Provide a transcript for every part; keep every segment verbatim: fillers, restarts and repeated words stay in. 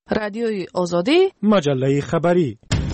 رادیوی آزادی، مجله خبری.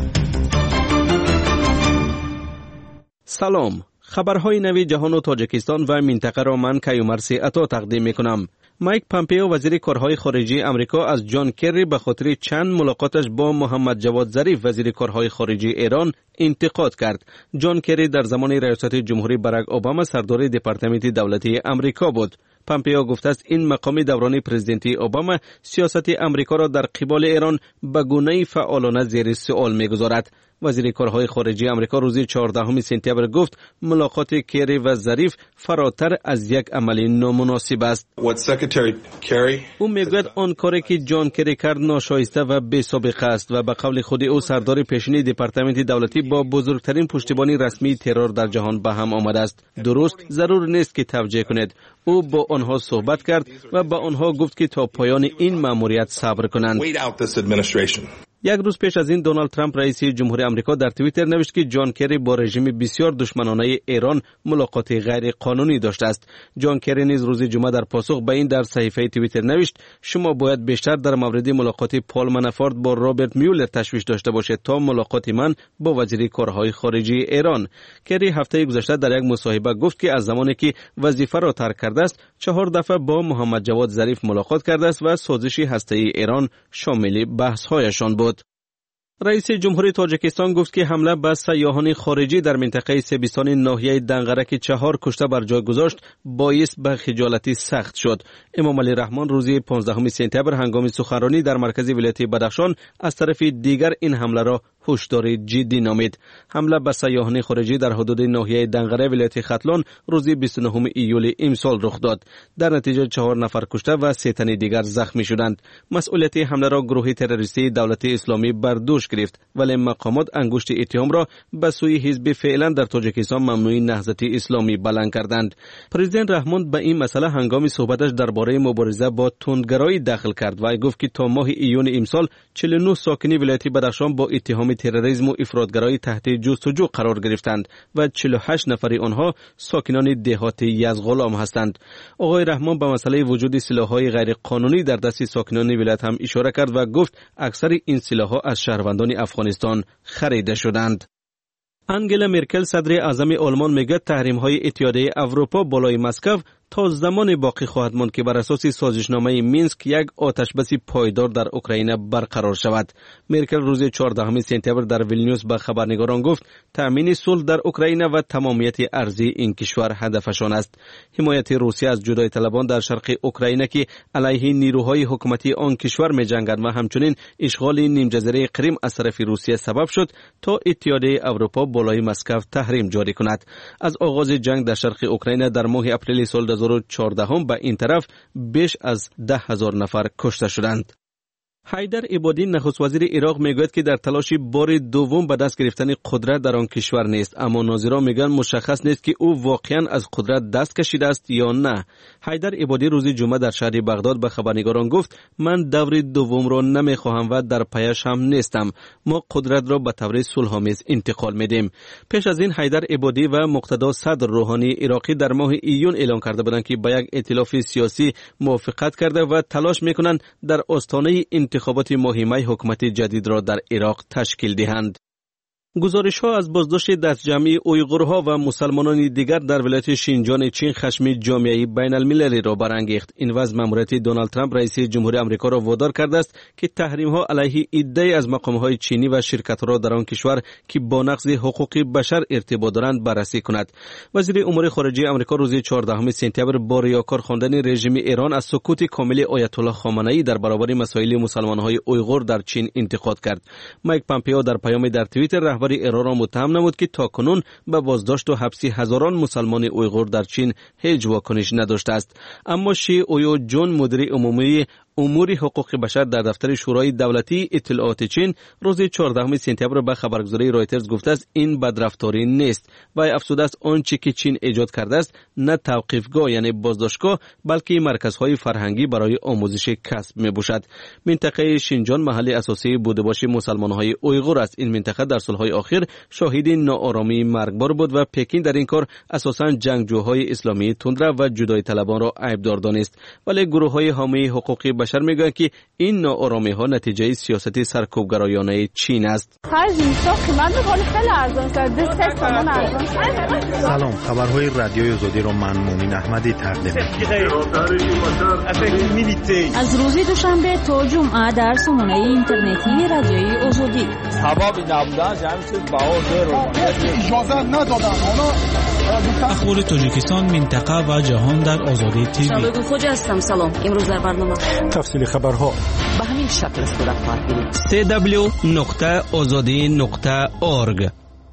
سلام، خبرهای نوی جهان و تاجیکستان و منطقه را من کیومرث عطا تقدیم میکنم. مایک پامپئو وزیر کارهای خارجی آمریکا از جان کری به خاطر چند ملاقاتش با محمد جواد ظریف وزیر کارهای خارجی ایران انتقاد کرد. جان کری در زمان ریاست جمهوری باراک اوباما سردار دپارتمنت دولتی آمریکا بود. پامپئو گفته است این مقام دوران پرزیدنتی اوباما سیاست آمریکا را در قبال ایران به گونه‌ای فعالانه زیر سوال می‌گذارد. وزیر کارهای خارجی آمریکا روز چهاردهم سپتامبر گفت ملاقات کری و ظریف فراتر از یک عمل نامناسب است. او میگوید آن کاری که جان کری کرد ناشایسته و بی‌سابقه است و به قول خود او سردار پیشین دپارتمنت دولتی با بزرگترین پشتیبانی رسمی ترور در جهان به هم آمده است. درست ضرور نیست که توجیه کنید. او با آنها صحبت کرد و با آنها گفت که تا پایان این مأموریت صبر کنند. یک روز پیش از این دونالد ترامپ رئیس جمهوری آمریکا در توییتر نوشت که جان کری با رژیم بسیار دشمنانه ایران ملاقات غیر قانونی داشته است. جان کری نیز روز جمعه در پاسخ به این در صحیفه توییتر نوشت شما باید بیشتر در مورد ملاقات پال منافورت با رابرت میولر تشویش داشته باشید تا ملاقات من با وزیر کارهای خارجی ایران. کری هفته گذشته در یک مصاحبه گفت که از زمانی که وظیفه را ترک کرده است چهار دفعه با محمد جواد ظریف ملاقات کرده است و سازش هسته‌ای ایران شامل بحث‌هایشان بود. رئیس جمهوری تاجیکستان گفت که حمله به سیاحان خارجی در منطقه سیبستان ناحیه دنغره که چهار کشته بر جای گذاشت باعث به خجالتی سخت شد. امام علی رحمان روز پانزدهم سپتامبر هنگام سخنرانی در مرکز ولایت بدخشان از طرف دیگر این حمله را هشدار جدی نامید. حمله به سیاحان خارجی در حدود ناحیه دنغره ولایت ختلان روز بیست و نهم ایول امسال رخ داد. در نتیجه چهار نفر کشته و سه تن دیگر زخمی شدند. مسئولیت حمله را گروه تروریستی دولت اسلامی بر دوش گرفت، ولی مقامات انگشت اتهام را به سوی حزب فعلا در تاجیکستان ممنوع نهضت اسلامی بلند کردند. پرزیدنت رحمان به این مسئله هنگام صحبتش درباره مبارزه با تندگرایی داخل کرد و گفت که تا ماه ایون امسال چهل و نه ساکنی ولایت بدخشان با اتهام تروریسم و افراطگرایی تحت جستجو قرار گرفتند و چهل و هشت نفر آنها ساکنان دهات یزغالام هستند. آقای رحمان به مسئله وجود سلاح‌های غیر قانونی در دست ساکنان ولایت هم اشاره کرد و گفت اکثر این سلاح‌ها از شهروندان افغانستان خریده شدند. انگلا مرکل صدر اعظم آلمان میگه تحریم‌های اتحادیه اروپا بالای مسکو تا زمان باقی خواهد ماند که بر اساس سازشنامه مینسک یک آتشبس پایدار در اوکراین برقرار شود. مرکل روز چهاردهم سپتامبر در ویلنیوس به خبرنگاران گفت تامین صلح در اوکراین و تمامیت ارضی این کشور هدفشان است. حمایت روسیه از جدای طلبان در شرق اوکراین که علیه نیروهای حکومتی آن کشور می‌جنگند و همچنین اشغال نیم جزیره کریم از طرف روسیه سبب شد تا اتحادیه اروپا بالای مسکو تحریم جاری کند. از آغاز جنگ در شرق اوکراین در ماه اپریل سال دو هزار و چهارده به این طرف بیش از ده هزار نفر کشته شدند. حیدر عبادی نخست وزیر عراق میگوید که در تلاش بار دوم به دست گرفتن قدرت در آن کشور نیست، اما ناظران میگن مشخص نیست که او واقعا از قدرت دست کشیده است یا نه. حیدر عبادی روز جمعه در شهر بغداد به خبرنگاران گفت من دور دوم را نمیخواهم و در پیش هم نیستم. ما قدرت را به طور صلح‌آمیز انتقال میدیم. پیش از این حیدر عبادی و مقتدا صدر روحانی عراقی در ماه ایون اعلام کرده بودند که با یک ائتلاف سیاسی موافقت کرده و تلاش میکنند در آستانه انتخابات مهمه حکومت جدید را در عراق تشکیل دهند. گزارش ها از بازداشت دستجمعی اویغورها و مسلمانان دیگر در ولایت شینجان چین خشم جامعه بین المللی را برانگیخت. این وضع ماموریت دونالد ترامپ رئیس جمهوری آمریکا را وادار کرده است که تحریم ها علیه عده‌ای از مقام های چینی و شرکت را در آن کشور که با نقض حقوق بشر ارتباط دارند بررسی کند. وزیر امور خارجه آمریکا روز چهاردهم سپتامبر با ریاکار خواندن رژیم ایران از سکوت کامل آیت الله خامنه‌ای در برابر مسائل مسلمان های اویغور در چین انتقاد کرد. مایک پامپئو در پیامی در توییتر رهبر ایران را متهم نمود که تاکنون به بازداشت و حبس هزاران مسلمان اویغور در چین هیچ واکنش نداشته است. اما شی اویو جون مدیر عمومی امور حقوق بشر در دفتر شورای دولتی اطلاعات چین روز چهاردهم سپتامبر به خبرگزاری رایترز گفته است این بدرفتاری نیست و افزوده است آنچه که چین ایجاد کرده است نه توقیفگاه یعنی بازداشتگاه بلکه مرکزهای فرهنگی برای آموزش کسب میباشد. منطقه شینجان محل اساسی بوده‌باش مسلمان‌های اویغور است. این منطقه در سالهای اخیر شاهد ناآرامی مرگبار بود و پکین در این کار اساساً جنگجوهای اسلامی تندرو و جدای طلبان را عیبدار دانست، ولی گروه‌های حامی حقوق بشر میگوید که این ناآرامی ها نتیجه سیاست سرکوبگرایانه چین است. سلام، خبرهای رادیوی آزادی را من مومن احمدی تقدیم می‌کنم. از روز دوشنبه تا جمعه در سامانه اینترنتی رادیوی آزادی. سبب نبودن همین چیز باور اجازه ندادن. اخبار تاجیکستان، منطقه و جهان در آزادی تیوی. شالودون خوجا هستم. سلام. امروز در برنامه تفصیل خبرها به همین شکل صورت خواهد گرفت. سی دبلیو نقطه آزادی نقطه اورگ.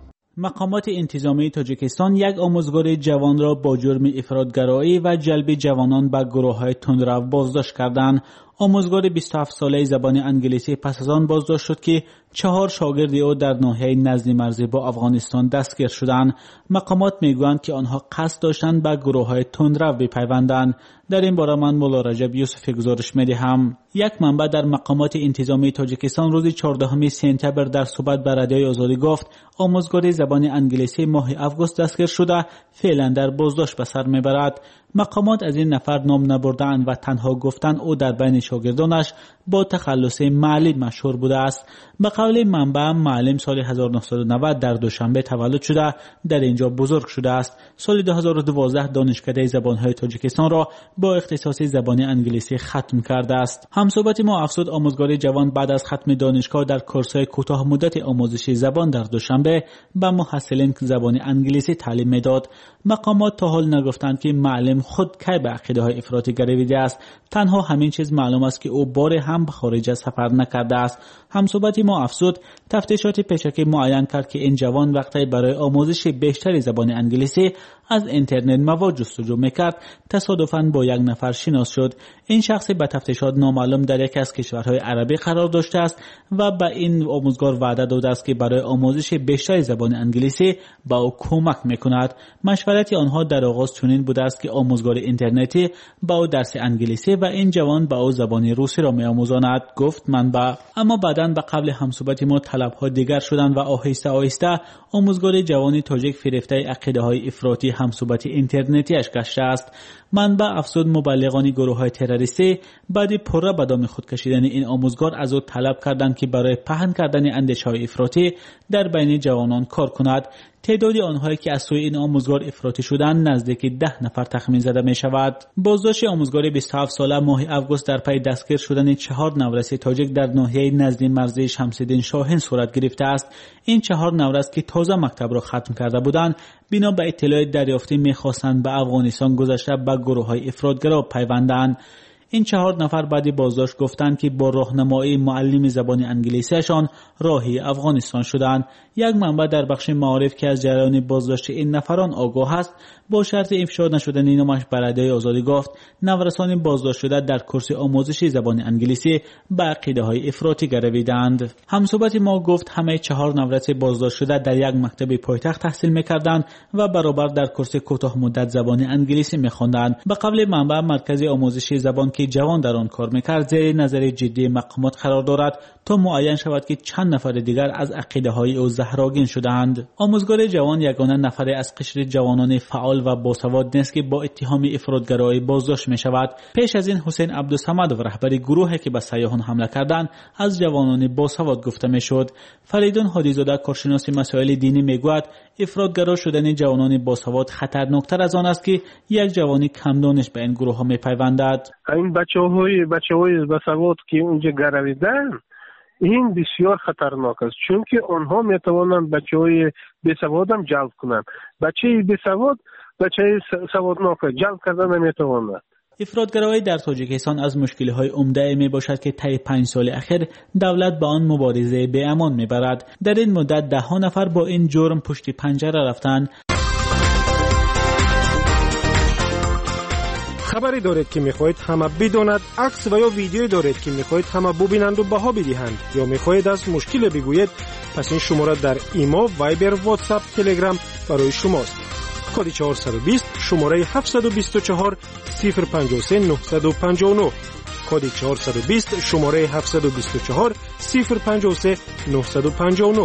مقامات انتظامی تاجیکستان یک آموزگار جوان را با جرم افراط‌گرایی و جلب جوانان به گروه‌های تندرو بازداشت کردند. آموزگار بیست و هفت ساله زبان انگلیسی پس از آن بازداشت شد که چهار شاگرد او در ناحیه نزدی مرزی با افغانستان دستگیر شدند. مقامات میگویند که آنها قصد داشتند به گروه‌های تندرو بپیوندند. در این باره من مولا رجب یوسفی گزارش می‌دهم. یک منبع در مقامات انتظامی تاجیکستان روز چهاردهم سپتامبر در صحبت با رادیوی آزادی گفت آموزگار زبان انگلیسی ماه آگوست دستگیر شده فعلا در بازداشت به سر میبرد. مقامات از این نفر نام نبردند و تنها گفتند او در بین شاگردانش با تخلص معلم مشهور بوده است. به قول منبع معلم سال هزار و نهصد و نود در دوشنبه تولد شده در اینجا بزرگ شده است. سال دو هزار و دوازده دانشکده زبان‌های تاجیکستان را با اختصاص زبان انگلیسی ختم کرده است. همصحبت ما افزود آموزگار جوان بعد از ختم دانشگاه در کورس‌های کوتاه مدت آموزشی زبان در دوشنبه به محصلین زبان انگلیسی تعلیم میداد. مقامات تا حال نگفتند که معلم خود کی به عقیده‌های افراطی گرویده است. تنها همین چیز معلوم است که او بار هم به خارج از سفر نکرده است. همصحبت ما افزود تفتیشات پیشکی معین کرد که این جوان وقتی برای آموزش بیشتر زبان انگلیسی از اینترنت مواد جستجو میکرد تصادفاً با یک نفر شناس شد. این شخص به تفتیشات نامعلوم در یکی از کشورهای عربی قرار داشته است و به این آموزگار وعده داده است که برای آموزش بیشتر زبان انگلیسی به او کمک میکند. مشورت آنها در آغاز چنین بوده است که آموزگار اینترنتی به او درس انگلیسی و این جوان به او زبان روسی را میآموزاند، گفت منبع. اما بعداً به قبل همصحبت ما طلب‌ها دیگر شدند و آهسته آهسته آموزگار جوان تاجیک فریفته عقیده‌های افراطی همصحبت اینترنتیش گشته است. منبع افزود مبلغان گروه‌های تروریستی بعد پره به دام خود کشیدن این آموزگار از او طلب کردند که برای پهن کردن اندیشه‌های افراطی در بین جوانان کار کند. تعداد آنهایی که از سوی این آموزگار افراطی شدند نزدیک ده نفر تخمین زده می شود. بازداشت آموزگار بیست و هفت ساله ماه آگوست در پی دستگیر شدن چهار نورس تاجیک در ناحیه نزدی مرزی شمس‌الدین شاهین صورت گرفته است. این چهار نورس که تازه مکتب را ختم کرده بودند بنا به اطلاع دریافتی می‌خواستند به افغانستان گذشته به گروه‌های افراطگرا پیوندند. این چهار نفر بعد بازداشت گفتند که با راهنمایی معلم زبان انگلیسیشان راهی افغانستان شدند. یک منبع در بخش معارف که از جریان بازداشت این نفران آگاه است با شرط افشا نشدن نامش بر رادیوی آزادی گفت نورسان بازداشت شده در کورس آموزش زبان انگلیسی به عقیده‌های افراطی گرویدند. همصحبت ما گفت همه چهار نورس بازداشت شده در یک مکتب پایتخت تحصیل می‌کردند و برابر در کورس کوتاه مدت زبان انگلیسی می‌خواندند. به قول منبع مرکز آموزش زبان که جوان در آن کار می‌کرد زیر نظر جدی مقامات قرار دارد تا معین شود که چند نفر دیگر از عقیده‌های او زهراگین شدند. آموزگار جوان یگانه نفری از قشر جوانان فعال و باسواد نیست که با اتهام افراطگرایی بازداشت می شود. پیش از این حسین عبدالصمد و رهبر گروهی که به سیاحان حمله کردند از جوانان باسواد گفته می شد. فریدون هادیزاده کارشناس مسائل دینی می گوید افراطگرا شدن جوانان باسواد خطرناکتر از آن است که یک جوانی کم دانش به این گروه ها می پیوندد. این بچه‌های بچه‌های باسواد که اونجا گرویدن این بسیار خطرناک است، چون که آنها میتوانند بچه‌های بیسواد هم جلب کنند. بچه بیسواد بچه سوادناک جلب کردن نمیتواند. افراطگرایی در تاجیکستان از مشکل‌های عمده می باشد که طی پنج سال اخیر دولت با آن مبارزه به امان میبرد. در این مدت ده ها نفر با این جرم پشت پنجره رفتند. خبری دارید که میخواهید همه بداند، عکس و یا ویدیویی دارید که میخواهید همه ببینند و بها بدهند، یا میخواهید از مشکل بگویید، پس این شماره در ایما، وایبر، واتساپ، تلگرام برای شماست. کد چهارصد و بیست شماره هفتصد و بیست و چهار صفر پنجاه و سه نهصد و پنجاه و نه. کد چهارصد و بیست شماره هفتصد و بیست و چهار صفر پنجاه و سه نهصد و پنجاه و نه.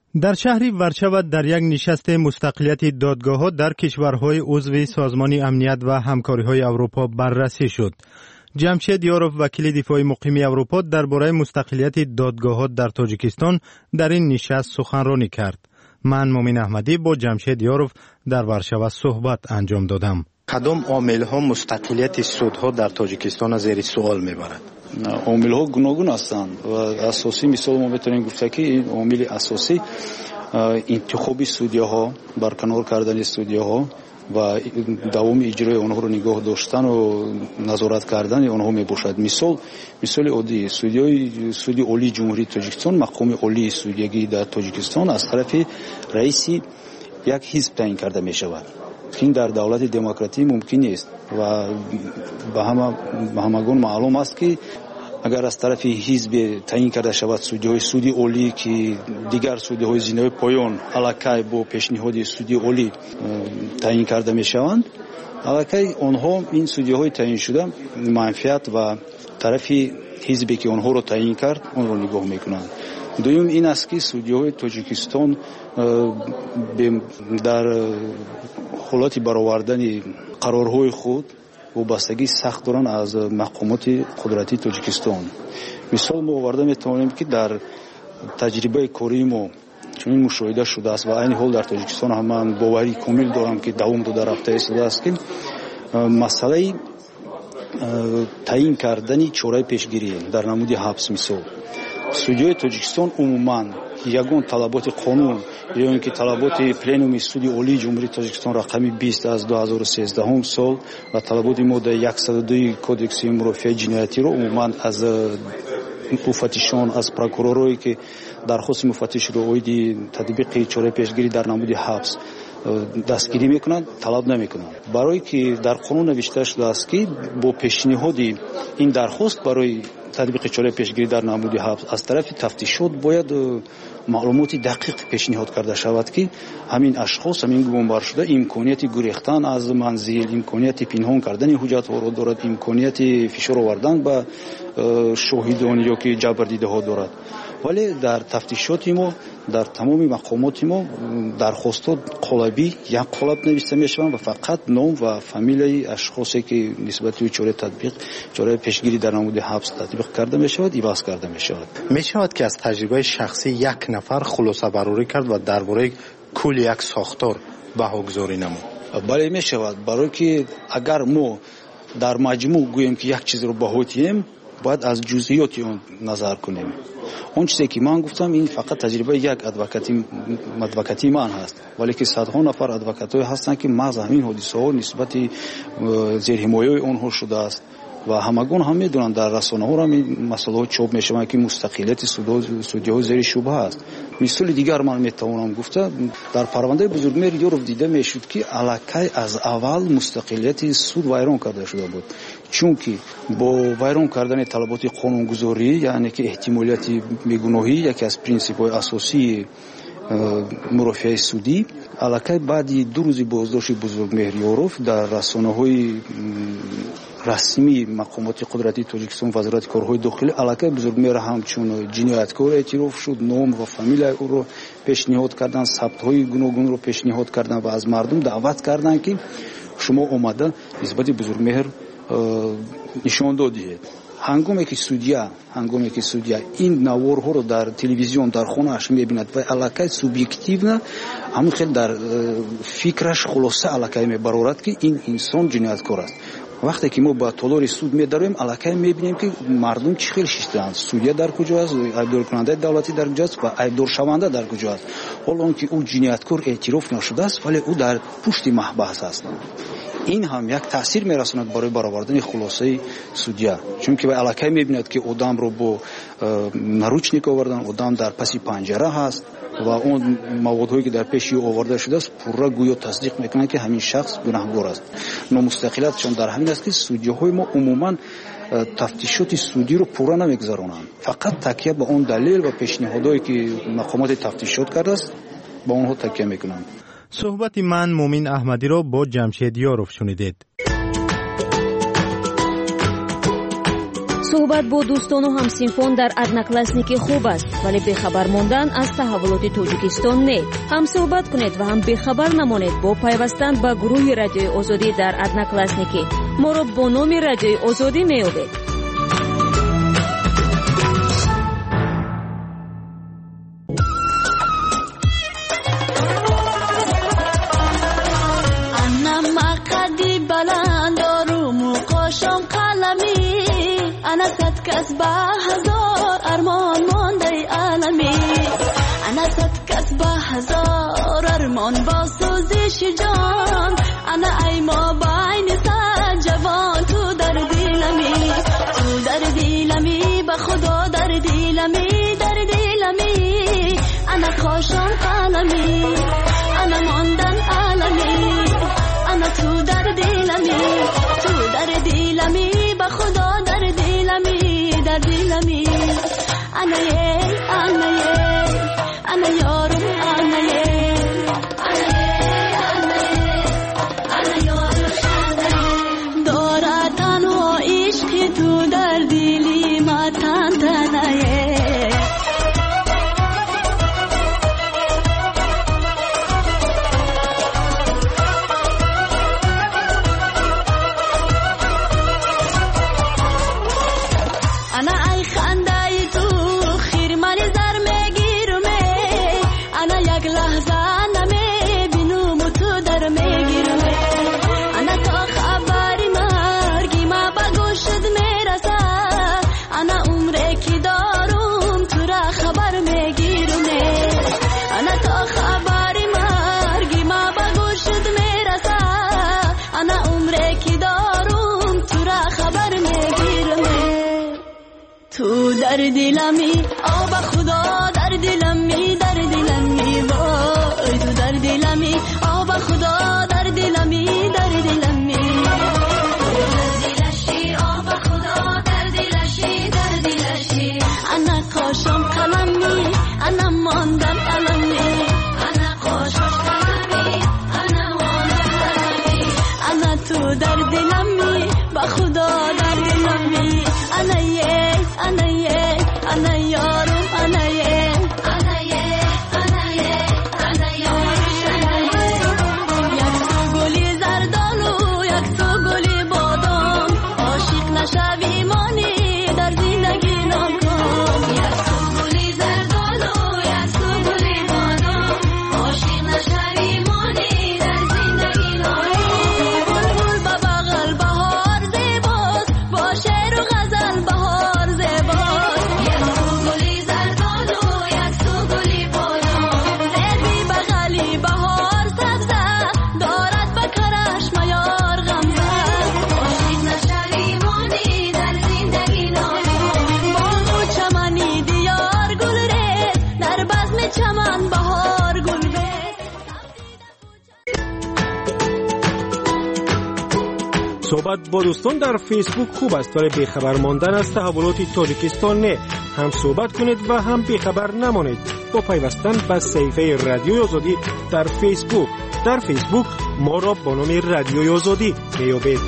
در شهر ورشاو در یک نشست مستقلیت دادگاه‌ها در کشورهای عضو سازمان امنیت و همکاری‌های اروپا بررسی شد. جمشید یاروف وکیل دفاع مقیم اروپا درباره مستقلیت دادگاه‌ها در تاجیکستان در این نشست سخنرانی کرد. من مومن احمدی با جمشید یاروف در ورشاو صحبت انجام دادم. کدام عامل‌ها مستقلیت سودها در تاجیکستان از زیر سوال میبرد؟ عامل‌ها گوناگون هستند و اساسی مثال ما میتونیم گفت که این عامل اساسی انتخاب سودیاها، برکنار کردن سودیاها و دوام اجرای آنها رو نگاه داشتن و نظارت کردن آنها میباشد. مثال مثال عادی سودیای سودی عالی جمهوری تاجیکستان، مقام عالی سودیگی در تاجیکستان از طرف رئیس یک حزب تعیین کرده میشود. این در دولت دموکراتی ممکن است و به همه به همگان معلوم است که اگر از طرف حزب تعیین کرده شود سودی‌های سودی عالی که دیگر سودی‌های زینه پایان علاقه با پیشنهاد سودی عالی تعیین کرده میشوند، علاقه آنها این سودی‌های تعیین شده منفعت و طرف حزبی که آنها را تعیین کرد آن را نگاه میکنند. دوم این است که سودی‌های تاجیکستان در حالت برآوردن قرارهای خود وابستگی سخت دارند از مقامات قدرتی تاجیکستان. مثال ما آورده میتوانیم که در تجربه کاری ما چنین مشاهده شده است و این حال در تاجیکستان هم من باوری کامل دارم که دوام داده رفته ایستاده است که مسئله تعیین کردن چاره پیشگیری در نمود حبس مثال سودیای تاجیکستان عموما یگان طلبات قانون یا اینکه طلبات پلنوم سودی عالی جمهوری تاجیکستان رقمی بیست از دو هزار و سیزده سال و طلبات ماده صد و دو کودکس مرافعه جنایتی رو عموما از مفتشان از پروکورورایی که درخواست مفتش رو اویدی تطبیق چاره پیشگیری در نمود حبس دستگیری میکنند طلب نمیکنند. برای که در قانون نوشته شده است که با پیشنهاد این درخواست برای تطبیق چاره پیشگیری در نمود حبس از طرف تفتیشات باید معلومات دقیق پیشنهاد کرده شود که همین اشخاص همین گمانبر شده امکانیت گریختن از منزل، امکانیت پنهان کردن حجت ها را دارد، امکانیت فشار آوردن به شاهدان یا که جبر دیده ها دارد. ولی در تفتیشات ما در تمام مقامات ما درخواستات قالبی یک قالب نوشته میشوند و فقط نام و فامیلای اشخاصی که نسبت به چاره تطبیق چاره پیشگیری در نمود حبس تطبیق کرده میشود ایواز کرده میشود. میشود که از تجربه شخصی یک نفر خلاصه برآوری کرد و درباره کل یک ساختار بهاگذاری نمود؟ بله میشود، برای که اگر ما در مجموع گوییم که یک چیز رو بها دهیم باید از جزئیات اون نظر کنیم. اون چیزی که من گفتم این فقط تجربه یک ادوکاتی ادوکاتی من هست، ولی که صدها نفر ادوکاتای هستن که محض همین حادثه ها نسبت زیر حمایه اونها شده است و همگان هم میدونن در رسانه ها هم این مسئله چوب میشوند که مستقلیت سودی‌ها زیر شبهه است. مثال دیگر من میتوانم گفته در پرونده بزرگمهر یاروف دیده میشد که علاقه از اول مستقلیت سود ویران کرده شده بود، چون که با ویران کردن طلبات قانونگذاری یعنی که احتمالیت بیگناهی یکی از پرینسیپ های اساسی مرافعه سودی، علاقه بعدی دو روز بازداشت بزرگمهر یاروف در رسانه های رسمی مقامات قدرتی تاجیکستان وزارت کارهای داخلی علاقه بزرگمهر همچون جنایتکار اعتراف شد، نام و فامیل او رو پیشنهاد کردن، ثبت های گوناگون رو پیشنهاد کردن و از مردم دعوت کردن که شما اومده نسبت بزرگمهر نشان دادید. هنگامی که سودیا هنگامی که سودیا این نوارها رو در تلویزیون در خونه اش میبیند و علاقه سوبیکتیو نه همون خیلی در فکرش خلاصه علاقه میبرورد که این انسان جنایتکار است. وقتی که ما با تالار سود می‌داریم علاقه می‌بینیم که مردم چه خیلی شیفتند، سودیا در کجا است، ایبدار کننده دولتی در کجا است و ایبدار شونده در کجا است. حالا که او جنایتکار اعتراف نشده است ولی او در پشت محبس است. این هم یک تاثیر میرساند برای برآوردن خلاصه سودیا، چون که علاقه می‌بیند که آدم رو با ناروچنیک آوردن، آدم در پس پنجره هست و اون موادهایی که در پیش او آورده شده است پورا گویا تصدیق میکنند که همین شخص گناهکار است. نامستقلیتشان در همین است که سودی‌های ما عموما تفتیشات سودی رو پورا نمیگذرانند، فقط تکیه به اون دلیل و پیشنهادایی که مقامات تفتیشات کرده است با اونها تکیه میکنند. صحبت من مومن احمدی را با جمشید یاروف شنیدید. صحبت با دوستان و همسینفان در ادناکلاسنیکی خوب است، ولی بخبر ماندن از تحولات تاجیکستان نه. هم صحبت کنید و هم بخبر نمانید با پیوستن به گروه رادیوی آزادی در ادناکلاسنیکی. ما را با نام رادیوی آزادی میابید. کس به هزار ارمان مانده عالمی، انا صد کس به هزار ارمان با سوزش جان، انا ای ما بین صد جوان تو در دلمی، تو در دلمی به خدا در دلمی، در دلمی انا خوشم قلمی، انا ماندن عالمی، انا تو در دلمی، تو در دلمی به خدا در دلمی، در دلمی انا یه انا یه انا یارم انا یه انا یه انا یه انا یارم داره تنها عشق تو در دلی ما تن تنایه. تو در دلمی آب خدا در دلمی، در دلمی وای تو در دلمی آب خدا در دلمی، در دلمی در دلشی آب خدا در دلشی، در دلشی انا کاشم قلمی، انا ماندم قلمی، انا کاشم قلمی، انا ماندم قلمی، انا تو در دلمی با خدا در دلمی، انا یه انا یه انا یارم انا یه انا یه انا یه انا یارم یک تو گلی زردالو یک تو گلی بادام، عاشق نشوی مانی در زندگی نکن، یک تو گلی زردالو یک تو گلی بادام، عاشق نشوی مانی در زندگی نکن. بلبل با بغل بهار زیباست، با شعر و غزل بهار صحبت با دوستان در فیسبوک خوب است، ولی بیخبر ماندن از تحولات تاجیکستان نه. هم صحبت کنید و هم بیخبر نمانید با پیوستن به صفحه رادیوی آزادی در فیسبوک. در فیسبوک ما را با نام رادیوی آزادی میابید.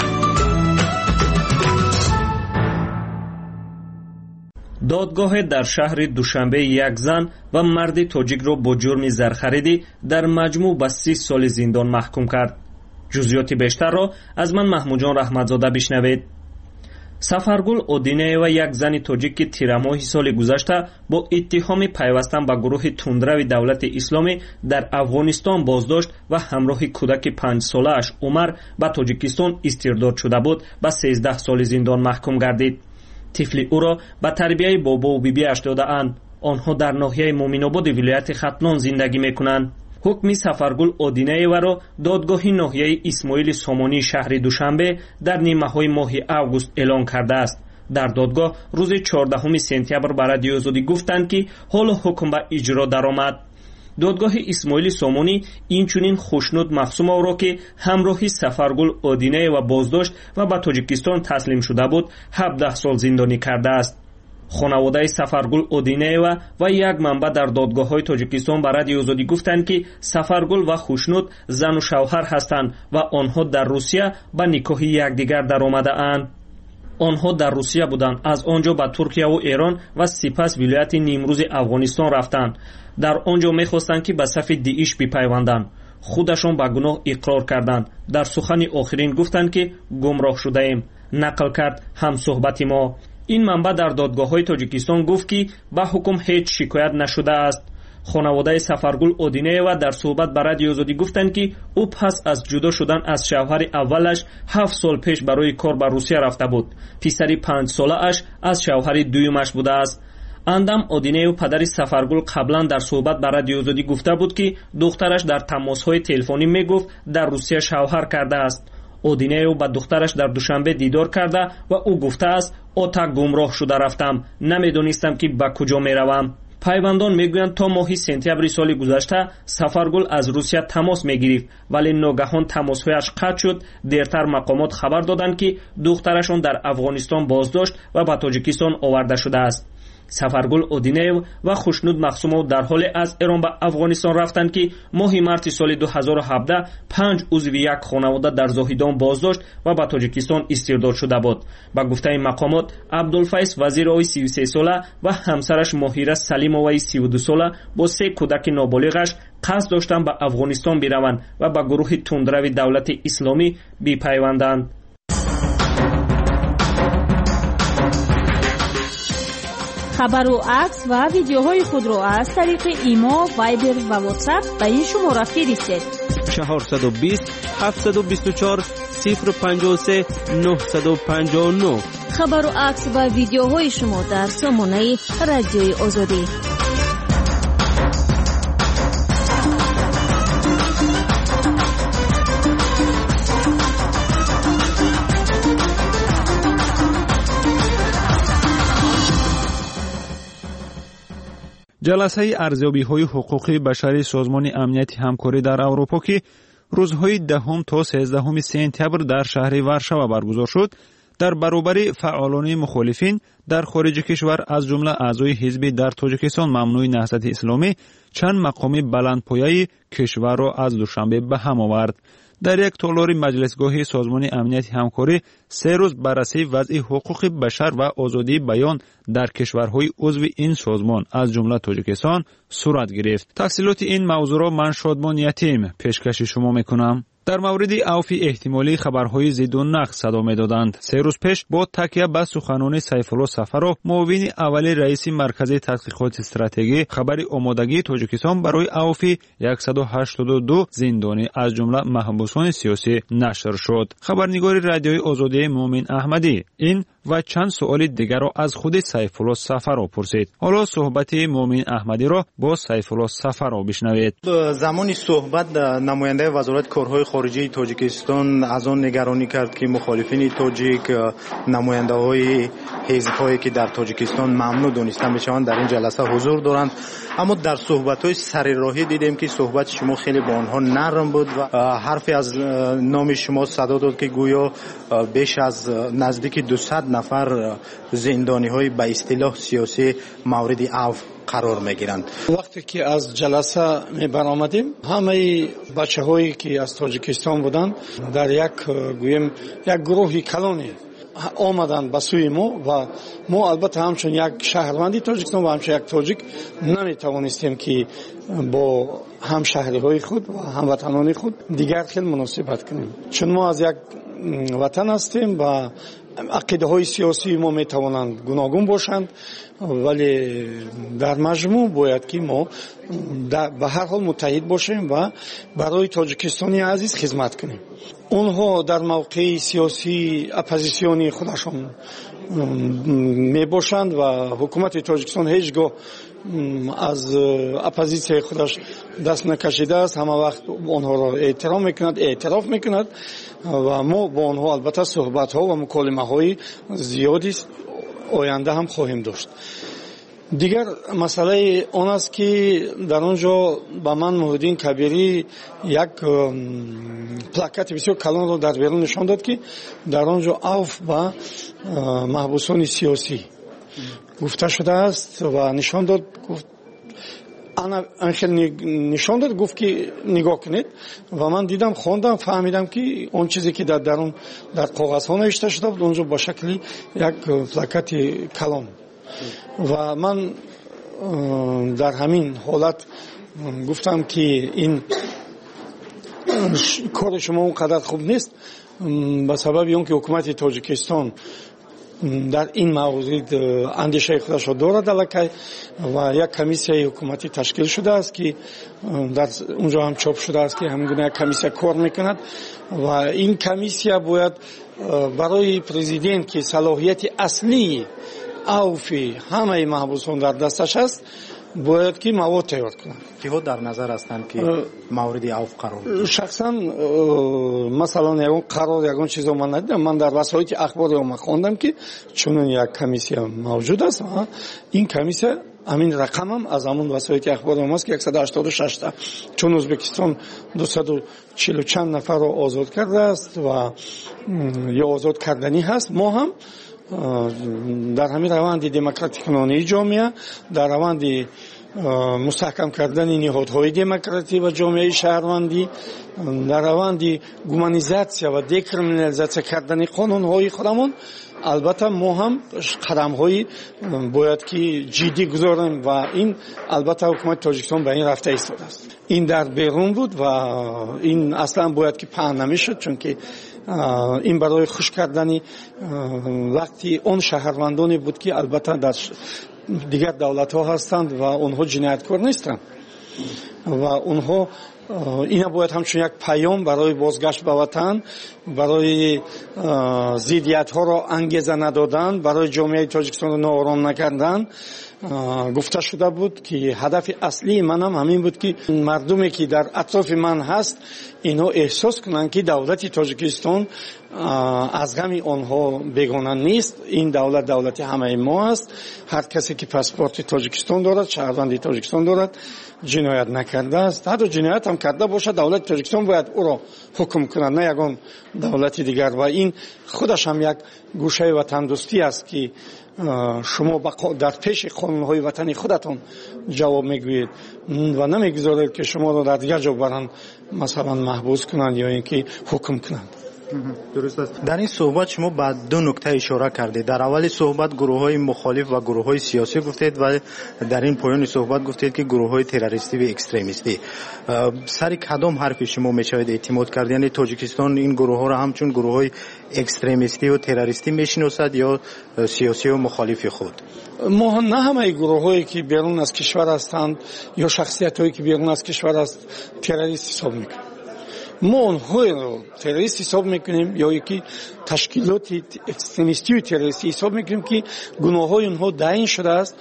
دادگاه در شهر دوشنبه یک زن و مرد تاجیک را با جرم زرخریدی در مجموع به سی سال زندان محکوم کرد. جزئیات بیشتر را از من محمود جان رحمتزاده بشنوید. سفرگل اودینیوا یک زن تاجیک که تیر ماه سال گذشته با اتهام پیوستن به گروه تندرو دولت اسلامی در افغانستان بازداشت و همراه کودک پنج ساله اش عمر به تاجیکستان استرداد شده بود به سیزده سال زندان محکوم گردید. طفل او را به تربیه بابا و بیبی اش داده اند. آنها در ناحیه مومن‌آباد ولایت ختنان زندگی میکنند. حکم سفرگل اودینیوا را دادگاه ناحیه اسماعیل سامانی شهر دوشنبه در نیمه‌های ماه اوگوست اعلام کرده است. در دادگاه روز چهاردهم سپتامبر به رادیو آزادی گفتند که حالا حکم به اجرا درآمد. دادگاه اسماعیل سامانی اینچنین خوشنود مخصوم او را که همراهی سفرگل اودینیوا بازداشت و به تاجیکستان تسلیم شده بود هفده سال زندانی کرده است. خانواده سفرگل اودینیوا و یک منبع در دادگاه‌های تاجیکستان به رادیو آزادی گفتند که سفرگل و خوشنود زن و شوهر هستند و آنها در روسیه به نکاح یکدیگر درآمده اند. онҳо дар русия буданд, аз онҷо ба туркияву эрон ва сипас вилояти нимрӯзи афғонистон рафтанд. дар онҷо мехостанд ки ба сафи дииш бипайванданд. худашон ба гуноҳ иқрор карданд. дар сухани охирин гуфтанд ки гумроҳ шудаем, нақл кард ҳамсӯҳбати мо. ин манбаъ дар додгоҳҳои тоҷикистон гуфт ки ба ҳукм ҳеҷ шикоят нашудааст. хонаводаи Сафаргул Одинеева дар суҳбат ба радиои Озодӣ гуфтанд ки ӯ пас аз ҷудо шудан аз шавҳари аввалаш ҳафт сол пеш барои кор ба Русия рафта буд. писари панҷсолааш аз шавҳари дуюмаш будааст. Андам Одинеев падари Сафаргул қаблан дар суҳбат ба радиои Озодӣ гуфта буд ки духтараш дар тамосҳои телефонӣ мегуфт дар Русия шавҳар кардааст. Одинеев ба духтараш дар душанбе дидор карда ва ӯ гуфтааст: отак гумроҳ шуда рафтам, намедонистам ки ба куҷо меравам. пайвандон мегӯянд то моҳи сентябри соли гузашта Сафаргул аз Русия тамос мегирифт, вале ногаҳон тамосҳояш қатъ шуд. Дертар мақомот хабар доданд ки духтарашон дар Афғонистон боздошт ва ба Тоҷикистон оварда шудааст. Сафаргул Одинеев ва Хушнуд Махсумов дар ҳоле аз Эрон ба Афғонистон рафтанд ки моҳи марти соли ду ҳазору ҳабдаҳ панҷ узви як хонавода дар Зоҳидон боздошт ва ба Тоҷикистон истирдод шуда буд. Ба гуфтаи мақомот, Абдулфайз Вазирови си و سه сола ва ҳамсараш Моҳира Салимоваи си و دو сола бо се кӯдаки ноболиғаш қасд доштанд ба Афғонистон бираванд ва ба гурӯҳи тундрави давлати исломӣ бипайванданд. хабару акс ва видеоҳои худро аз тариқи имо, вайбер ва ватсап ба ин шумора фиристед. чаҳорсаду бист ҳафтсаду бисту чор сифр панҷоҳу се нӯҳсаду панҷоҳу нӯҳ. хабару акс ва видеоҳои шумо дар сомонаи радиои Озодӣ. ҷаласаи арзёбиҳои ҳуқуқи башарии созмони амнияти ҳамкорӣ дар Аврупо, ки рӯзҳои даҳум то сездаҳуми сентябр дар шаҳри Варшава баргузор шуд, дар баробари фаъолони мухолифин дар хориҷи кишвар аз ҷумла аъзои ҳизби дар Тоҷикистон мамнӯи наҳзати исломӣ чанд мақоми баландпояи кишварро аз душанбе ба ҳам овард. дар як толори маҷлисгоҳи созмони амнияти ҳамкорӣ се рӯз баррасии вазъи ҳуқуқи башар ва озодии баён дар кишварҳои узви ин созмон аз ҷумла Тоҷикистон сурат гирифт. тафсилоти ин мавзӯъро ман Шодмон Ятим пешкаши шумо мекунам. дар мавриди авфи эҳтимолии хабарҳои зидду нақд садо медоданд. се рӯз пеш бо такя ба суханони Сайфулло Сафаров, муовини аввали раиси маркази тадқиқоти стратегӣ, хабари омодагии Тоҷикистон барои авфи яксаду ҳаштоду ду зиндонӣ аз ҷумла маҳбусони сиёсӣ нашр шуд. хабарнигори радиои Озодии Муъмин Аҳмадӣ ин ва чанд суоли дигарро аз худи Сайфулло Сафаров пурсид. ҳоло суҳбати Муъмин Аҳмадиро бо Сайфулло Сафаров бишнавед. замони суҳбат намояндаи вазорати корҳои хориҷии Тоҷикистон аз он нигаронӣ кард ки мухолифини тоҷик, намояндаҳои ҳизбҳое ки дар Тоҷикистон мамнӯъ дониста мешаванд дар ин ҷаласа ҳузур доранд, аммо дар суҳбатҳои сарироҳӣ дидем ки суҳбати шумо хеле ба онҳо нарм буд ва ҳарфе аз номи шумо садо дод ки гӯё беш аз наздики дусад нафар зиндониҳои ба истилоҳ сиёсӣ мавриди авф қарор мегиранд. вақте ки аз ҷаласа мебаромадем, ҳамаи бачаҳое ки аз Тоҷикистон буданд дар як гӯем як гурӯҳи калоне омаданд ба сӯи мо ва мо албатта ҳамчун як шаҳрванди Тоҷикистон ва ҳамчун як тоҷик наметавонистем ки бо ҳамшаҳриҳои худ ва ҳамватанони худ дигар хел муносибат кунем, чун мо аз як ватан ҳастем ва ақидаҳои сиёсии мо метавонанд гуногун бошанд, вале дар маҷмӯъ бояд ки мо ба ҳар ҳол муттаҳид бошем ва барои тоҷикистони азиз хизмат кунем. онҳо дар мавқеи сиёсии оппозитсиони худашон мебошанд ва ҳукумати Тоҷикистон ҳеҷ гоҳ аз оппозитсияи худаш даст накашидааст, ҳама вақт онҳоро эҳтиром мекунад, эътироф мекунад ва мо бо онҳо албатта суҳбатҳо ва муколимаҳои зиёди оянда ҳам хоҳем дошт. дигар масъалаи он аст ки дар он ҷо ба ман Муҳиддин Кабирӣ як плакати бисёр калонро дар берун нишон дод ки дар он ҷо авф ба маҳбусони сиёсӣ гуфта шудааст ва нишон дод, гуфт ана анхел нишон дод, гуфт ки нигоҳ кунед ва ман дидам, хондам, фаҳмидам ки он чизе ки дар дарун дар коғазҳо навишта шуда буд онҷо ба шакли як плакати калон ва ман дар ҳамин ҳолат гуфтам ки ин кори шумо он қадар хуб нест ба сабаби он ки ҳукумати Тоҷикистон дар ин мавзуд андешаи худашро дорад аллакай ва як комиссияи ҳукуматӣ ташкил шудааст ки дар унҷо ҳам чоп шудааст ки ҳамин гуна як комиссия кор мекунад ва ин комиссия бояд барои президент ки салоҳияти аслии авфи ҳамаи маҳбусон дар дасташ аст бояд ки мавод тайёр кунад. киҳо дар назар ҳастанд ки мавриди авф қарор гиранд? шахсан масалан ягон қарор ягон чизо ман надидам. Ман дар васоити ахбори ома хондам ки чунин як комиссия мавҷуд аст ва ин комиссия амин рақамам аз амун васоити ахбори омаст ки яксад ҳаштоду шашта, чун Ӯзбекистон дусаду чилу чанд нафарро озод кардааст ва ё озод кардани ҳаст. Мо ҳам дар ҳамин раванди демократикунони ҷомеа, дар раванди мустаҳкам кардани ниҳодҳои демократӣ ва ҷомеаи шаҳрвандӣ, дар раванди гуманизатсия ва декриминализатсия кардани қонунҳои худамон, албатта мо ҳам қадамҳои бояд ки ҷиддӣ гузорем ва ин албатта ҳукумати Тоҷикистон ба ин рафта истодааст. ин дар берун буд ва ин аслан бояд ки паҳн намешуд, чунки ин барои хуш кардани вақти он шаҳрвандоне буд ки албатта дар дигар давлатҳо ҳастанд ва онҳо ҷинояткор нестанд ва онҳо ина бояд ҳамчун як паём барои бозгашт ба ватан, барои зиддиятҳоро ангеза надодан, барои ҷомеаи Тоҷикистонро ноором накардан гуфта шуда буд ки ҳадафи аслии манам ҳамин буд ки мардуме ки дар атрофи ман ҳаст инҳо эҳсос кунанд ки давлати Тоҷикистон аз ғами онҳо бегона нест. ин давлат давлати ҳамаи мо аст. ҳар касе ки паспорти Тоҷикистон дорад, шаҳрванди Тоҷикистон дорад, ҷиноят накардааст. ҳатто ҷиноят ҳам карда бошад, давлати Тоҷикистон бояд ӯро ҳукм кунад, на ягон давлати дигар. ва ин худаш ҳам як гӯшаи ватандӯстӣ аст ки шумо дар пеши қонунҳои ватани худатон ҷавоб мегӯед ва намегузоред ки шуморо дар дигар ҷо баранд, масалан маҳбус кунанд ё ин ки ҳукм кунанд. дуруст аст. дар ин суҳбат шумо ба ду нукта ишора кардед. дар аввали суҳбат гурӯҳҳои мухолиф ва гурӯҳҳои сиёсӣ гуфтед ва дар ин поёни суҳбат гуфтед ки гурӯҳҳои террористӣ ва экстремистӣ. сари кадом ҳарфи шумо мешавад эътимод кард? яъне Тоҷикистон ин гурӯҳҳоро ҳамчун гурӯҳҳои экстремистӣ ва террористӣ мешиносад ё сиёсию мухолифи худ? мо на ҳамаи гурӯҳҳое ки берун аз кишвар ҳастанд ё шахсиятҳое ки берун аз кишвар аст террорист ҳисоб мекунем. мо онҳоеро террорист ҳисоб мекунем ё ки ташкилоти экстремистию террористӣ ҳисоб мекунем ки гуноҳҳои онҳо таъин шудааст.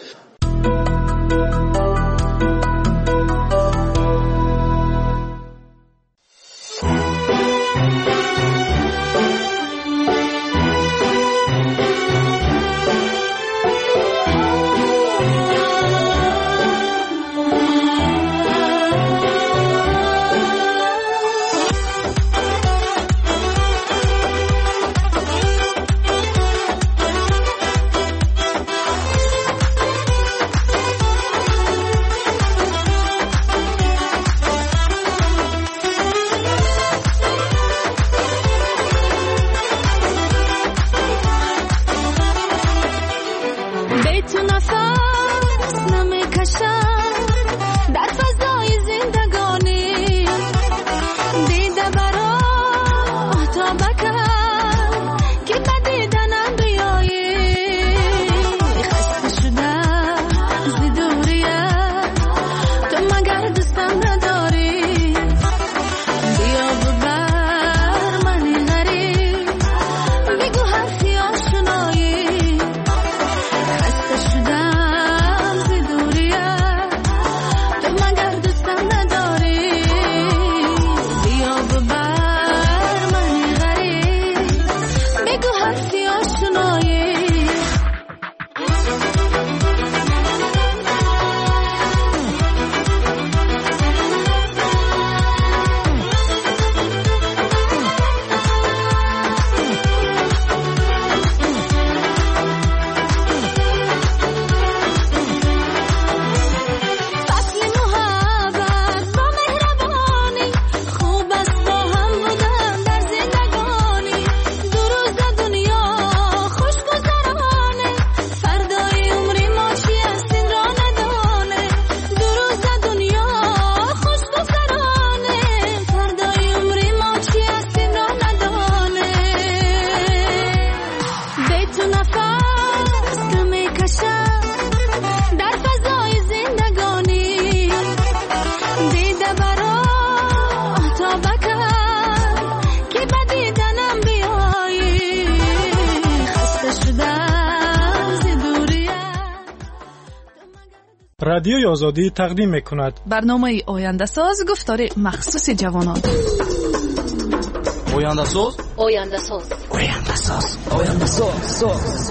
رادیوی آزادی تقدیم میکند. برنامه آینده ساز گفتار مخصوص جوانان. آینده ساز آینده ساز آینده ساز آینده ساز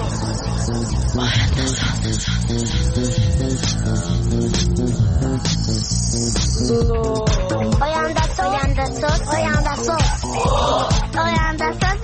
آینده ساز آینده ساز آینده ساز آینده ساز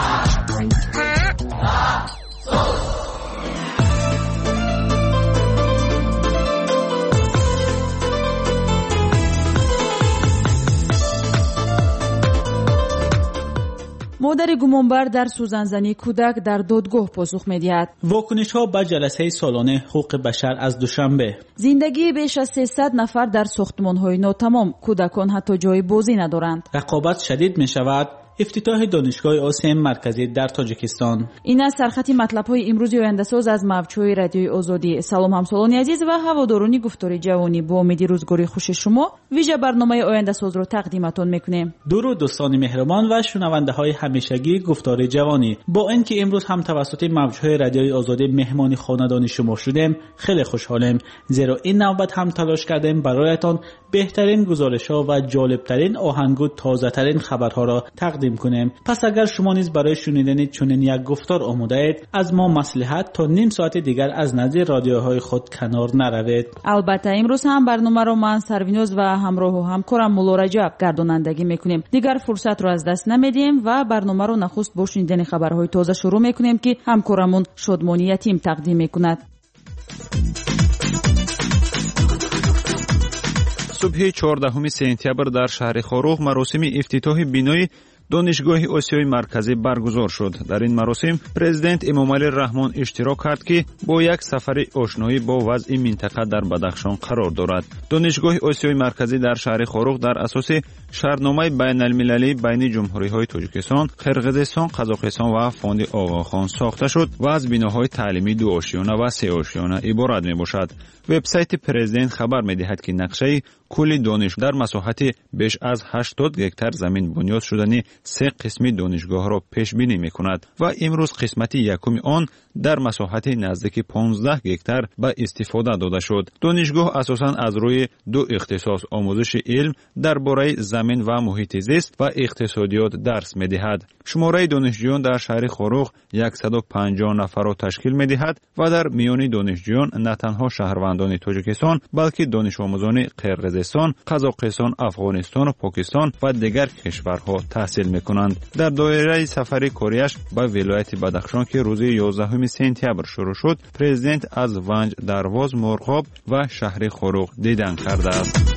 مادر گمانبر در سوزنزنی کودک در دادگاه پاسخ می‌دهد. واکنش‌ها به جلسه سالانه حقوق بشر از دوشنبه. زندگی بیش از سیصد نفر در ساختمان‌های ناتمام، کودکان حتی جای بازی ندارند. رقابت شدید می‌شود. افتتاح دانشگاه آسیای مرکزی در تاجیکستان. این است سرخط مطلب‌های امروزی آینده ساز از موج‌های رادیوی آزادی. سلام همسالان عزیز و هواداران گفتار جوانی، با امید روزگاری خوش شما ویژه برنامه آینده ساز رو تقدیمتون میکنیم. درود دوستان مهربان و شنونده‌های همیشگی گفتار جوانی، با اینکه امروز هم توسط موج‌های رادیوی آزادی مهمان خانه‌دان شما شدیم، خیلی خوشحالم، زیرا این نوبت هم تلاش کردیم برایتان بهترین گزارش‌ها و جالب‌ترین آهنگ و تازه‌ترین خبرها را تقدیم کنیم. پس اگر شما نیز برای شنیدن چنین یک گفتار آماده اید، از ما مصلحت تا نیم ساعت دیگر از نزد رادیوهای خود کنار نروید. البته امروز هم برنامه رو من سروینوز و همراه و همکارم مولا رجب گردانندگی میکنیم. دیگر فرصت رو از دست نمیدیم و برنامه رو نخست با شنیدن خبرهای تازه شروع میکنیم که همکارمون شادمانی یتیم تقدیم میکند. صبح چهاردهم سپتامبر در شهر خاروغ مراسم افتتاح بینای دانشگاه آسیای مرکزی برگزار شد. در این مراسم پرزیدنت امامعلی رحمان اشتراک کرد که با یک سفر آشنایی با وضع منطقه در بدخشان قرار دارد. دانشگاه آسیای مرکزی در شهر خاروغ در اساس شرطنامه بین المللی بین جمهوری‌های تاجیکستان، قرقیزستان، قزاقستان و فوند آقاخان ساخته شد و از بناهای تعلیمی دو آشیانه و سه آشیانه عبارت میباشد. وبسایت پرزیدنت خبر می‌دهد که نقشه کل دانش در مساحت بیش از هشتاد گکتار زمین بنیاد شدن سه قسم دانشگاه را پیش بینی می‌کند و امروز قسمت یکم آن در مساحت نزدیک پانزده گکتار به استفاده داده شد. دانشگاه اساساً از روی دو اختصاص آموزش علم درباره زمین و محیط زیست و اقتصادیات درس می‌دهد. شماره دانشجویان در شهر خاروغ صد و پنجاه نفر را تشکیل می‌دهد و در میان دانشجویان نه تنها شهروندان تاجیکستان بلکه دانش آموزان قرقیزستان، قزاقستان، افغانستان و پاکستان و دیگر کشورها تحصیل می‌کنند. در دایره سفر کاریش به ولایت بدخشان که روز یازدهم سپتامبر شروع شد، پرزیدنت از ونج، درواز، مرغاب و شهر خاروغ دیدن کرده است.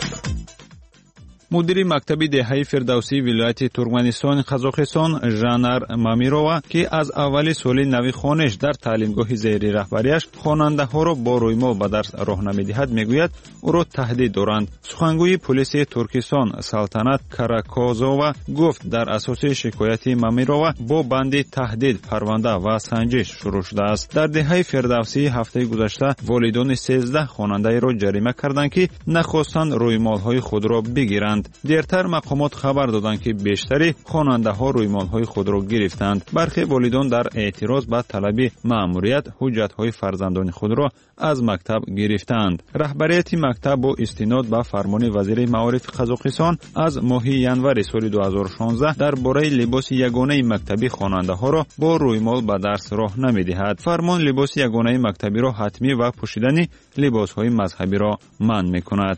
مدیر مکتب دهه فردوسی ولایت ترکمنستان قزاقستان ژانر مامیرова که از اول سال نو خوانش در تعلیمگاه زیر رهبریش خواننده ها را با رویمال به درس راه نمیدهد میگوید او را تهدید دارند. سخنگوی پلیس ترکستان سلطنت کاراکوزова گفت در اساس شکایت مامیرova با بند تهدید پرونده و سنجش شروع شده است. در دهه فردوسی هفته گذشته والدان سیزده خواننده را جریمه کردند که نخواستند رویمال های خود را بگیرند. دیرتر مقامات خبر دادند که بیشتری خواننده ها رویمال های خود را گرفتند. برخی والدان در اعتراض به طلب مأموریت حجت های فرزندان خود را از مکتب گرفتند. رهبریت مکتب با استناد به فرمان وزیر معارف قزاقستان از ماه ژانویه سال دو هزار و شانزده درباره لباس یگانه مکتبی خواننده ها را با رویمال به درس راه نمیدهد. فرمان لباس یگانه مکتبی را حتمی و پوشیدن لباس های مذهبی را منع میکند.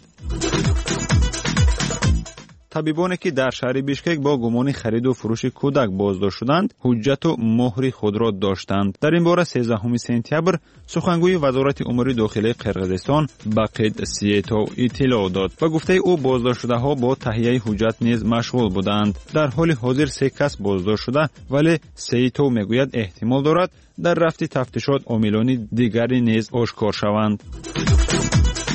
طبیبانی که در شهر بیشکک با گمان خرید و فروش کودک بازداشت شدند، حجت و مهر خود را داشتند. در این باره سیزدهم سپتامبر سخنگوی وزارت امور داخلی قرقیزستان باقید سیتو اطلاع داد و گفته او بازداشت شده ها با تهیه حجت نیز مشغول بودند. در حال حاضر سه کس بازداشت شده، ولی سیتو میگوید احتمال دارد در رفت تفتیشات عاملان دیگری نیز آشکار شوند.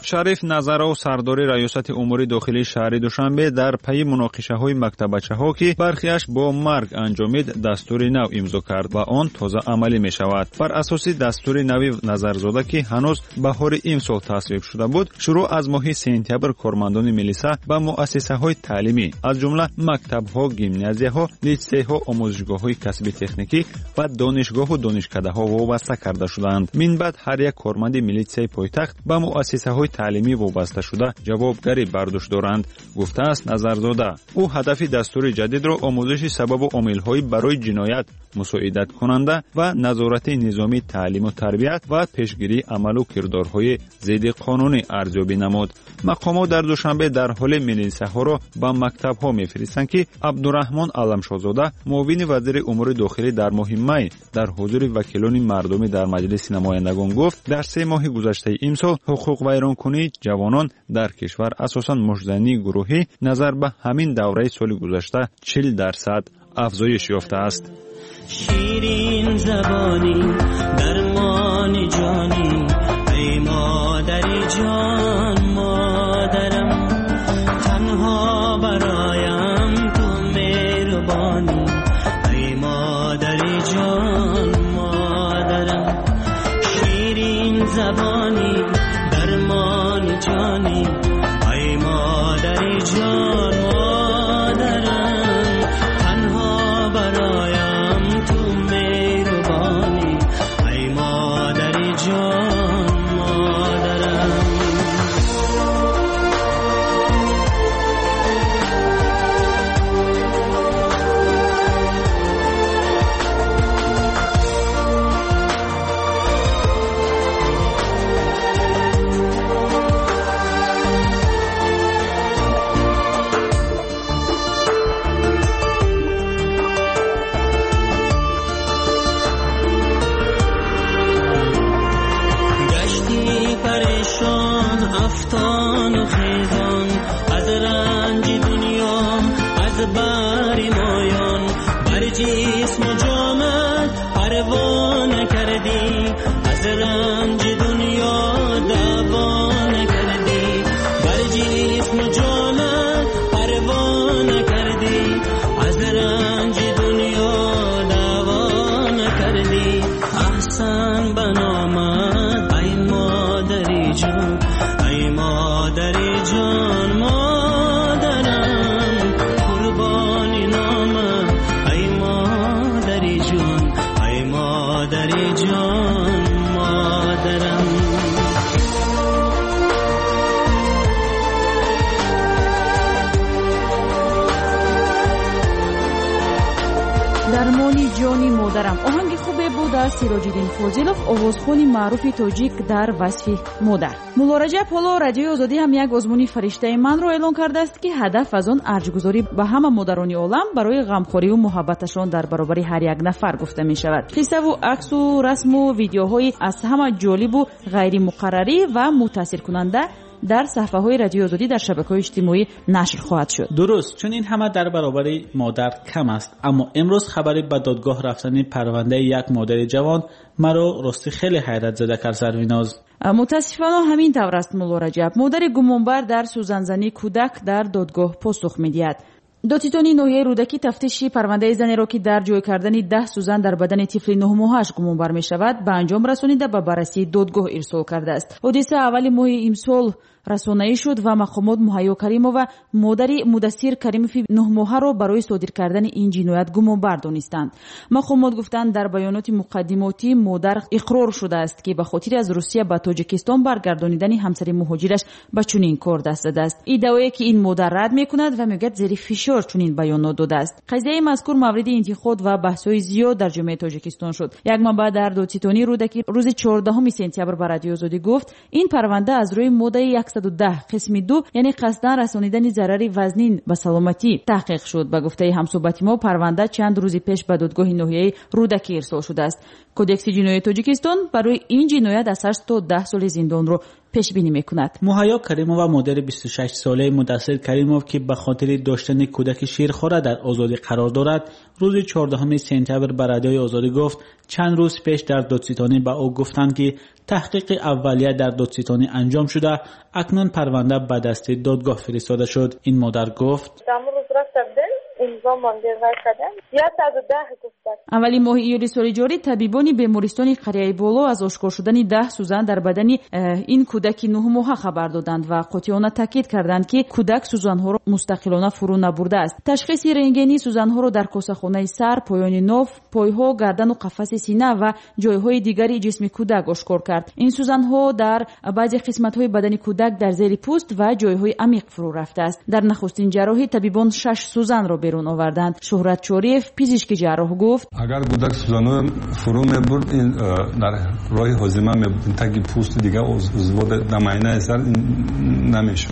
شریف نظرا و سرداری ریاست امور داخلی شهر دوشنبه در پی مناقشه‌های مکتبچه‌ها که برخیش با مرگ انجامید دستور نو امضا کرد و آن تازه عملی می‌شود. بر اساس دستور نوی نظرزاده که هنوز بهار امسال تصویب شده بود، شروع از ماه سپتامبر کارمندان ملیسا به مؤسسه‌های تعلیمی از جمله مکتب‌ها، گیمنازیاها، لیسی‌ها، آموزشگاه‌های کسبی تکنیکی و دانشگاه و دانشکده‌ها وابسته کرده شدند. من بعد هر یک کارمند ملیسای پایتخت به مؤسسه‌های تعلیمی وابسته شده جوابگری برداشت دارند، گفته است نظرزاده. او هدف دستور جدید را آموزش سبب و عامل‌های برای جنایت مساعدت کننده و نظارت نظامی تعلیم و تربیت و پیشگیری عمل و کردارهای ضد قانونی ارزیابی نمود. مقامات در دوشنبه در حال ملیسه‌ها را به مکتب‌ها می‌فرستند که عبدالرحمن علمشاهزاده معاون وزیر امور داخلی در ماه می در حضور وکیلان مردمی در مجلس نمایندگان گفت در سه ماه گذشته امسال حقوق ویرانکنی جوانان در کشور اساساً مجزنی گروهی نظر به همین دوره سال گذشته چهل درصد افزایش یافته است. شیرین زبانی درمان جانی ای مادر جان مادرم، تنها برایم تو مهربانی ای مادر جان مادرم. شیرین زبانی درمان جانی ای مادر جان مادرم، تنها برایم تو مهربانی ای مادر جان مادرم. افتان و خیزان از رنج دنیا از باری مایان بر جسم و جامت پروا نکردی، از رنج دنیا دوا نکردی، بر جسم و جامت پروا نکردی، از رنج دنیا دوا نکردی. احسن بنامت ای مادری جان ای مادر جان مادرم، قربانی نامم ای مادر جان ای مادر جان مادرم. درمانی جانی مادرم آهنگ خوبه بود از سیراج‌الدین فاضلов، آوازخوانی معروف توجیک در وصف مادر. موللا رجب حالا رادیوی آزادی هم یک آزمونی فرشته من رو اعلان کرده است که هدف از آن ارجگذاری به همه مادران عالم برای غمخوری و محبتشان در برابر هر یک نفر گفته می شود. قصه و عکس و رسم و ویدیوهای از همه جالب و غیر مقرری و متاثر کننده در صفحه های رادیو آزادی در شبکه‌های اجتماعی نشر خواهد شد. درست، چون این همه در برابر مادر کم است، اما امروز خبری به دادگاه رفتن پرونده یک مادر جوان مرا راستی خیلی حیرت زده کرد. زریناز متاسفانه همین طور است. مولا رجب مادر گمانبر در سوزنزنی کودک در دادگاه پاسخ می‌دهد. دادستانی ناحیه رودکی تفتیشی پرونده زنی را که در جای کردن ده سوزن در بدن طفل نه ماهش گمانبر می شود به انجام رسانیده به بررسی دادگاه ارسال کرده است. حادثه اول ماه امسال رسانه‌ای شد و مقامات مهیا کریمو و مادر مدثر کریموف نه ماهه را برای صادر کردن این جنایت گمانبر دانستند. مقامات گفتند در بیانات مقدماتی مادر اقرار شده است که به خاطر از روسیه به تاجیکستان برگردانیدن همسر مهاجرش به چنین کار دست زده است. ادعایی که این مادر رد می‌کند و میگوید زیر فشار چنین بیانات داده است. قضیه مذکور مورد انتقاد و بحث‌های زیاد در جامعه تاجیکستان شد. یک منبع در دادستانی رودکی روز چهاردهم سپتامبر به رادیو آزادی گفت این پرونده از روی ماده صد و ده قسم دو یعنی قصداً رسانیدن ضرر وزنین به سلامتی تحقیق شد. به گفته همصحبت ما پرونده چند روز پیش به دادگاه ناحیه رودکی ارسال شده است. کدکس جنایت تاجیکستان برای این جنایت از هشت تا ده سال زندان را پیش بینی میکند. مهیا کریمووا مادر بیست و شش ساله مدثر کریموف که به خاطر داشتن کودک شیرخواره در آزادی قرار دارد، روز چهاردهم سپتامبر به رادیوی آزادی گفت چند روز پیش در دادستانی به او گفتند که تحقیق اولیه در دادستانی انجام شده، اکنون پرونده به دست دادگاه فرستاده شد. این مادر گفت اولی ماه ایول سال جاری طبیبان بیمارستان قریه بولو از اشکار شدن ده سوزن در بدن این کودک نه ماهه خبر دادند و قاطعانه تاکید کردند که کودک سوزنها را مستقلانه فرو نبرده است. تشخیص رنگینی سوزنها را در کاسه‌خانه سر، پایان ناف، پایها، گردن و قفس سینه و جایهای دیگری جسم کودک اشکار کرد. این سوزنها در بعضی قسمت‌های بدن کودک در زیر پوست و جایهای عمیق فرو رفته است. در نخستین جراحی طبیبان شش سوزن را بیرون آوردند. شهرت چوریف پزشک جراح گفت اگر کودک سوزن‌ها فرو می‌برد این در راه هاضمه می‌بود تاکی پوست دیگه عضو نماینده اثر نمی‌شد.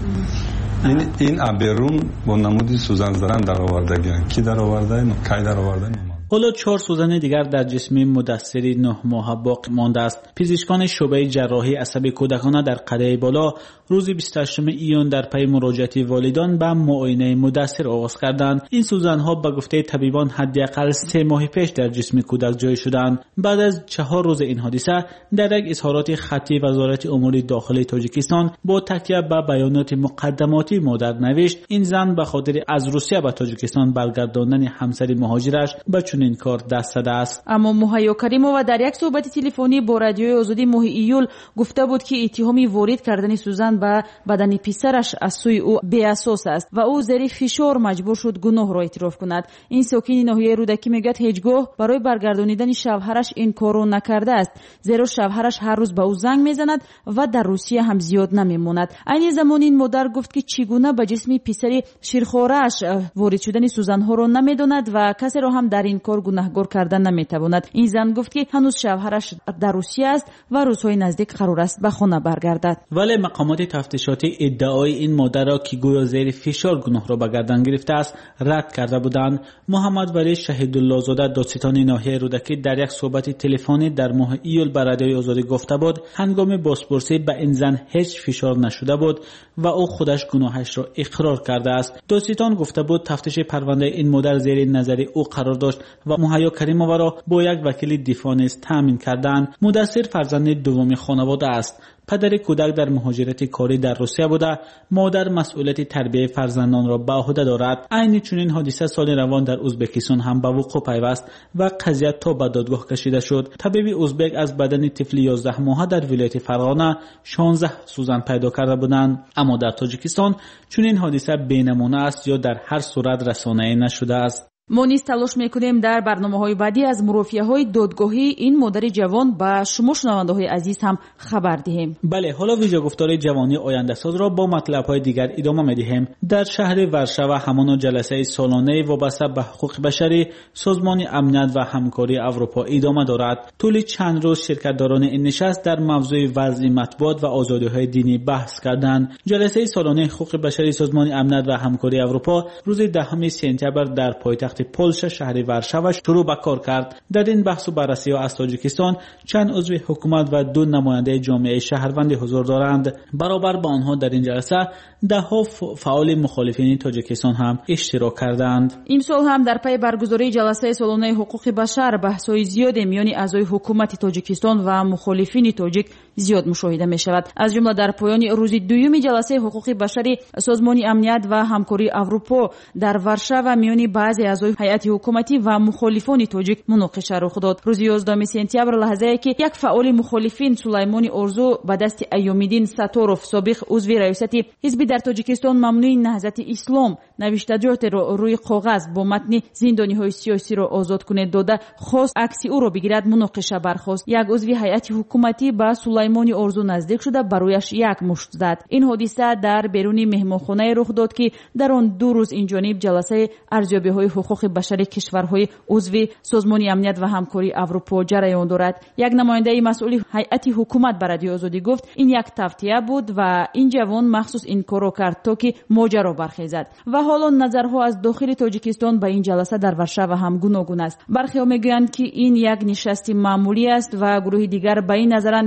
این این ابرون با نمودی سوزن زدن در آوردگی کی در آورده کی در آورده حالا چهار سوزن دیگر در جسم مدثر نه ماهه باقی مانده است. پزشکان شعبه جراحی عصب کودکانه در قریه بالا روز بیست و هشتم ایون در پی مراجعت والدان به معاینه مدثر آغاز کردند. این سوزن‌ها به گفته طبیبان حداقل سه ماه پیش در جسم کودک جای شدند. بعد از چهار روز این حادثه در یک اظهارات خطی وزارت امور داخلی تاجیکستان با تکیه به بیانات مقدماتی مادر نوشت این زن به خاطر از روسیه به تاجیکستان برگرداندن همسر مهاجرش به چنین کار دست زده است. اما مهیا کریمووا در یک صحبت تلفنی با رادیوی آزادی ماه ایول گفته بود که اتهامی وارد کردن سوزن به بدن پسرش از سوی او بی اساس است و او زیر فشار مجبور شد گناه را اعتراف کند. این ساکن ناحیه رودکی میگوید هیچگاه برای برگردانیدن شوهرش این کارو نکرده است، زیرا شوهرش هر روز به او زنگ میزند و در روسیه هم زیاد نمیماند. این زمان این مادر گفت که چگونه به جسم پسر شیرخواره‌اش وارد شدن سوزن‌ها را نمیداند و کسی را هم در این کار گناهکار کردن نمیتواند. این زن گفت که هنوز شوهرش در روسیه است و روزهای نزدیک قرار است به خانه برگردد. ولی مقامات تفتیشاتی ادعای این مادر را که گویا زیر فشار گناه را به گردن گرفته است رد کرده بودند. محمد ولی شهیدالله زاده دادستان ناحیه رودکی در یک صحبت تلفنی در ماه ایول به رادیوی آزادی گفته بود هنگام بازپرسی به این زن هیچ فشار نشده بود و او خودش گناهش را اقرار کرده است. دادستان گفته بود تفتیش پرونده این مادر زیر نظر او قرار داشت و مهیا کریمووا را با یک وکیل دفاع نیز تامین کردند. مدثر فرزند دوم خانواده است. پدر کودک در مهاجرت کاری در روسیه بوده. مادر مسئولیت تربیت فرزندان را به عهده دارد. عین چنین حادثه سال روان در ازبکستان هم به وقوع پیوست و قضیه تا به دادگاه کشیده شد. طبیب ازبک از بدن طفل یازده ماهه در ولایت فرغانه شانزده سوزن پیدا کرده بودند. اما در تاجیکستان چنین حادثه بینمونه است یا در هر صورت رسانه‌ای نشده است. ما نیز تلاش میکنیم در برنامه‌های بعدی از مرافعه‌های دادگاهی این مادر جوان به شما شنونده‌های عزیز هم خبر دهیم. بله، حالا ویژه گفتار جوانی آینده ساز را با مطلب‌های دیگر ادامه می‌دهیم. در شهر ورشوا همان جلسه سالانه وابسته به حقوق بشری سازمان امنیت و همکاری اروپا ادامه دارد. طول چند روز شرکت‌داران این نشست در موضوع وضع مطبوعات و آزادی‌های دینی بحث کردند. جلسه سالانه حقوق بشری سازمان امنیت و همکاری اروپا روز دهم سپتامبر در پایتخت پولش شهر ورشوا شروع به کار کرد. در این بحث و بررسی ها از تاجیکستان چند عضو حکومت و دو نماینده جامعه شهروندی حضور دارند. برابر با آنها در این جلسه ده ها فعال مخالفین تاجیکستان هم اشتراک کردند. این سال هم در پی برگزاری جلسه سالانه حقوق بشر بحث‌های زیاد میان اعضای حکومت تاجیکستان و مخالفین تاجیک زیاد مشاهده می شود. از جمله در پایان روز دوم جلسه حقوق بشری سازمان امنیت و همکاری اروپا در ورشوا میان بعضی اعضای هیئت حکومتی و مخالفان تاجیک مناقشه رخ داد. روز یازدهم سپتامبر لحظه‌ای که یک فعال مخالفین سلیمانی ارزو به دست ایومیدین ساتوروف سابق عضو ریاست حزب در تاجیکستان ممنوع نهضت اسلام نوشتجات را روی کاغذ با متن زندانی‌های سیاسی را آزاد کنید داده خواست عکس او را بگیرد مناقشه برخاست. یک عضو هیئت حکومتی با سلیمانی ارزو نزدیک شده برایش یک مشت زد. این حادثه در بیرون مهمانخانه رخ داد که در آن دو روز این جانب جلسه ارزیابی‌های حقوق بشری کشورهای عضو سازمان امنیت و همکاری اروپا جریان دارد. یک نماینده مسئول هیئت حکومت بر رادیو آزادی گفت این یک توطئه بود و این جوان مخصوص این کارو کرد تا که ماجرا برخیزد. و حالا نظرها از داخل تاجیکستان به این جلسه در ورشوا هم گوناگون است. برخی‌ها میگویند که این یک نشست معمولی است و گروه دیگر به این نظرند که نباید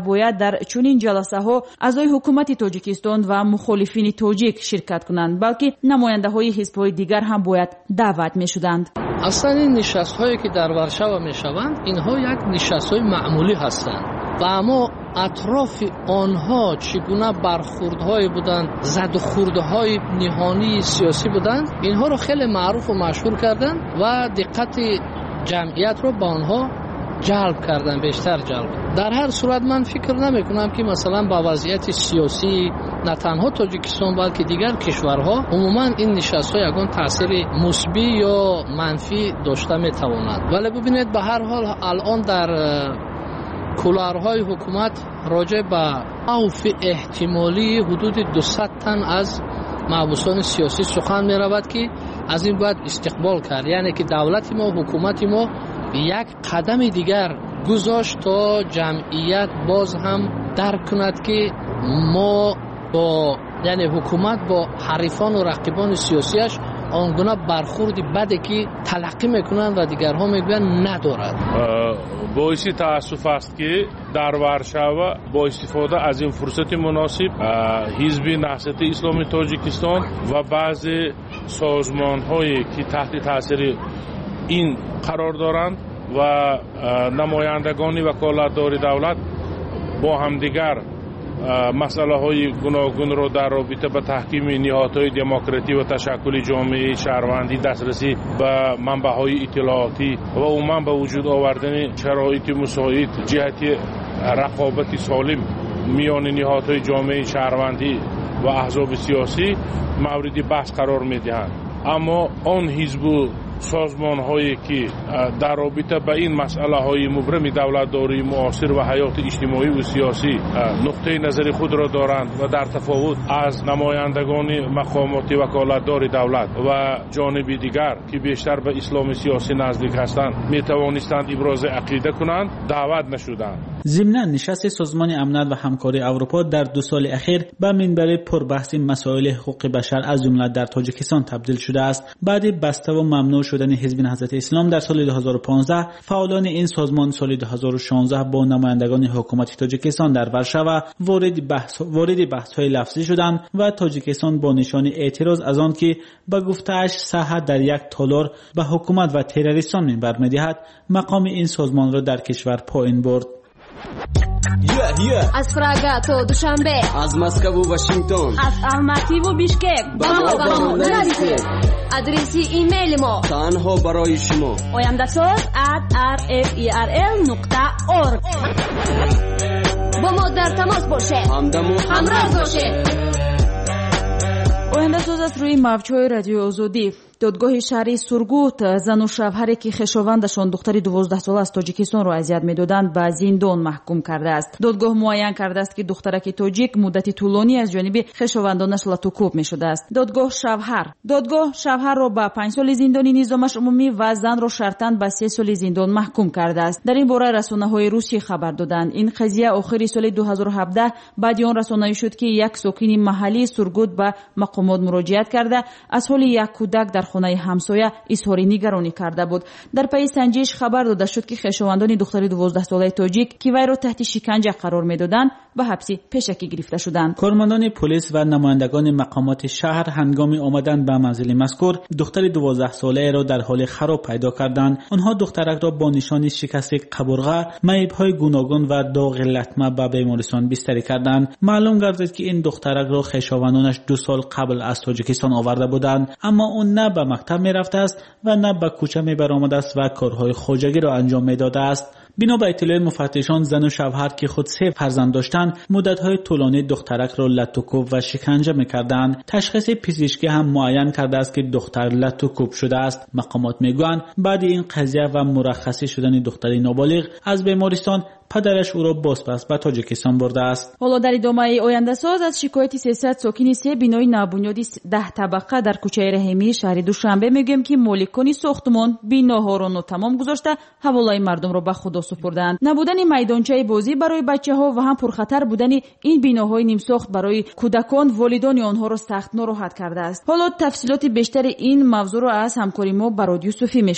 نباید در چنین جلسه‌ها اعضای حکومت تاجیکستان و مخالفین تاجیک شرکت کنند، بلکه نماینده‌های حزب‌های دیگر هم باید دعوت می‌شدند. اصلا این نشست‌هایی که در ورشو می‌شوند اینها یک نشست‌های معمولی هستند و اما اطراف آنها چگونه برخوردهای بودند، زد و خوردهای نهانی سیاسی بودند، اینها رو خیلی معروف و مشهور کردند و دقت جمعیت رو به آنها جلب کردن، بیشتر جلب. در هر صورت من فکر نمی کنم که مثلا با وضعیت سیاسی نه تنها تاجیکستان بلکه دیگر کشورها عموما این نشست‌ها یگان تاثیر مثبت یا منفی داشته می تواند. ولی ببینید به هر حال الان در کولارهای حکومت راجع به خوف احتمالی حدود دویست تن از محبوسان سیاسی سخن می رود که از این باید استقبال کرد، یعنی که دولت ما و حکومت ما یک قدم دیگر گذاشت تا جمعیت باز هم درک کند که ما با یعنی حکومت با حریفان و رقیبان سیاسیش آنگونه برخوردی بده که تلقی میکنند و دیگرها میگویند ندارد. باعث تاسف است که در ورشو با استفاده از این فرصت مناسب حزب نهضت اسلامی تاجیکستان و بعضی سازمان هایی که تحت تاثیر این قرار دارند و نمایندگان وکالتدار دولت با همدیگر مسئله های گوناگون رو در رابطه با تحکیم نهادهای دموکراتی و تشکل جامعه شهروندی، دسترسی به منبع های اطلاعاتی و عموما به وجود آوردن شرایط مساعد جهت رقابت سالم میان نهادهای جامعه شهروندی و احزاب سیاسی مورد بحث قرار میدهند. اما آن حزب سازمان هایی که در رابطه به این مسئله های مبرم دولتداری معاصر و حیات اجتماعی و سیاسی نقطه نظر خود را دارند و در تفاوت از نمایندگان مقامات وکالتدار دولت و جانب دیگر که بیشتر به اسلام سیاسی نزدیک هستند می توانستند ابراز عقیده کنند، دعوت نشدند. ضمناً نشست سازمان امنیت و همکاری اروپا در دو سال اخیر به منبر پربحث مسائل حقوق بشر از جمله در تاجیکستان تبدیل شده است. بعد بسته و ممنوع شدن حزب نهضت اسلام در سال دو هزار و پانزده، فعالان این سازمان سال دو هزار و شانزده با نمایندگان حکومت تاجیکستان در ورشو وارد بحث وارد بحث‌های لفظی شدند و تاجیکستان با نشان اعتراض از آن که به گفته‌اش صحت در یک تالار به حکومت و تروریستان منبر می‌دهد، مقام این سازمان را در کشور پایین برد. Yeah, yeah. از پراگا تا دوشنبه، از مسکو و واشنگتن، از الماتی و بیشکک با ما با ما نرسید. ادرسی ایمیل ما تنها برای شما oyandasot at r f e r l نقطه org. با ما در تماس باشه، همراه باشه. oyandasot از روی موج‌های رادیو آزادی. دادگاه شهری سورگوت زن و شوهری که خویشاوندشان دختری دوازده ساله از تاجیکستان را اذیت می‌دادند به زندان محکوم کرده است. دادگاه معین کرده است که دخترک تاجیک مدتی طولانی از جانب خویشاوندانش لاتوکوب می‌شده است. دادگاه شوهر دادگاه شوهر را به پنج سال زندانی نظامش عمومی و زن را شرطاً به سه سال زندان محکوم کرده است. در این باره رسانه‌های روسی خبر دادند. این قضیه آخر سال دو هزار و هفده بعد آن رسانه‌ای شد که یک ساکن محلی سورگوت به مقامات مراجعت کرده از حال یک کودک در خانه همسایه اظهار نگرانی کرده بود. در پی سنجش خبر داده شد که خویشاوندان دختر دوازده ساله تاجیک که وی را تحت شکنجه قرار می‌دادند به حبس پیشکی گرفته شدند. کارمندان پلیس و نمایندگان مقامات شهر هنگام آمدن به منزل مذکور دختر دوازده ساله را در حال خراب پیدا کردند. آنها دخترک را با نشان شکست قبرغه، معیب‌های گوناگون و داغ لطمه به بیمارستان بستری کردند. معلوم گردید که این دخترک را خویشاوندانش دو سال قبل از تاجیکستان آورده بودند، اما اون نه به مکتب می رفته است و نه به کوچه می برآمده است و کارهای خواجگی را انجام می داده است. بنا به اطلاع مفتشان زن و شوهر که خود سه فرزند داشتند مدت‌های طولانی دخترک را لطوکوب و شکنجه می‌کردند. تشخیص پزشکی هم معین کرده است که دختر لطوکوب شده است. مقامات میگویند بعد این قضیه و مرخصی شدن دختر نابالغ از بیمارستان پدرش او را بازپس به تاجیکستان برده است. حالا در ادامه oyandasot از شکایت سیصد ساکن سه بینای نابنیادی ده طبقه در کوچه رحیمی شهر دوشنبه میگویم که مالکان ساختمان بیناها را ناتمام گذاشته حوالای مردم را به خدا سپردند. نبودن میدانچه بازی برای بچه‌ها و هم پرخطر بودن این بیناهای نیم ساخت برای کودکان والدان آنها را سخت ناراحت کرده است. حالا تفصیلات بیشتر این موضوع را از همکار ما برادیو صوفی میشنویم.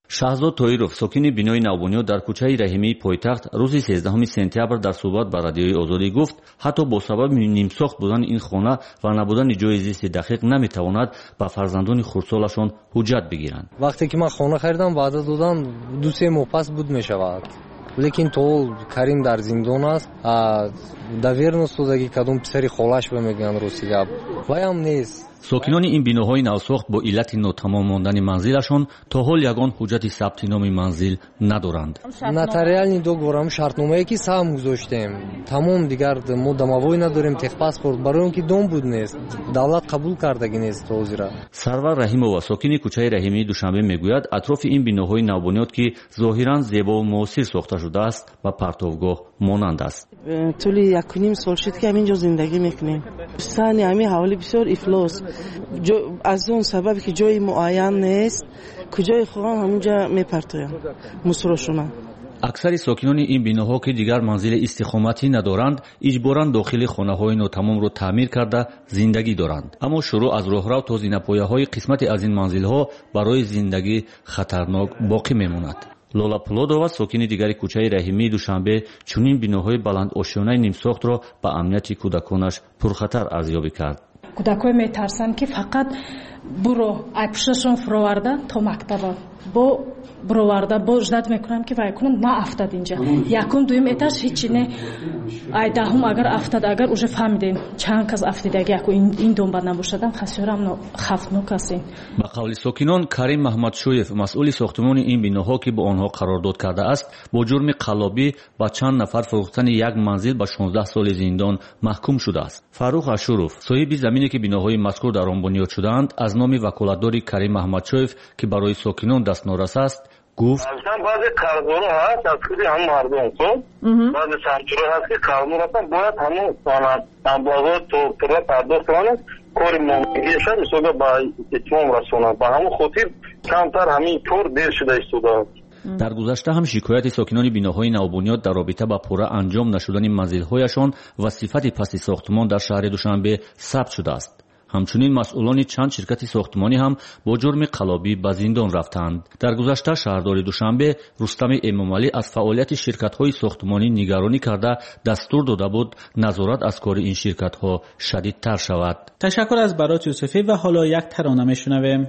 шаҳзод тоиров сокини бинои навбуниёд дар кӯчаи раҳимии пойтахт рӯзи сездахуми сентябр дар суҳбат ба радиои озодӣ гуфт ҳатто бо сабаби нимсохт будани ин хона ва набудани ҷои зисти дақиқ наметавонад ба фарзандони хурдсолашон ҳуҷҷат бигиранд. вақте ки ман хона харидам ваъда додам ду се моҳ пас буд мешавад, лекин то Карим дар зиндон аст. даверност додагӣ кадом писари холаш ба мегӯянд рости гап ваям нест. сокинони ин биноҳои навсохт бо иллати нотамом мондани манзилашон то ҳол ягон ҳуҷҷати сабти номи манзил надоранд. нотариальный договорам шартномае ки сам гузоштем тамом, дигар мо домовой надорем, техпаспорт, барои он ки дом буд нест, давлат қабул кардагӣ нест ҳозира. сарвар раҳимова сокини кӯчаи раҳимии душанбе мегӯяд атрофи ин биноҳои навбуниёд ки зоҳиран зебову муосир сохта шудааст ба партовгоҳ монанд аст. тӯли якуним сол шуд ки ҳамин ҷо зиндагӣ мекунем. сани ҳамин ҳаволи бисёр ифлос, аз он сабаби ки ҷои муайян нест, куҷои хоҳам ҳаминҷа мепартоям мусрошона. аксари сокинони ин биноҳо ки дигар манзили истиқоматӣ надоранд иҷборан дохили хонаҳои нотамомро таъмир карда зиндагӣ доранд. аммо шурӯъ аз роҳрав то зинапояҳои қисмате аз ин манзилҳо барои зиндагӣ хатарнок боқӣ мемонад. лола пулодова сокини дигари кӯчаи раҳимии душанбе чунин биноҳои баландошёнаи нимсохтро ба амнияти кӯдаконаш пурхатар арзёбӣ кард. кӯдакҳое метарсанд ки фақат буро айпушашон фуроварда то мактаба бо буроварда бо ждат мекунам ки вай кунам на афтад инҷа якум дуюм этаж ҳичи не ай даҳум агар афтад агар уже фаҳмидем чанд кас афтидаги яку ин домба набошадам хасёрам хафтнок ҳастем. ба қавли сокинон Карим Маҳмадшоев масъули сохтмони ин биноҳо ки бо онҳо қарордод кардааст бо ҷурми қаллобӣ ба чанд нафар фурӯхтани як манзил ба шонздаҳ соли зиндон маҳкум шудааст. Фаррух Ашуров соҳиби замине ки биноҳои мазкур дар он бунёд шудаанд аз номи ваколатдори Карим Маҳмадшоев ки барои сокинон дастнорас аст гуфт баъзе қарздорҳо ҳаст аз худи ҳам мардум сон баъзе самҷиро ҳаст ки қарздор ҳастан бояд ҳамон маблағҳо то пурра пардохт кунанд кори момигиашад исода ба итмом расонанд ба ҳамон хотир камтар ҳамин кор дер шуда истодааст. дар гузашта ҳам шикояти сокинони биноҳои навбуниёд дар робита ба пурра анҷом нашудани манзилҳояшон ва сифати пасти сохтмон дар шаҳри Душанбе сабт шудааст. ҳамчунин масъулони чанд ширкати сохтмонӣ ҳам бо ҷурми қаллобӣ ба зиндон рафтанд. дар гузашта шаҳрдори Душанбе Рустами Эмомалӣ аз фаъолияти ширкатҳои сохтмонӣ нигаронӣ карда дастур дода буд назорат аз кори ин ширкатҳо шадидтар шавад. ташаккур аз Барот Юсуфӣ ва ҳоло як тарона мешунавем.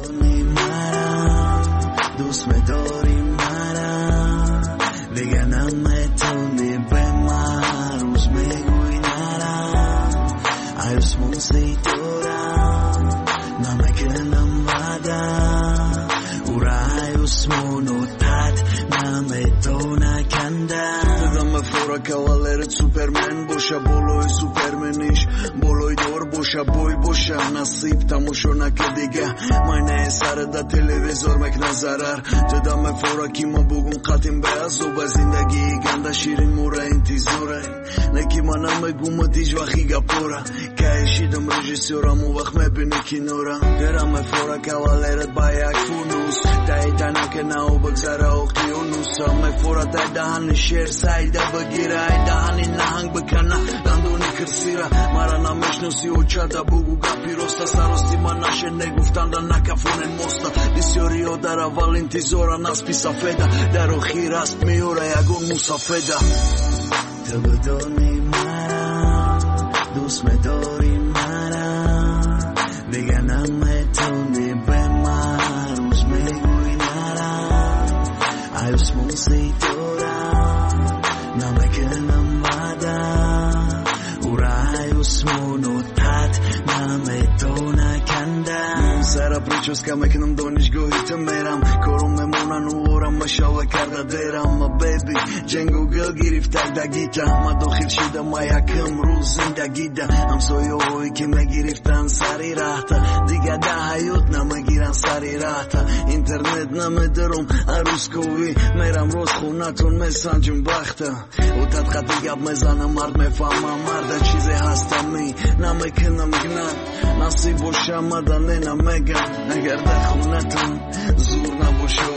кавалерит супермен боша болои супермениш болои дор боша бой боша насиб тамошо накардига майне сарда телевизор мекна зарар ҷадаме фораки ма бугум қатим беазо ба зиндагӣ ганда ширин мура интизора неки мана мегума диж вахи гапора кайшидам режиссёрам у вақт мебини кинора дераме фора кавалерит ба як фунус тайтанаке нао бигзара оқиёнуса мефора дай даҳани шер сайда багира ай даҳани наҳанг бикана дандони кирсира мара намешноси очада бугу гапи роста сарости ман нашене гуфтанда накафонен моста бисёриҳо дар аввал интизора наспи сафеда дар охир аст меёра ягон мусафеда ту будони мара дӯст медори мара дига наметони бе ман рӯз мегӯи нара ай усмон ситора намекунам ваъда ура ай усмону тат наметона канда сара прическа мекунам донишгоҳи ту мерам корум мемонан уорам машава карда дерам ма беби ҷенгу гил гирифтак дагита ма дохил шидам ма якм рӯз зиндагида ҳамсояҳое ки мегирифтан сари раҳта дига да ҳаёт намегиран сари раҳта интернет намедорам арӯзковӣ мерам роз хонатон месанҷим бахта отат қати гап мезанам мард мефаҳма марда чизе ҳастами намекунам гнат насиб боша мадане намегам агар дар хонатон зур набоша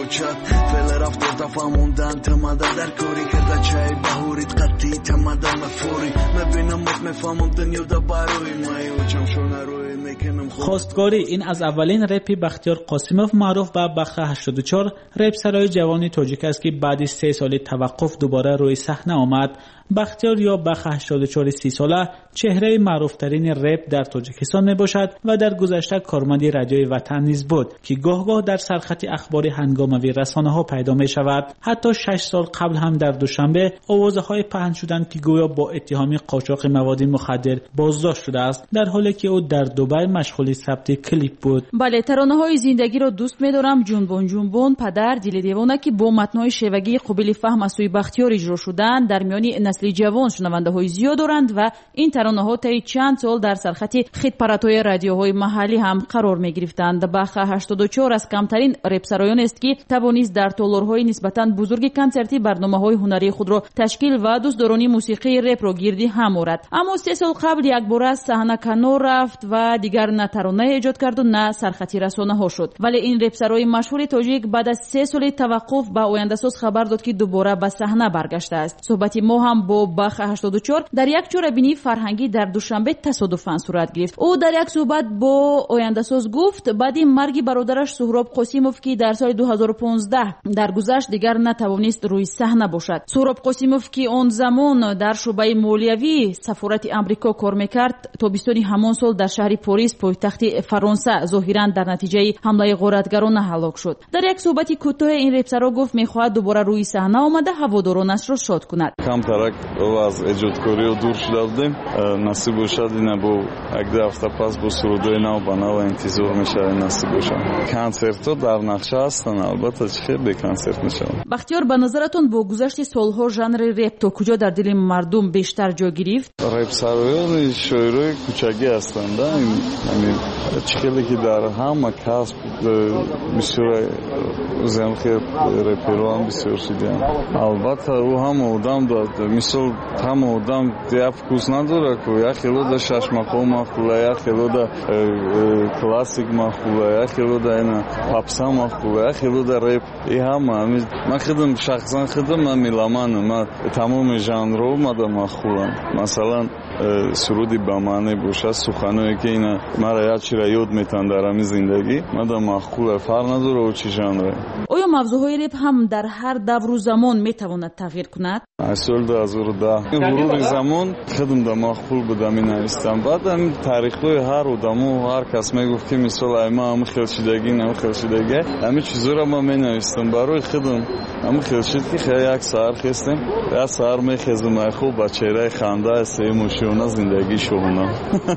чат феле рафтор тафамондан тамада дар кори карда чай баҳорит қатъи тамада мафори мебинам мот мефаҳмам дунё да барои май очам шонарои мекунам خواستگاری این از اولین رپ بختیار قاسموف معروف به بخ هشتاد و چهار رپ سرای جوانی تاجیک است که بعد از سه سال توقف دوباره روی صحنه آمد. بختیار یا بخ هشتاد و چهار سی ساله چهره معروف ترین رپ در تاجیکستان می باشد و در گذشته کارمند رادیوی وطن نیز بود که گاه گاه در سرخط اخبار هنگاموی رسانه ها پیدا می شود. حتی شش سال قبل هم در دوشنبه آوازهای پهن شدند که گویا با اتهام قاچاق مواد مخدر بازداشت شده است، در حالی که او در دبی مشغول ثبت کلیپ بود. بله، ترانه های زندگی را دوست می دارم، جنبون جنبون، پدر، دل دیوانه که با متن‌های شیوگی قابل فهم از سوی بختیار اجرا شدند در میان نسل جوان شنونده های زیاد دارند و این ترانه ها طی چند سال در سرخط خط پرتوی رادیوهای محلی هم قرار می گرفتند. بخ هشتاد و چهار از کمترین رپسرایان است که توانست در تالارهای نسبتاً بزرگ کنسرتی برنامه‌های هنری خود را تشکیل و دوستداران موسیقی رپ را گردی هم آورد. اما سه سال قبل یک بار از صحنه کنار رفت و دیگر نه ترانه ایجاد کرد و نه سرخطی رسانه ها شد. ولی این رپسرای مشهور تاجیک بعد از سه سال توقف به آینده ساز خبر داد که دوباره به صحنه برگشته است. صحبت ما هم با بخ هشتاد و چهار در یک چهاربینی فرهنگی در دوشنبه تصادفاً صورت گرفت. او در یک صحبت با آینده ساز گفت بعد مرگ برادرش سهراب قاسموف که در سال دو هزار و پانزده درگذشت دیگر نتوانست روی صحنه باشد. سهراب قاسموف که آن زمان در شعبه مالیوی سفارت آمریکا کار میکرد، تابستان همان سال در شهر پاریس پایتخت فرانسه ظاهراً در نتیجه حمله غارتگران هلاک شد. در یک صحبت کوتاه این رپسر گفت میخواهد دوباره روی صحنه آمده هوادارانش را شاد کند. کمترک از ایجادکاری و دور شده بودیم، نصیب باشد اینا با یک دو هفته پس با سرودای نو با نو انتظار میشه نصیب باشد. کنسرت ها در نقشه هستن، البته چه به کنسرت میشه. بختیار به نظرتون با گذشت سالها ژانر رپ تا کجا در دل مردم بیشتر جا گرفت؟ رپسرایان شاعرای کوچگی هستند. یعنی چیزی که در همه کسب بسیار زمخه رپرها هم بسیار شدن. البته او هم آدم داد، مثل هم آدم دیاب کوس نداره که یا خیلی دا شش مقام مخوله، یا خیلی دا کلاسیک مخوله، یا خیلی دا اینا پاپسا مخوله، یا خیلی دا رپ. ای همه من خودم شخصا خودم من میلمانم، من تمام ژانرها ما دا مخولم. مثلا سرودی با معنی باشه، سخنایی که اینا مرا یاد چیرا یاد میتن در همین زندگی ما دا مخوله، فرق نداره او چی ژانره. آیا موضوعهای رپ هم در هر دور و زمان میتواند تغییر کند؟ سال دو هزار و ده ورود زمان خودم دا مخول بودم می نویستم. بعد هم تاریخ‌های هر آدم و هر کس میگفت که مثلا ما هم خلشیدگی نه خلشیدگی همه چیزا رو ما می نویستم برای خودم. هم خلشید که خیلی یک سر خستم یا سر میخزم خوب با چهره خنده سه مشونه زندگی شونا.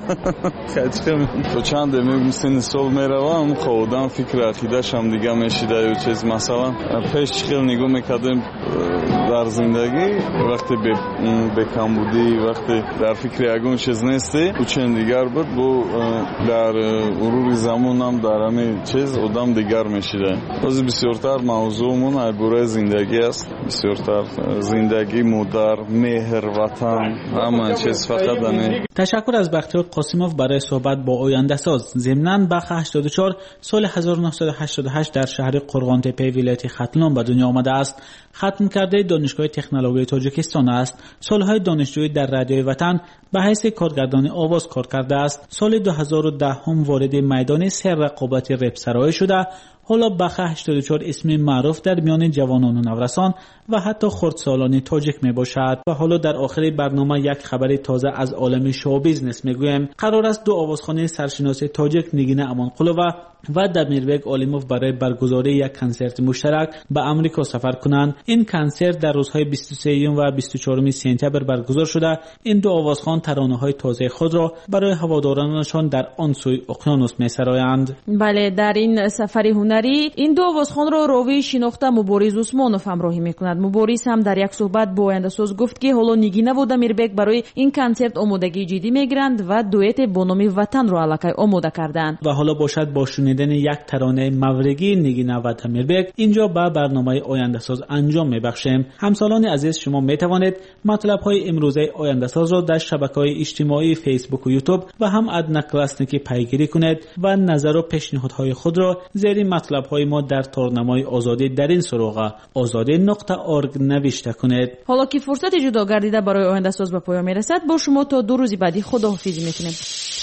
خیلی تو چند می سن سال میروم خودم فکر عقیده‌ش هم دیگه میشیده و چیز مثلا پیش خیلی نگاه میکردم در زندگی وقتی به به کمبودی وقتی در فکر یگون چیز نیستی و چند دیگر بود بو در مرور زمان هم در همه چیز آدم دیگر میشیده. باز بسیارتر موضوعمون عباره زندگی است، بسیارتر زندگی مادر، مهر، وطن، همه چیز فقط همین. تشکر از بختیار قاسموف برای صحبت با آینده ساز. ضمناً بخ هشتاد و چهار سال هزار و نهصد و هشتاد و هشت در شهر قرغان‌تپه ولایت ختلان به دنیا آمده است. ختم کرده دانشگاه تکنولوژی تاجیکستان است. سالهای دانشجویی در رادیوی وطن به حیث کارگردان آواز کار کرده است. سال دو هزار و ده هم وارد میدان سر رقابت رپ سرایی شده. حالا بخ هشتاد و چهار اسم معروف در میان جوانان و نورسان و حتی خردسالان تاجیک می باشد. و حالا در آخر برنامه یک خبر تازه از عالم شو بیزنس می گویم. قرار است دو آوازخوان سرشناس تاجیک نگین امانقلووا و دمیربگ آلیموف برای برگزاری یک کنسرت مشترک به آمریکا سفر کنند. این کنسرت در روزهای بیست و سه و بیست و چهار سپتامبر برگزار شده. این دو آوازخوان ترانه‌های تازه خود را برای هوادارانشان در آن سوی اقیانوس می‌سرایند. بله، در این سفر هنری این دو آوازخوان را راوی شناخته مبارز عثمانوف همراهی می‌کند. مبارز هم در یک صحبت با آینده ساز گفت که حالا نگینه و دمیربگ برای این کنسرت آمادگی جدی می‌گیرند و دوئت با نام وطن را الکی آماده کردند. و حالا باشد با شنیدن یک ترانه مورگی نگینه و دمیربگ اینجا به برنامه آینده ساز انجام می‌بخشیم. همسالان عزیز، شما می‌توانید مطلب‌های امروزه آینده ساز را در شبکه‌های اجتماعی فیسبوک و یوتیوب و هم ادنا کلاسنیکی پیگیری کنید و نظر و پیشنهادهای خود را زیر مطلب‌های ما در تورنمای آزادی در این سراغ آزادی نقطه ارگ نوشته کنید. حالا که فرصت جدا گردیده برای آینده ساز به پایان میرسد، با شما تا دو روز بعدی خداحافظی میکنیم.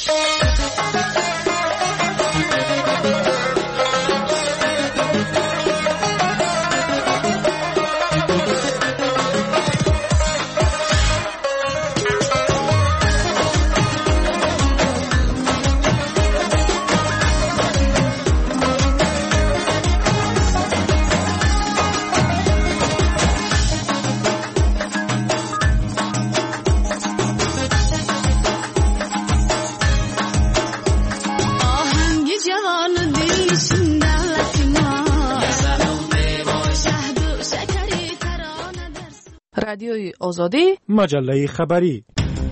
رادیوی آزادی، مجله خبری.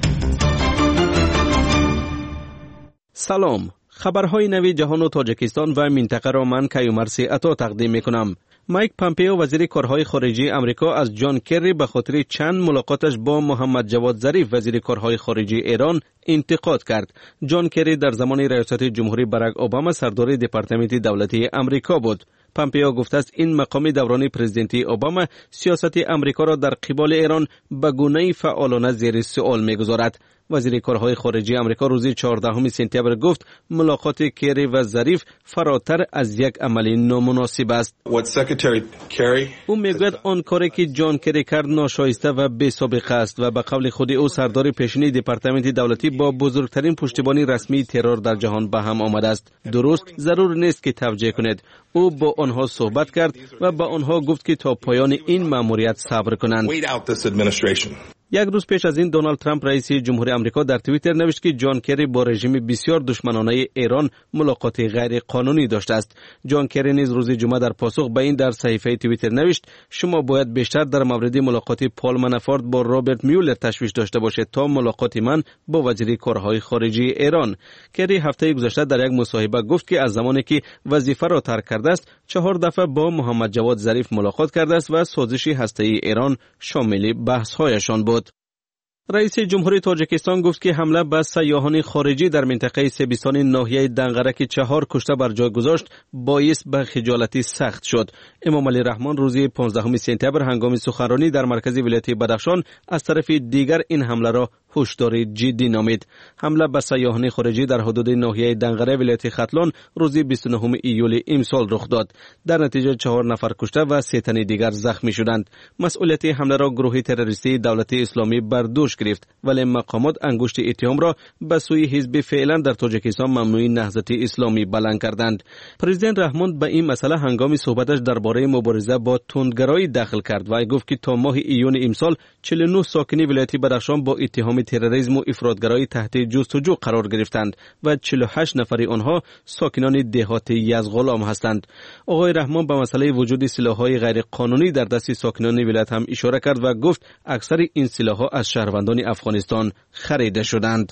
سلام، خبرهای نوی جهان و تاجیکستان و منطقه را من کیومرثی عطا تقدیم میکنم. مایک پامپئو وزیر کارهای خارجی امریکا از جان کری به خاطر چند ملاقاتش با محمد جواد ظریف وزیر کارهای خارجی ایران انتقاد کرد. جان کری در زمان ریاست جمهوری باراک اوباما سردار دپارتمنت دولتی امریکا بود. پامپئو گفته است این مقام دوران پرزیدنتی اوباما سیاست امریکا را در قبال ایران به گونه‌ای فعالانه زیر سوال می‌گذارد. وزیر کارهای خارجی امریکا روز چهاردهم سپتامبر گفت ملاقات کری و ظریف فراتر از یک عمل نامناسب است. او میگوید آن کاری که جان کری کرد ناشایسته و بی‌سابقه است و به قول خود او سردار پیشین دپارتمنت دولتی با بزرگترین پشتیبانی رسمی ترور در جهان به هم آمده است. درست ضرور نیست که توجیه کنید. او با آنها صحبت کرد و با آنها گفت که تا پایان این مأموریت صبر کنند. یک روز پیش از این دونالد ترامپ رئیس جمهوری آمریکا در توییتر نوشت که جان کری با رژیم بسیار دشمنانه ایران ملاقات غیر قانونی داشته است. جان کری نیز روز جمعه در پاسخ به این در صحیفه توییتر نوشت شما باید بیشتر در مورد ملاقات پال منافورت با رابرت میولر تشویش داشته باشید تا ملاقات من با وزیر کارهای خارجی ایران. کری هفته گذشته در یک مصاحبه گفت که از زمانی که وظیفه را ترک کرده است چهار دفعه با محمد جواد ظریف ملاقات کرده است و سازش هسته‌ای ایران شامل بحث‌هایشان بود. رئیس جمهوری تاجیکستان گفت که حمله به سیاحان خارجی در منطقه سیبستان ناحیه دنغره که چهار کشته بر جای گذاشت باعث به خجالتی سخت شد. امام علی رحمان روز پانزدهم سپتامبر هنگام سخنرانی در مرکز ولایت بدخشان از طرف دیگر این حمله را هشدار جدی نامید. حمله به سیاحان خارجی در حدود ناحیه دنغره ولایت ختلان روز بیست و نهم ایول امسال رخ داد. در نتیجه چهار نفر کشته و سه تن دیگر زخمی شدند. مسئولیت حمله را گروه تروریستی دولت اسلامی بر دوش گرفت، ولی مقامات انگشت اتهام را به سوی حزب فعلا در تاجیکستان ممنوع نهضت اسلامی بلند کردند. پرزیدنت رحمان به این مسئله هنگام صحبتش درباره مبارزه با تندگرایی داخل کرد و گفت که تا ماه ایون امسال چهل و نه ساکنی ولایت بدخشان با اتهام تروریسم و افراطگرایی تحت جستجو قرار گرفتند و چهل و هشت نفر آنها ساکنان دهات یزغالام هستند. آقای رحمان به مسئله وجود سلاح‌های غیر قانونی در دست ساکنان ولایت هم اشاره کرد و گفت اکثر این سلاح‌ها از شهروندان افغانستان خریده شدند.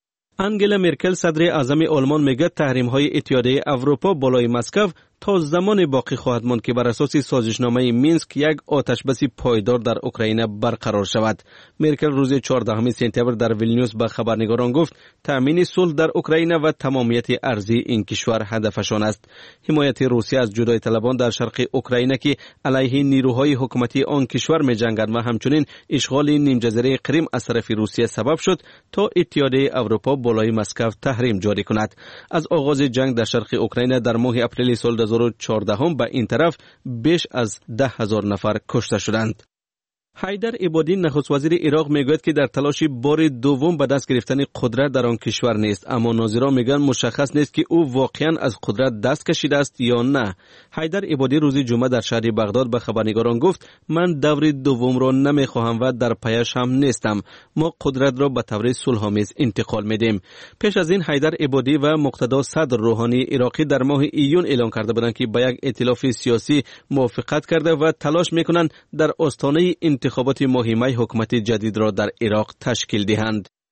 انگلا مرکل صدر اعظم آلمان میگه تحریم‌های اتحادیه اروپا بالای مسکو تا زمان باقی خواهد ماند که بر اساس سازشنامه مینسک یک آتشبس پایدار در اوکراین برقرار شود. مرکل روز چهاردهم سپتامبر در ویلنیوس به خبرنگاران گفت تامین صلح در اوکراین و تمامیت ارضی این کشور هدفشان است. حمایت روسیه از جدای طلبان در شرق اوکراین که علیه نیروهای حکومتی آن کشور می‌جنگند و همچنین اشغال نیم جزیره کریم از طرف روسیه سبب شد تا اتحادیه اروپا بالای مسکو تحریم جاری کند. از آغاز جنگ در شرق اوکراین در ماه اپریل سال دو هزار و چهارده به این طرف بیش از ده هزار نفر کشته شدند. حیدر عبادی نخست وزیر عراق میگوید که در تلاش بار دوم به دست گرفتن قدرت در آن کشور نیست، اما ناظران میگن مشخص نیست که او واقعا از قدرت دست کشیده است یا نه. حیدر عبادی روز جمعه در شهر بغداد به خبرنگاران گفت من دور دوم را نمیخواهم و در پیش هم نیستم. ما قدرت را به طور صلح‌آمیز انتقال میدیم. پیش از این حیدر عبادی و مقتدا صدر روحانی عراقی در ماه ایون اعلام کرده بودند که به یک ائتلاف سیاسی موافقت کرده و تلاش میکنند در آستانه انتخابات مهمه حکومت جدید را در عراق تشکیل دهند.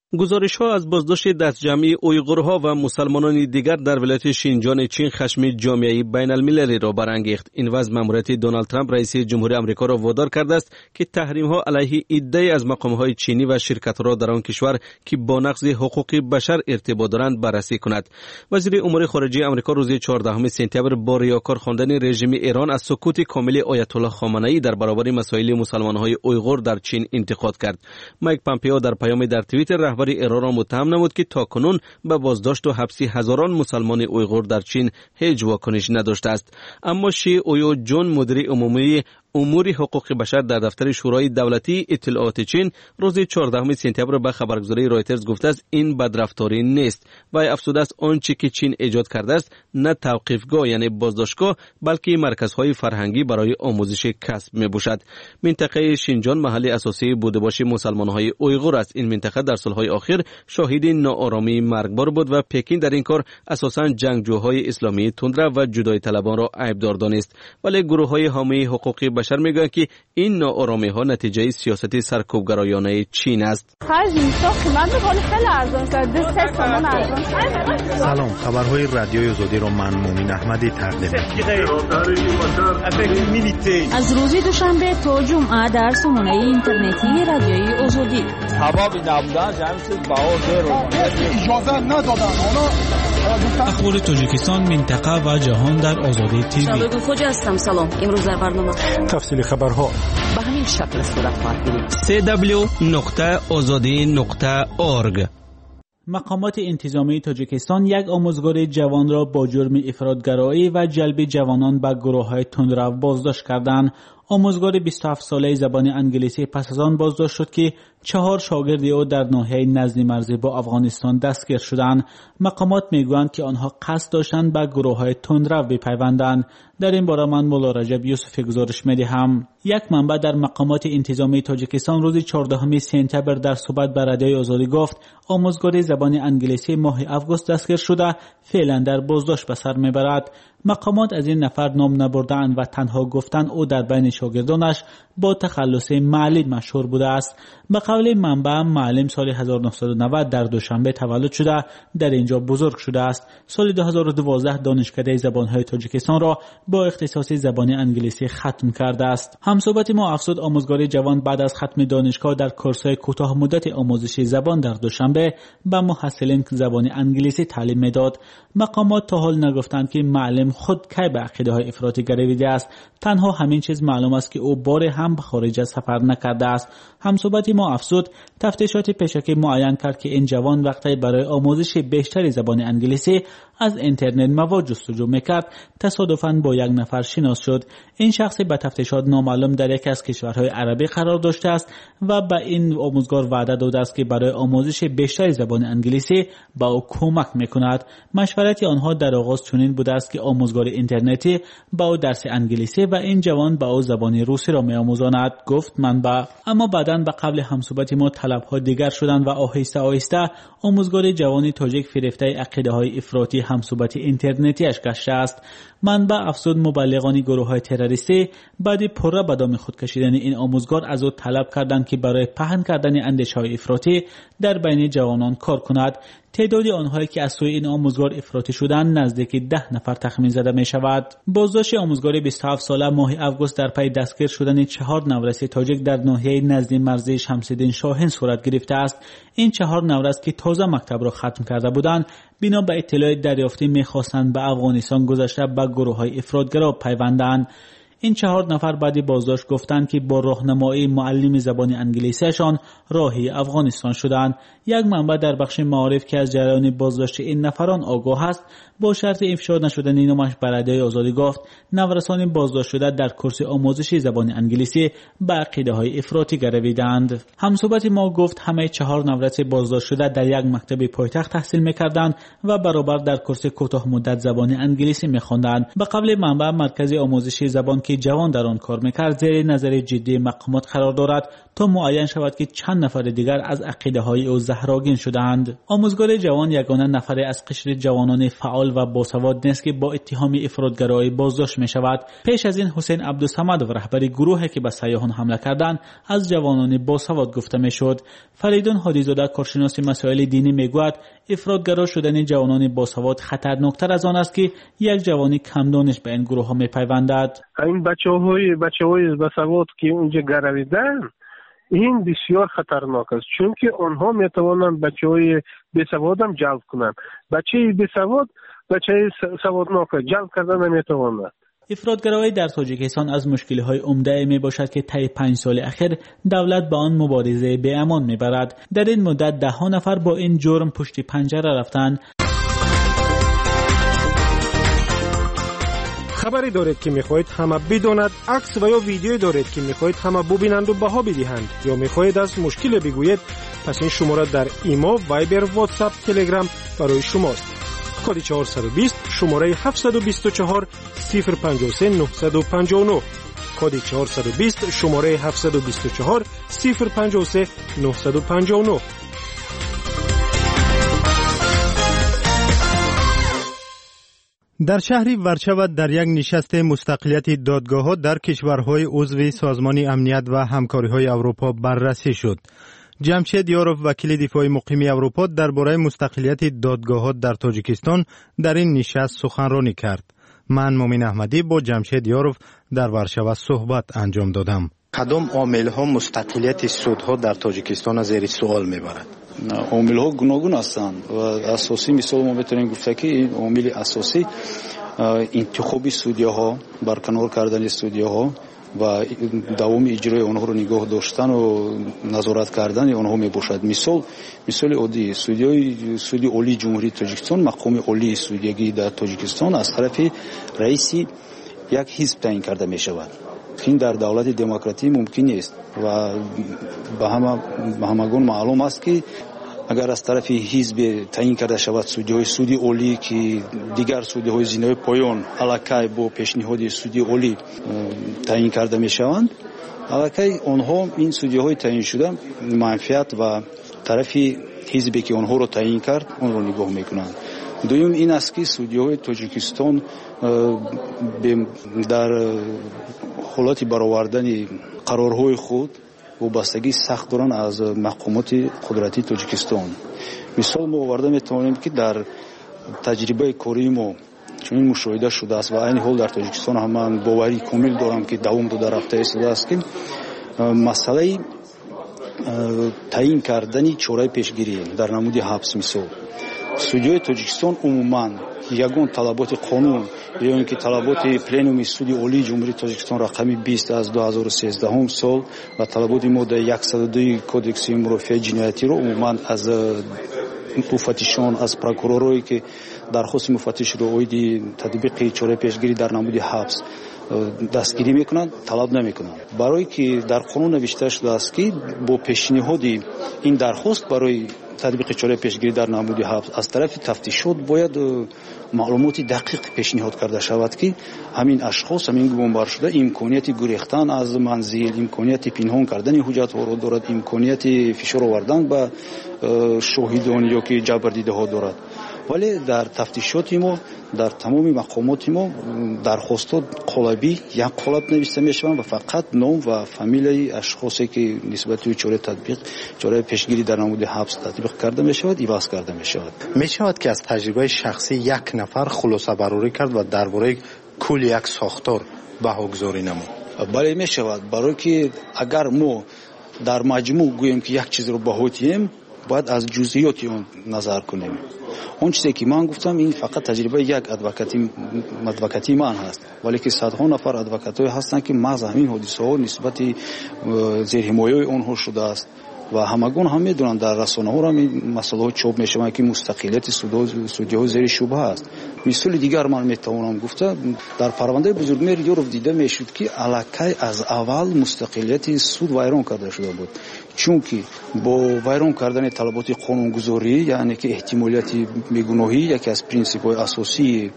گزارش‌ها از بازداشت دستجمعی اویغورها و مسلمانان دیگر در ولایت شینجان چین خشم جامعه بین المللی را برانگیخت. این وضع ماموریت دونالد ترامپ رئیس جمهوری آمریکا را وادار کرده است که تحریم‌ها علیه عده‌ای از مقام‌های چینی و شرکت‌ها را در آن کشور که با نقض حقوق بشر ارتباط دارند بررسی کند. وزیر امور خارجه آمریکا روز چهاردهم سپتامبر با ریاکار خواندن رژیم ایران از سکوت کامل آیت الله خامنه‌ای در برابر مسائل مسلمان‌های اویغور در چین انتقاد کرد. مایک پامپئو در پیامی در توییتر رهبر ایران را متهم نمود که تاکنون به بازداشت و حبس هزاران مسلمان اویغور در چین هیچ واکنش نداشته است. اما شی اویو جون مدیر عمومی امور حقوق بشر در دفتر شورای دولتی اطلاعات چین روز چهاردهم سپتامبر به خبرگزاری رایترز گفته است این بدرفتاری نیست و افزوده است آنچه که چین ایجاد کرده است نه توقیفگاه یعنی بازداشتگاه بلکه مرکزهای فرهنگی برای آموزش کسب میباشد. منطقه شینجان محل اساسی بوده‌باش مسلمان‌های اویغور است. این منطقه در سالهای اخیر شاهد ناآرامی مرگبار بود و پکین در این کار اساساً جنگجوهای اسلامی تندرو و جدای طلبان را عیبدار دانست، ولی گروه‌های حامی حقوق بشر میگویند که این ناآرامی ها نتیجه سیاست سرکوبگرایانه چین است. سلام، خبرهای رادیوی آزادی را من مومن احمدی تقدیم می‌کنم. از روز دوشنبه تا جمعه در سامانه اینترنتی رادیوی آزادی. اجازه ندادن. اخبار تاجیکستان، منطقه و جهان در آزادی تیوی. شبکه خوج هستم. سلام. امروز در برنامه تفصیل خبرها به همین شکل صورت خواهد گرفت. سی دبلیو نقطه آزادی نقطه اورگ. مقامات انتظامی تاجیکستان یک آموزگار جوان را با جرم افراط‌گرایی و جلب جوانان به گروه‌های تندرو بازداشت کردند. آموزگار بیست و هفت ساله زبان انگلیسی پس از آن بازداشت شد که چهار شاگرد او در ناحیه نزدی مرزی با افغانستان دستگیر شدند. مقامات میگویند که آنها قصد داشتند به گروه‌های تندرو بپیوندند. در این باره من مولا رجب یوسفی گزارش می‌دهم. یک منبع در مقامات انتظامی تاجیکستان روز چهاردهم سپتامبر در صحبت با رادیوی آزادی گفت آموزگار زبان انگلیسی ماه آگوست دستگیر شده فعلا در بازداشت به سر میبرد. مقامات از این نفر نام نبردند و تنها گفتند او در بین شاگردانش با تخلص معلم مشهور بوده است. به قول منبع معلم سال هزار و نهصد و نود در دوشنبه تولد شده در اینجا بزرگ شده است. سال دو هزار و دوازده دانشکده زبان‌های تاجیکستان را با اختصاص زبان انگلیسی ختم کرده است. همصحبت ما افزود آموزگار جوان بعد از ختم دانشگاه در کورس‌های کوتاه مدت آموزشی زبان در دوشنبه به محصلین زبان انگلیسی تعلیم میداد. مقامات تا حال نگفتند که معلم خود کی به عقیده‌های افراطی گرویده است. تنها همین چیز معلوم است که او بار هم به خارج از سفر نکرده است. همصحبت ما افزود تفتیشات پیشکی معین کرد که این جوان وقتی برای آموزش بیشتر زبان انگلیسی از اینترنت مواد جستجو میکرد تصادفاً با یک نفر شناس شد. این شخص به تفتیشات نامعلوم در یکی از کشورهای عربی قرار داشته است و به این آموزگار وعده داده است که برای آموزش بیشتر زبان انگلیسی به او کمک میکند. مشورت آنها در آغاز چنین بوده است که آموزگار اینترنتی به او درس انگلیسی و این جوان به او زبان روسی را میآموزاند، گفت منبع. اما بعداً به قبل همصحبت ما طلب‌ها دیگر شدند و آهسته آهسته آموزگار جوانی تاجیک فریفته عقیده‌های افراطی همصحبت اینترنتیش گشته است. منبع افزود مبلغان گروه‌های تروریستی بعد پره به دام خود کشیدن این آموزگار از او طلب کردند که برای پهن کردن اندیشه‌های افراطی در بین جوانان کار کند. تعداد آنهایی که از سوی این آموزگار افراطی شدند نزدیک ده نفر تخمین زده می شود. بازداشت آموزگار بیست و هفت ساله ماه آگوست در پی دستگیر شدن چهار نورس تاجیک در ناحیه نزدی مرزی شمس‌الدین شاهین صورت گرفته است. این چهار نورس که تازه مکتب را ختم کرده بودند بنا به اطلاع دریافتی می‌خواستند به افغانستان گذشته به گروه‌های افراطگرا پیوندند. این چهار نفر بعد بازداشت گفتند که با راهنمایی معلم زبان انگلیسیشان راهی افغانستان شدند. یک منبع در بخش معارف که از جریان بازداشت این نفران آگاه است با شرط افشا نشدن نامش بر رادیوی آزادی گفت نورسان بازداشت شده در کورس آموزشی زبان انگلیسی به عقیده‌های افراطی گرویدند. همصحبت ما گفت همه چهار نورس بازداشت شده در یک مکتب پایتخت تحصیل می‌کردند و برابر در کورس کوتاه مدت زبان انگلیسی می‌خواندند. به قول منبع مرکز آموزشی زبان که جوان در آن کار میکرد زیر نظر جدی مقامات قرار دارد تا معین شود که چند نفر دیگر از عقیده های او زهراگین شدهاند. آموزگار جوان یگانه نفر از قشر جوانان فعال و باسواد نیست که با اتهام افراطگرایی بازداشت می شود. پیش از این حسین عبدالصمد و رهبر گروهی که به سیاحان حمله کردند از جوانان باسواد گفته می شد. فریدون هادیزاده کارشناس مسائل دینی می گوید افراطگرا شدن جوانان باسواد خطرناکتر از آن است که یک جوانی کم دانش به این گروه ها می پیوندد. این بچه‌های بچه‌های باسواد که اونجا گرویدن این بسیار خطرناک است، چون که آنها میتوانند بچه‌های بیسواد هم جلب کنند. بچه بیسواد بچه سوادناک جلب کردن نمیتواند. افراطگرایی در تاجیکستان از مشکل‌های عمده می باشد که طی پنج سال اخیر دولت با آن مبارزه به امان میبرد. در این مدت ده ها نفر با این جرم پشت پنجره رفتند. خبری دارید که میخواهید همه بداند، عکس و یا ویدیویی دارید که میخواهید همه ببینند و بها بدهند، یا میخواهید از مشکل بگویید، پس این شماره در ایمو، وایبر، واتساپ، تلگرام برای شماست. کد چهارصد و بیست شماره هفتصد و بیست و چهار صفر پنجاه و سه نهصد و پنجاه و نه. کد چهارصد و بیست شماره هفتصد و بیست و چهار صفر پنجاه و سه نهصد و پنجاه و نه. در شهر ورشو در یک نشست مستقلیت دادگاه‌ها در کشورهای عضو سازمان امنیت و همکاری‌های اروپا بررسی شد. جمشید یاروف وکیل دفاع مقیم اروپا درباره مستقلیت دادگاه‌ها در تاجیکستان در این نشست سخنرانی کرد. من مومن احمدی با جمشید یاروف در ورشو صحبت انجام دادم. کدام عامل‌ها مستقلیت سودها در تاجیکستان زیر سوال می‌برد؟ عامل‌ها گوناگون هستند و اساسی مثال ما بتونیم گفت که این عامل اساسی انتخاب سودیاها، برکنار کردن سودیاها و دوام اجرای آنها رو نگاه داشتن و نظارت کردن آنها می باشد. مثال مثال عادی سودیای سودی عالی جمهوری تاجیکستان، مقام عالی سودیگی در تاجیکستان از طرف رئیس یک حزب تعیین کرده می شود. این در دولت دموکراتی ممکن نیست و به همه به همگان معلوم است که اگر از طرف حزب تعیین کرده شود سودیای سودی عالی که دیگر سودیهای زینای پایان علاقه با پیشنهاد سودی عالی تعیین کرده می شوند، علاقه آنها این سودیهای تعیین شده منفعت و طرف حزبی که آنها را تعیین کرد آن را نگاه میکنند. دوم این است که سودیهای تاجیکستان در حالت برآوردن قرارهای خود وابستگی سخت دارند از مقامات قدرتی تاجیکستان. مثال ما آورده میتوانیم که در تجربه کاری ما چون این مشاهده شده است و این حال در تاجیکستان هم من باوری کامل دارم که دوام داده رفته ایستاده است که مسئله تعیین کردن چاره پیشگیری در نمود حبس مثال سودیای تاجیکستان عموما یگان طلبات قانون یا اینکه طلبات پلنوم سودی عالی جمهوری تاجیکستان رقمی بیست از دو هزار و سیزده سال و طلبات ماده صد و دو کودکس مرافعه جنایتی رو عموما از مفتشان از پروکورورایی که درخواست مفتش رو اوید تطبیق چاره پیشگیری در نمود حبس دستگیری میکنند طلب نمیکنند. برای که در قانون نوشته شده است که با پیشنهاد این درخواست برای تطبیق چاره پیشگیری در نمود حبس از طرف تفتیشات باید معلومات دقیق پیشنهاد کرده شود که همین اشخاص همین گمانبر شده امکانیت گریختن از منزل، امکانیت پنهان کردن حجت ها را دارد، امکانیت فشار آوردن به شاهدان یا که جبردیده ها دارد. ولی در تفتیشات ما در تمام مقامات ما درخواستات قالبی یک قالب نوشته میشوند و فقط نام و فامیل اشخاصی که نسبت به چاره تطبیق چاره پیشگیری در نمود حبس تطبیق کرده میشود ایواز کرده میشود. میشود که از تجربه شخصی یک نفر خلاصه برآوری کرد و درباره کل یک ساختار بهاگذاری نمود؟ بله میشود، برای که اگر ما در مجموع گوییم که یک چیز رو بهاتیم باید از جزئیات اون نظر کنیم. اون چیزی که من گفتم این فقط تجربه یک ادوکاتی ادوکاتی من هست، ولی که صدها نفر ادوکاتای هستن که محض همین حادثه ها نسبت زیر حمایه اونها شده است و همگان هم میدونن در رسانه ها هم مسئله ها چوب میشه که مستقلیت سودی‌ها زیر شبهه است. مثال دیگر من میتوانم گفته در پرونده بزرگمهر یاروف دیده میشد که علاقه از اول مستقلیت سود ویران کرده شده بود، چون که با ویران کردن طلبات قانونگذاری یعنی که احتمالیت بیگناهی یکی از پرینسیپ‌های اساسی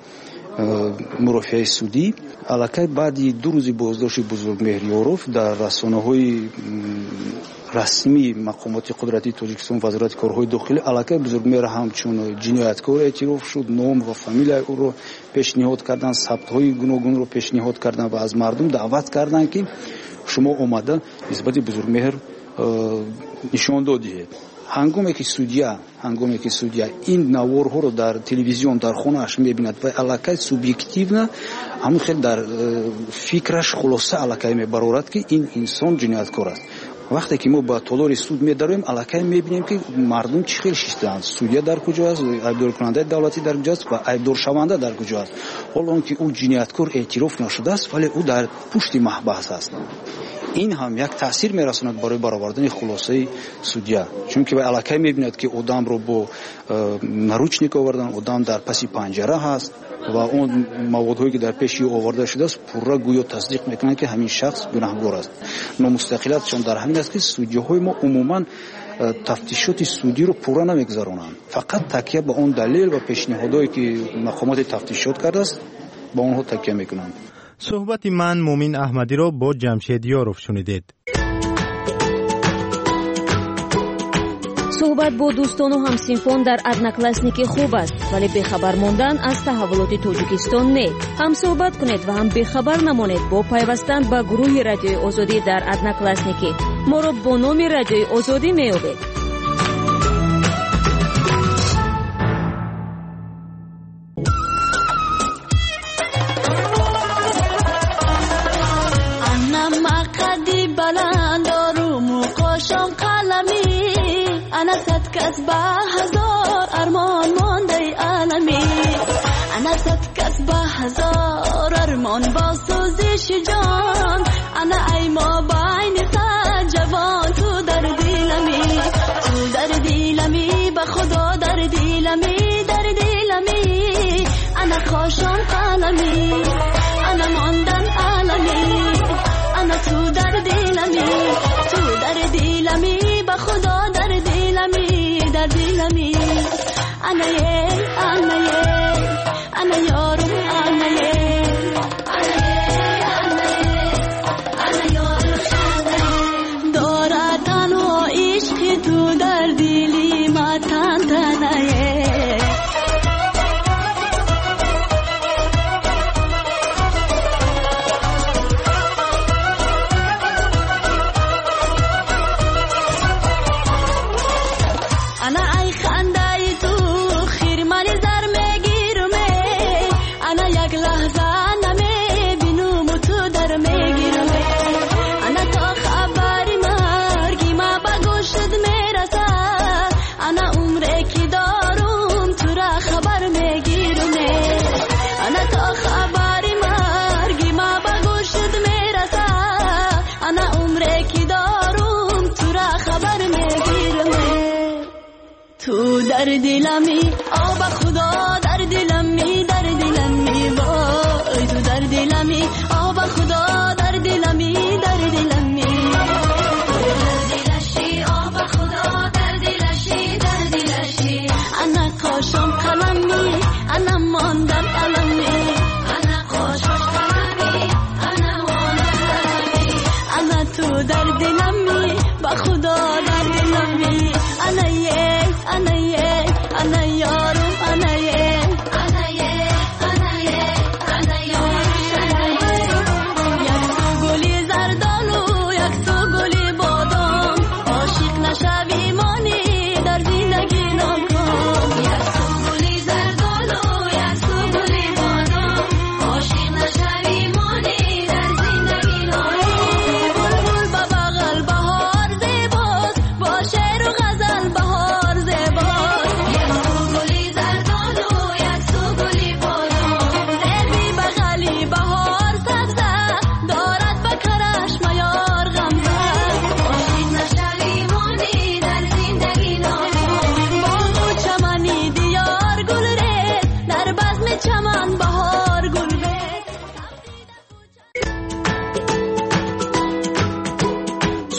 мурофиаи судӣ аллакай баъди ду рӯзи боздошти Бузургмеҳриёров дар расонаҳои расмии мақомоти қудратии Тоҷикистон вазорати корҳои дохилӣ аллакай Бузургмеҳр ҳамчун ҷинояткор эътироф шуд, ном ва фамилияи ӯро пешниҳод карданд, сабтҳои гуногунро пешниҳод карданд ва аз мардум даъват карданд ки шумо омада нисбати Бузургмеҳр нишондод диҳед. ҳангоме ки судя ҳангоме ки судя ин наворҳоро дар телевизион дар хонааш мебинад ва аллакай субъективна ҳамун хел дар фикраш хулоса аллакай мебарорад ки ин инсон ҷинояткор аст. вақте ки мо ба толори суд медароем аллакай мебинем ки мардум чӣ хел шиштаанд, судя дар куҷо аст, айбдоркунандаи давлатӣ дар куҷо аст ва айбдоршаванда дар куҷо аст. ҳоло он ки ӯ ҷинояткор эътироф нашудааст вале ӯ дар пушти маҳбас аст. ин ҳам як таъсир мерасонад барои баровардани хулосаи судя, чунки вай аллакай мебинад ки одамро бо наручник овардан, одам дар паси панҷара ҳаст ва он маводҳое ки дар пеши ӯ оварда шудааст пурра гӯё тасдиқ мекунанд ки ҳамин шахс гунаҳгор аст. но мустақилиятшон дар ҳамин аст ки судяҳои мо умуман тафтишоти судиро пурра намегузаронанд, фақат такя ба он далел ва пешниҳодое ки мақомоти тафтишот кардааст ба онҳо такя мекунанд. суҳбати ман Мумин Аҳмадиро бо Ҷамшед Ёров шунидед. суҳбат бо дӯстону ҳамсинфон дар одноклассники хуб аст, вале бехабар мондан аз таҳаввулоти Тоҷикистон не. ҳам суҳбат кунед ва ҳам бехабар намонед бо пайвастан ба гурӯҳи Радиои Озодӣ дар одноклассники. моро бо номи Радиои Озодӣ меёбед. أنا صد كسبة هزار أرمان ماندي عالمي أنا صد كسبة هزار أرمان باسوزش جان أنا أي ما بعين صد جوان تو در دلمي تو در دلمي بخدا در دلمي در دلمي أنا خاشم قلمي أنا ماندن عالمي أنا تو در دلمي تو در دلمي بخدا در دلمي در دلمي أنا يه أنا يه أنا يارم أنا يه أنا يه أنا يه أنا يارم أنا يه دارا تنها عشق تو در دلی ما تن تنه در دلمی آب خدا در دلمی در دلمی وای تو در دلمی آب خدا در دلمی در دلمی در دلشی آب خدا در دلشی در دلشی انا کاشم قلمی انا ماندم قلمی انا کاشم قلمی انا ماندم قلمی انا تو در دلمی با خدا در دلمی انا یه أنا يه أنا يارم أنا يه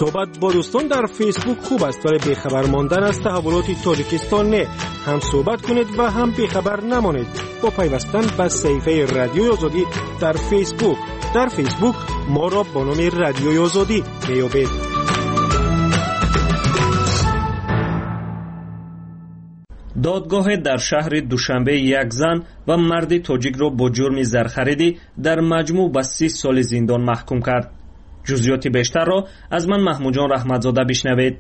صحبت با دوستان در فیسبوک خوب است ولی بیخبر ماندن از تحولات تاجیکستان نه. هم صحبت کنید و هم بیخبر نمانید با پیوستن به صفحه رادیوی آزادی در فیسبوک. در فیسبوک ما را با نام رادیوی آزادی میابید. دادگاه در شهر دوشنبه یک زن و مرد تاجیک را با جرم زرخریدی در مجموع به سی سال زندان محکوم کرد. جزئیات بیشتر را از من محمود جان رحمتزاده بشنوید.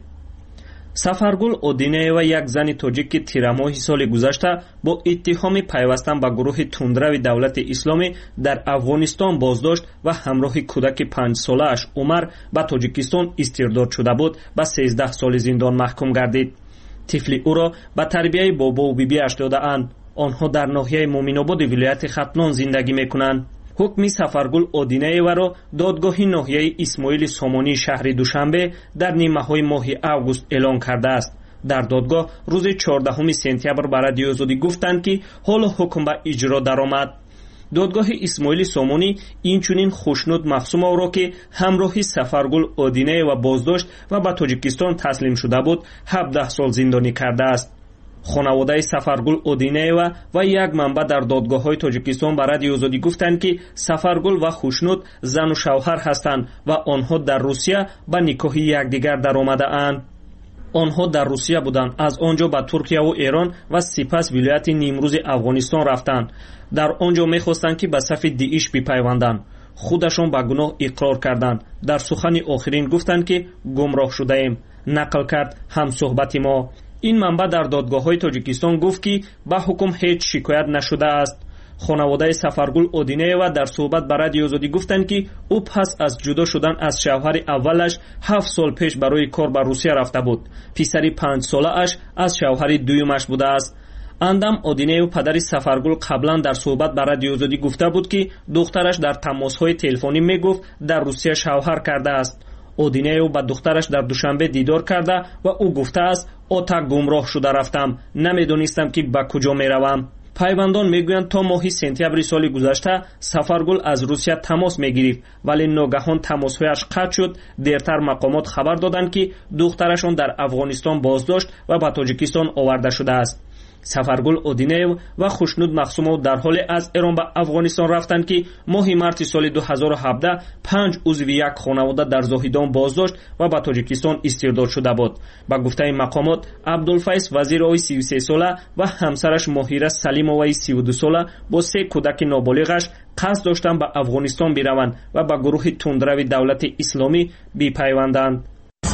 سفرگل اودینه و یک زن تاجیک که تیر ماه سال گذشته با اتهام پیوستن به گروه تندرو دولت اسلامی در افغانستان بازداشت و همراه کودک پنج ساله اش عمر به تاجیکستان استرداد شده بود به سیزده سال زندان محکوم گردید. طفل او را به تربیه بابا و بیبی اش داده اند. آنها در ناحیه مومن‌آباد ولایت ختلان زندگی میکنند. حکم سفرگل اودینه و را دادگاه ناحیه اسماعیل سامانی شهر دوشنبه در نیمه های ماه اوگوست اعلان کرده است. در دادگاه روز چهاردهم سپتامبر به رادیوی آزادی گفتند که حال حکم به اجرا درآمد. دادگاه اسماعیل سامانی اینچنین خوشنود مخصوم او را که همراهی سفرگل اودینه و بازداشت و به تاجیکستان تسلیم شده بود هفده سال زندانی کرده است. خانواده سفرگل اودینه و و یک منبع در دادگاه‌های تاجیکستان به رادیوی آزادی گفتند که سفرگل و خوشنود زن و شوهر هستند و آنها در روسیه به نکاح یکدیگر درآمده اند. آنها در روسیه بودند، از آنجا به ترکیه و ایران و سپس ولایت نیمروز افغانستان رفتند. در آنجا می‌خواستند که به صف داعش بپیوندند. خودشان به گناه اقرار کردند. در سخن آخرین گفتند که گمراه شده ایم. نقل کرد هم صحبت ما. این منبع در دادگاه‌های تاجیکستان گفت که به حکم هیچ شکایت نشده است. خانواده سفرگل اودینه و در صحبت به رادیوی آزادی گفتند که او پس از جدا شدن از شوهر اولش هفت سال پیش برای کار به روسیه رفته بود. پسری پنج ساله اش از شوهر دویمش بوده است. اندم اودینه و پدر سفرگل قبلا در صحبت به رادیوی آزادی گفته بود که دخترش در تماس‌های تلفنی میگفت در روسیه شوهر کرده است. اودینه و با دخترش در دوشنبه دیدار کرده و او گفته است آتا گمراه شده رفتم، نمیدونستم که به کجا میروم. پیوندان میگویند تا ماه سپتامبر سال گذشته سفرگل از روسیه تماس میگرفت ولی ناگهان تماسهایش قطع شد. دیرتر مقامات خبر دادند که دخترشان در افغانستان بازداشت و به تاجیکستان آورده شده است. سفرگل اودینه و خوشنود مخصوم در حال از ایران به افغانستان رفتند که ماه مارس سال دو هزار و هفده پنج عضو یک خانواده در زاهدان بازداشت و به تاجیکستان استرداد شده بود. با گفته مقامات عبدالفیض وزیر اوی سی و سه ساله و همسرش ماهیره سلیموی سی و دو ساله با سه کودک نابالغش قصد داشتند به افغانستان بروند و به گروه تندرو دولت اسلامی بپیوندند.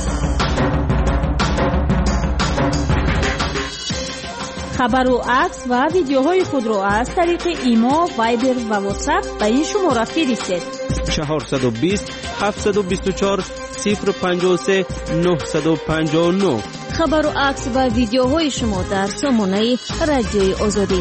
خبر و عکس و ویدیوهای خود را از طریق ایما، وایبر و واتساپ به این شماره فرستید. چهارصد و بیست هفتصد و بیست و چهار صفر پنجاه و سه نهصد و پنجاه و نه. خبر و عکس و ویدیوهای شما در سامانه رادیوی آزادی.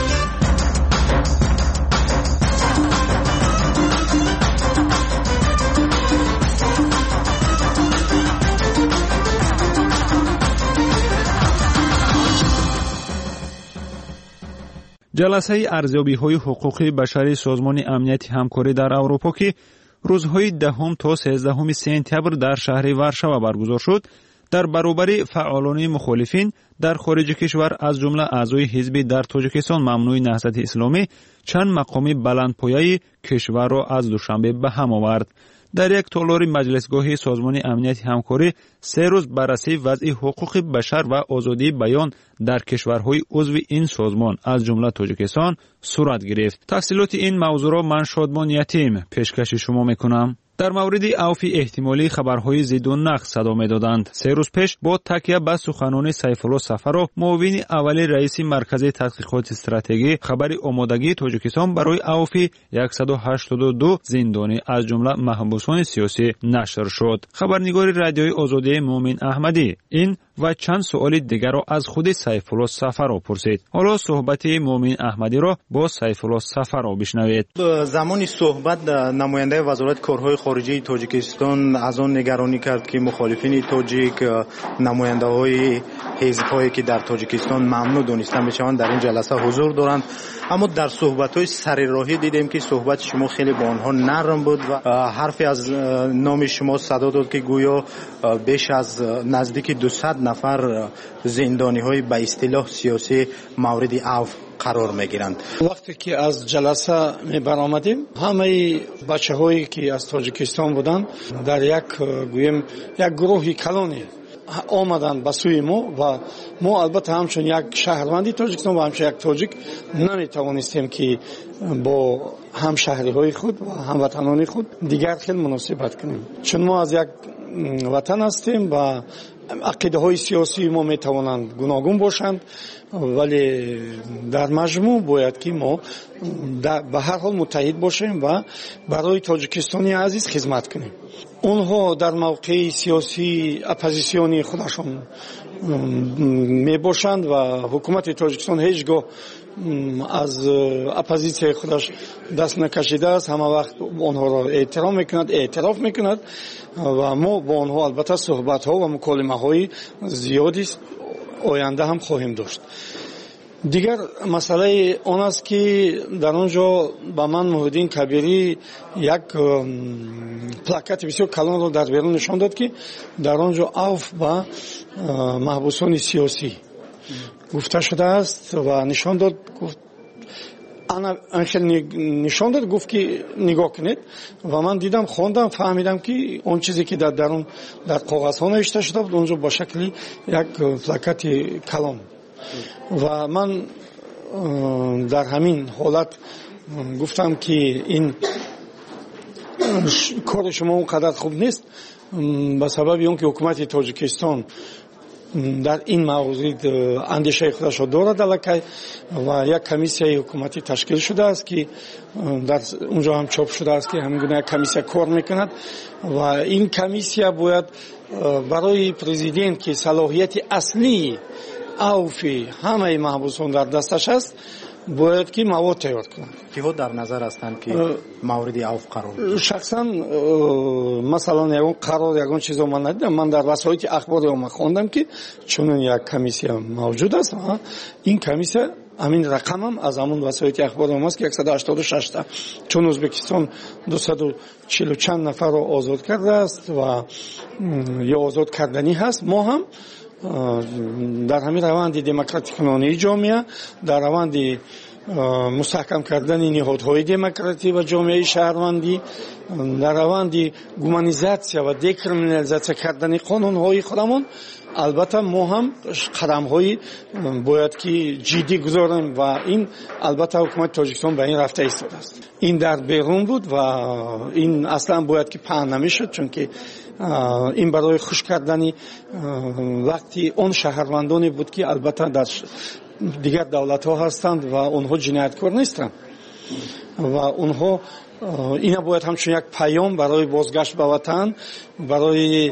جلسه ارزیابی‌های حقوق بشری سازمان امنیت همکاری در اروپا که روزهای دهم تا سیزدهم سپتامبر در شهر ورشوا برگزار شد، در برابر فعالان مخالفین در خارج کشور از جمله اعضای حزب در تاجیکستان ممنوع نهضت اسلامی چند مقام بلندپایه کشور را از دوشنبه به هم آورد. در یک تالار مجلسگاه سازمان امنیت همکاری سه روز بررسی وضع حقوق بشر و آزادی بیان در کشورهای عضو این سازمان از جمله تاجیکستان صورت گرفت. تفصیلات این موضوع را من شادمان یتیم پیشکش شما میکنم. در مورد عفو احتمالی خبرهای ضد و نقد صدا می‌دادند. سه روز پیش با تکیه به سخنان سیف‌الله صفرو، معاون اول رئیس مرکز تحقیقات استراتژی، خبر آمادگی تاجیکستان برای عفو صد و هشتاد و دو زندانی از جمله محبوسان سیاسی نشر شد. خبرنگار رادیوی آزادی مومن احمدی این و چند سوال دیگر را از خود سیف‌الله صفرو پرسید. حالا صحبت مومن احمدی را با سیف‌الله صفرو بشنوید. زمانی صحبت نماینده وزارت کارهای خارجه تاجیکستان از آن نگرانی کرد که مخالفین تاجیک، نماینده های حزب‌هایی که در تاجیکستان ممنوع دونسته میشوند در این جلسه حضور دارند. اما در صحبت‌های سرراهی دیدیم که صحبت شما خیلی با آنها نرم بود و حرفی از نام شما صدا داد که گویا بیش از نزدیک دویست نفر زندانی‌های به اصطلاح سیاسی مورد عفو قرار میگیرند. وقتی که از جلسه می برآمدیم همه بچه‌هایی که از تاجیکستان بودند در یک گویم یک گروهی کلانی آمدند به سوی ما و ما البته همچون یک شهروندی تاجیکستان و همچون یک تاجیک نمیتوانستیم که با هم شهری های خود و هموطنان خود دیگر خیلی مناسبت کنیم، چون ما از یک وطن هستیم و عقیده های سیاسی ما میتوانند گوناگون باشند، ولی در مجموع باید که ما به هر حال متحد باشیم و برای تاجیکستانی عزیز خدمت کنیم. اونها در موقع سیاسی اپوزیسیونی خودشون می باشند و حکومت تاجیکستان هیچگاه از اپوزیسیون خودش دست نکشیده است، همه وقت اونها را احترام میکند، اعتراف میکند و ما با اونها البته صحبت ها و مکالمه های زیادی آینده هم خواهیم داشت. دیگر مسئله آن است که در آنجا با من محمدین کبیری یک پلاکت بسیار کلان را در بیرون نشان داد که در آنجا عفو با محبوسان سیاسی گفته شده است و نشان داد، گفت انا انخیل نشان داد، گفت که نگاه کنید و من دیدم، خواندم، فهمیدم که اون چیزی که در درون در کاغذ ها نوشته شده بود اونجا با شکلی یک پلاکت کلان و من در همین حالت گفتم که این کار شما اونقدر خوب نیست، به سبب اون که حکومت تاجیکستان در این موضوع اندیشه خودش دارد الکی و یک کمیسیه حکومتی تشکیل شده است که در اونجا هم چاپ شده است که همین گونه کمیسیه کار میکند و این کمیسیه باید برای پرزیدنت که صلاحیت اصلی عفو همه محبوسان در دستش است باید که مواد تیار کنند. کیها در نظر هستند که مورد عفو قرار بگیرند؟ شخصا مثلا یگان قرار یگان چیزا من ندیدم، من در وسایل اخباری هم خواندم که چون یک کمیسیه موجود است، این کمیسیه همین رقم هم از همون وسایل اخباری هم است که صد و هشتاد و شش تا، چون ازبکستان دویست و چهل و چند نفر را آزاد کرده است و یا آزاد کردنی هست، ما هم در همین روند دموکراتیک کنانی جامعه، در روند مستحکم کردن نهادهای دموکراتی و جامعه شهروندی، در روند گومانیزاسیا و دکریمینالیزاسیا کردن قانونهای خودمان، البته ما هم قدم‌های باید که جدی گذاریم و این البته حکومت تاجیکستان به این رفته ایستاده است. این در بیرون بود و این اصلا باید که پهن نمیشد، چون که این برای خوش کردن وقتی اون شهروندانی بود که البته در دیگر دولت ها هستند و اونها جنایتکار نیستند و اونها اینا باید همچون یک پیام برای بازگشت به وطن، برای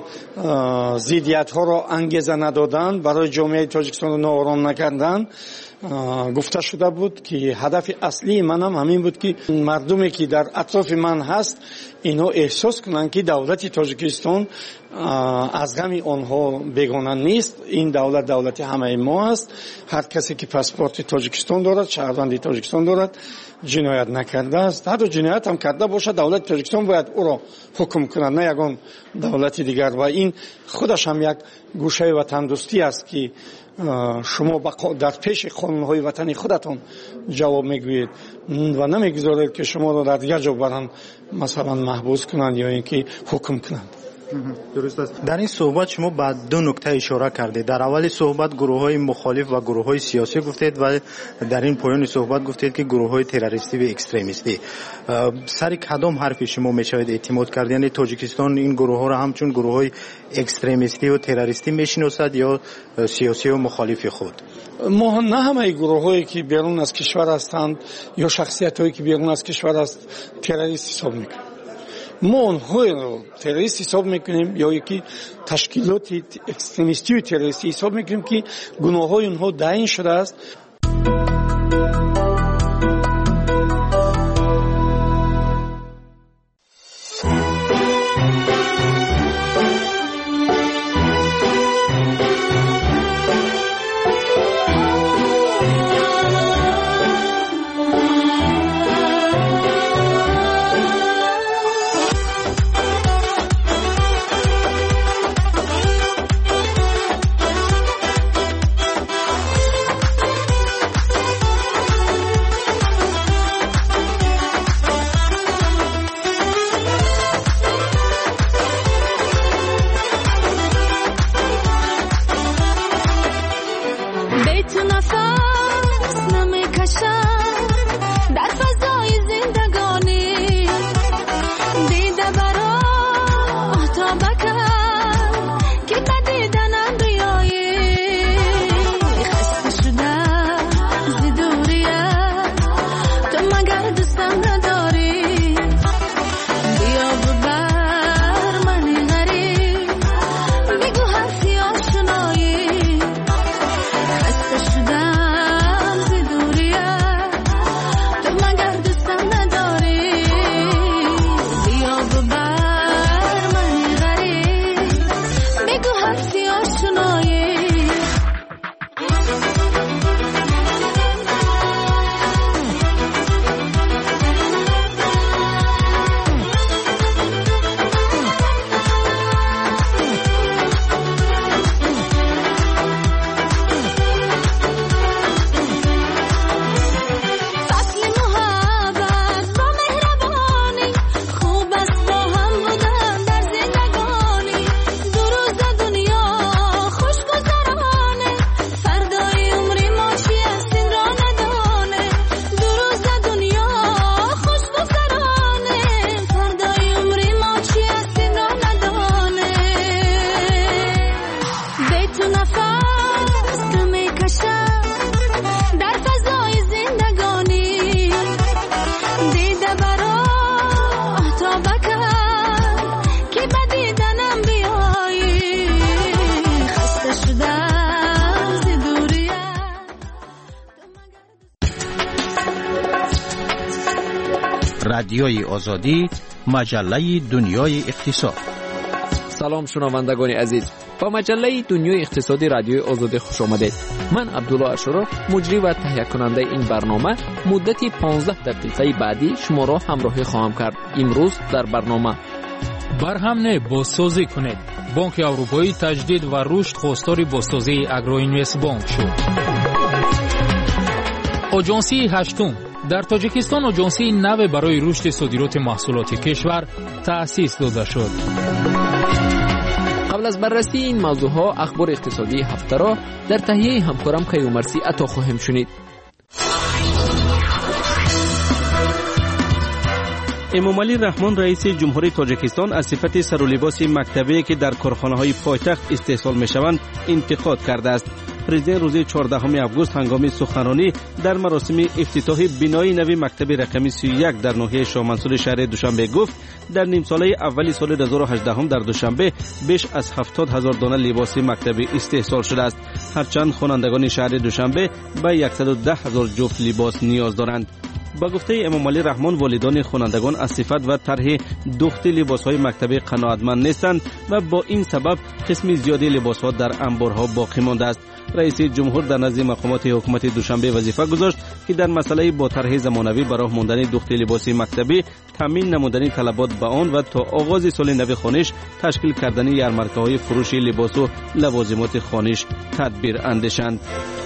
ضدیت ها را انگیزه ندادن، برای جامعه تاجیکستان را ناآرام نکردن گفته شده بود که هدف اصلی منم همین بود که مردمی که در اطراف من هست اینها احساس کنند که دولت تاجیکستان از غم آنها بیگانه نیست، این دولت دولت همه ما است، هر کسی که پاسپورت تاجیکستان دارد، شهروند تاجیکستان دارد، جنایت نکرده است، حتی جنایت هم کرده باشد دولت تاجیکستان باید او را حکم کند، نه یگان دولت دیگر. و این خودش هم یک گوشه وطن دوستی است که شما در پیش قانون‌های وطنی خودتون جواب میگویید و نمیگذارید که شما را در دیگر جا برن مثلا محبوس کنند یا اینکه حکم کنند. درست است. در این صحبت شما به دو نکته اشاره کردید. در اول صحبت گروه‌های مخالف و گروه‌های سیاسی گفتید و در این پایان صحبت گفتید که گروه‌های تروریستی و اکستریمیستی. سر کدام حرف شما میشاید اعتماد کرد؟ یعنی تاجیکستان این گروه‌ها را همچون گروه‌های اکستریمیستی و تروریستی میشناسد یا سیاسی و مخالف خود؟ ما نه همه گروه‌هایی که بیرون از کشور هستند یا شخصیت‌هایی که بیرون از کشور است تروریست حساب می‌کنیم. ما اونهایی رو تروریست حساب میکنیم یا یکی تشکیلات اکستریمیستی و تروریستی حساب میکنیم که گناه‌های اونها تعیین شده است. تو نفس که میکشم در فضای زندگانی دیده برا تا بکن که بدیدنم بیایی خسته شدم ز دوریت. رادیوی آزادی، مجله دنیای اقتصاد. سلام شنوندگان عزیز، با مجله دنیای اقتصادی رادیوی آزادی خوش آمدید. من عبدالله اشرف، مجری و تهیه کننده این برنامه، مدتی پانزده دقیقه بعدی شما را همراهی خواهم کرد. امروز در برنامه برهم نه بازسازی کنید. بانک اروپایی تجدید و رشد خواستار بازسازی اگروینوست بانک شد. آژانسی هشتم در تاجیکستان آژانسی نو برای رشد صادرات محصولات کشور تأسیس داده شد. قبل از بررسی این موضوع ها اخبار اقتصادی هفته را در تهیه همکارم کیومرثی عطا خواهیم شنید. امامعلی رحمان رئیس جمهوری تاجیکستان از صفت سر و لباس مکتبی که در کارخانه‌های پایتخت استحصال می‌شوند انتقاد کرده است. پرزیدنت روز چهاردهم آگوست هنگام سخنرانی در مراسم افتتاح بنای نوی مکتب رقمی سی و یک در ناحیه شاه منصور شهر دوشنبه گفت در نیم ساله اولی سال دو هزار و هجده در دوشنبه بیش از هفتاد هزار دانه لباس مکتبی استحصال شده است، هرچند خوانندگان شهر دوشنبه به صد و ده هزار جفت لباس نیاز دارند. با گفته امامعلی رحمان والدان خوانندگان از صفت و طرح دوخت لباس‌های مکتبی قناعتمند نیستند و با این سبب قسم زیادی لباس‌ها در انبارها باقی مانده است. رئیس جمهور در نزد مقامات حکومت دوشنبه وظیفه گذاشت که در مسئله با طرح زمانوی برای ماندن دوخت لباس مکتبی تامین نمودن طلبات به آن و تا آغاز سال نو خوانش تشکیل کردن یارمارکه‌های فروش لباس و لوازمات خوانش تدبیر اندیشند.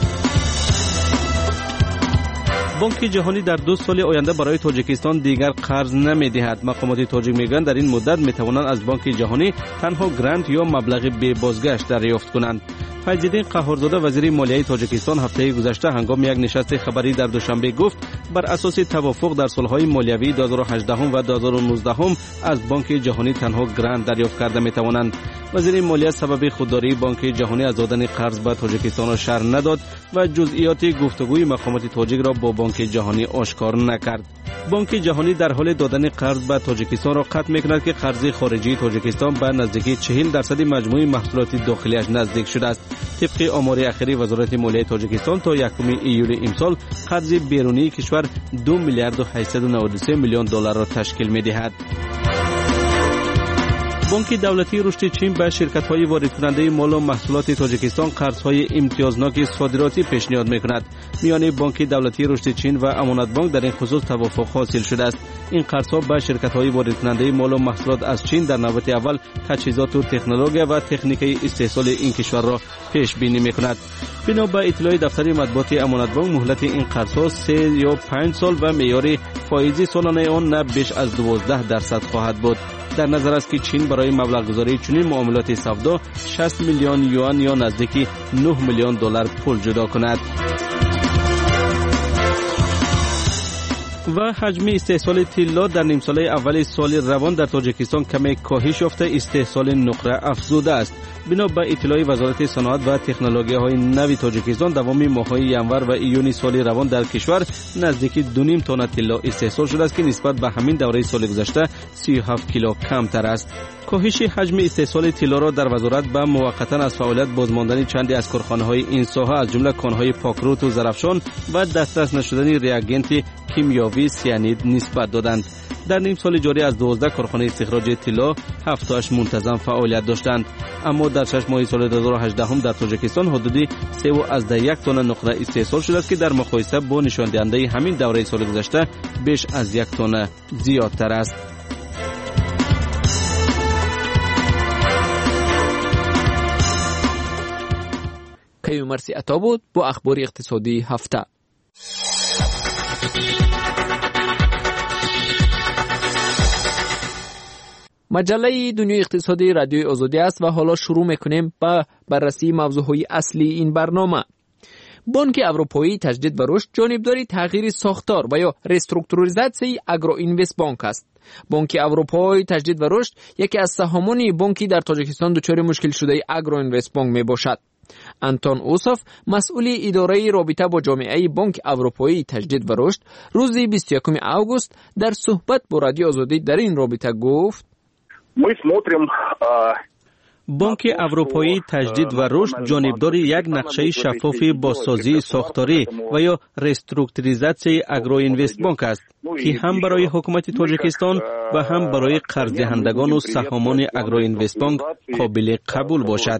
بانک جهانی در دو سال آینده برای تاجیکستان دیگر قرض نمی‌دهد. مقامات تاجیک میگویند در این مدت می‌توانند از بانک جهانی تنها گرانت یا مبلغ بی بازگشت دریافت کنند. فیض‌الدین قهارزاده وزیر مالیه تاجیکستان هفته گذشته هنگام یک نشست خبری در دوشنبه گفت بر اساس توافق در سالهای مالیوی دو هزار و هجده و دو هزار و نوزده از بانک جهانی تنها گرانت دریافت کرده می‌توانند. وزیر مالیه سبب خودداری بانک جهانی از دادن قرض به تاجیکستان را شرح نداد و جزئیات گفتگوی مقامات تاجیک را با بانک جهانی آشکار نکرد. بانک جهانی در حال دادن قرض به تاجیکستان را قطع می‌کند که قرض خارجی تاجیکستان به نزدیکی چهل درصد مجموع محصولات داخلیش نزدیک شده است. طبق آمار اخیری وزارت مالیه تاجیکستان تا یکم ایول امسال قرض بیرونی کشور دو میلیارد و هشتصد و نود و سه میلیون دلار را تشکیل می‌دهد. بانک دولتی رشد چین به شرکت‌های وارد کننده مال و محصولات تاجیکستان قرض‌های امتیازناک صادراتی پیشنهاد می‌کند. میان بانک دولتی رشد چین و امانت بانک در این خصوص توافق حاصل شده است. این قرض‌ها به شرکت‌های وارد کننده مال و محصولات از چین در نوبت اول تجهیزات و تکنولوژی و تکنیک استحصال این کشور را پیش بینی می‌کند. بنا به اطلاع دفتر مطبوعات امانت بانک مهلت این قرض‌ها سه یا پنج سال و معیار فایزی سالانه آن نه بیش از دوازده درصد خواهد بود. در نظر است که چین برای مبلغ گذاری چنین معاملات سودا شصت میلیون یوان یا نزدیک نه میلیون دلار پول جدا کند. و حجم استحصال طلا در نیم ساله اول سال روان در تاجیکستان کمی کاهش یافته استحصال نقره افزوده است. بنا به اطلاع وزارت صنعت و تکنولوژی‌های نو تاجیکستان دوام ماه‌های ینور و ایون سال روان در کشور نزدیک دو نیم تن طلا استحصال شده است که نسبت به همین دوره سال گذشته سی و هفت کیلو کمتر است. کاهش حجم استحصال طلا را در وزارت به موقتا از فعالیت بازماندن چندی از کارخانه‌های این ساحه از جمله کان‌های پاکروت و زرافشان و دسترس نشدن ریاگنت کیمیاوی سیانید نسبت دادند. در نیم سال جاری از دوازده کارخانه استخراج طلا هفت تاش منتظم فعالیت داشتند، اما در شش ماه سال دو هزار و هجده در تاجیکستان حدودی سه و از یک تن نقره استحصال شده است که در مقایسه با نشان دهنده همین دوره سال گذشته بیش از یک تن زیادتر است. کیومرثی عطا بود با اخبار اقتصادی هفته. مجله دنیای اقتصادی رادیوی آزادی است و حالا شروع میکنیم با بررسی موضوعهای اصلی این برنامه. بانک اروپایی تجدید و رشد جانبداری تغییر ساختار و یا ریسترکتوریزاسیون اگرو اینوست بانک است. بانک اروپایی تجدید و رشد یکی از سهامان بانکی در تاجیکستان دچار مشکل شده اگرو اینوست بانک می باشد. انتون اوسوف مسئول اداره رابطه با جامعه بانک اروپایی تجدید و رشد روز بیست و یکم آگوست در صحبت با رادیو آزادی در این رابطه گفت بانک اروپایی تجدید و رشد جانبدار یک نقشه شفاف بازسازی ساختاری و یا رسترکتوریزاسیون اگرو اینوست بانک است که هم برای حکومت تاجیکستان و هم برای قرض دهندگان و سهامان اگرو اینوست بانک قابل قبول باشد.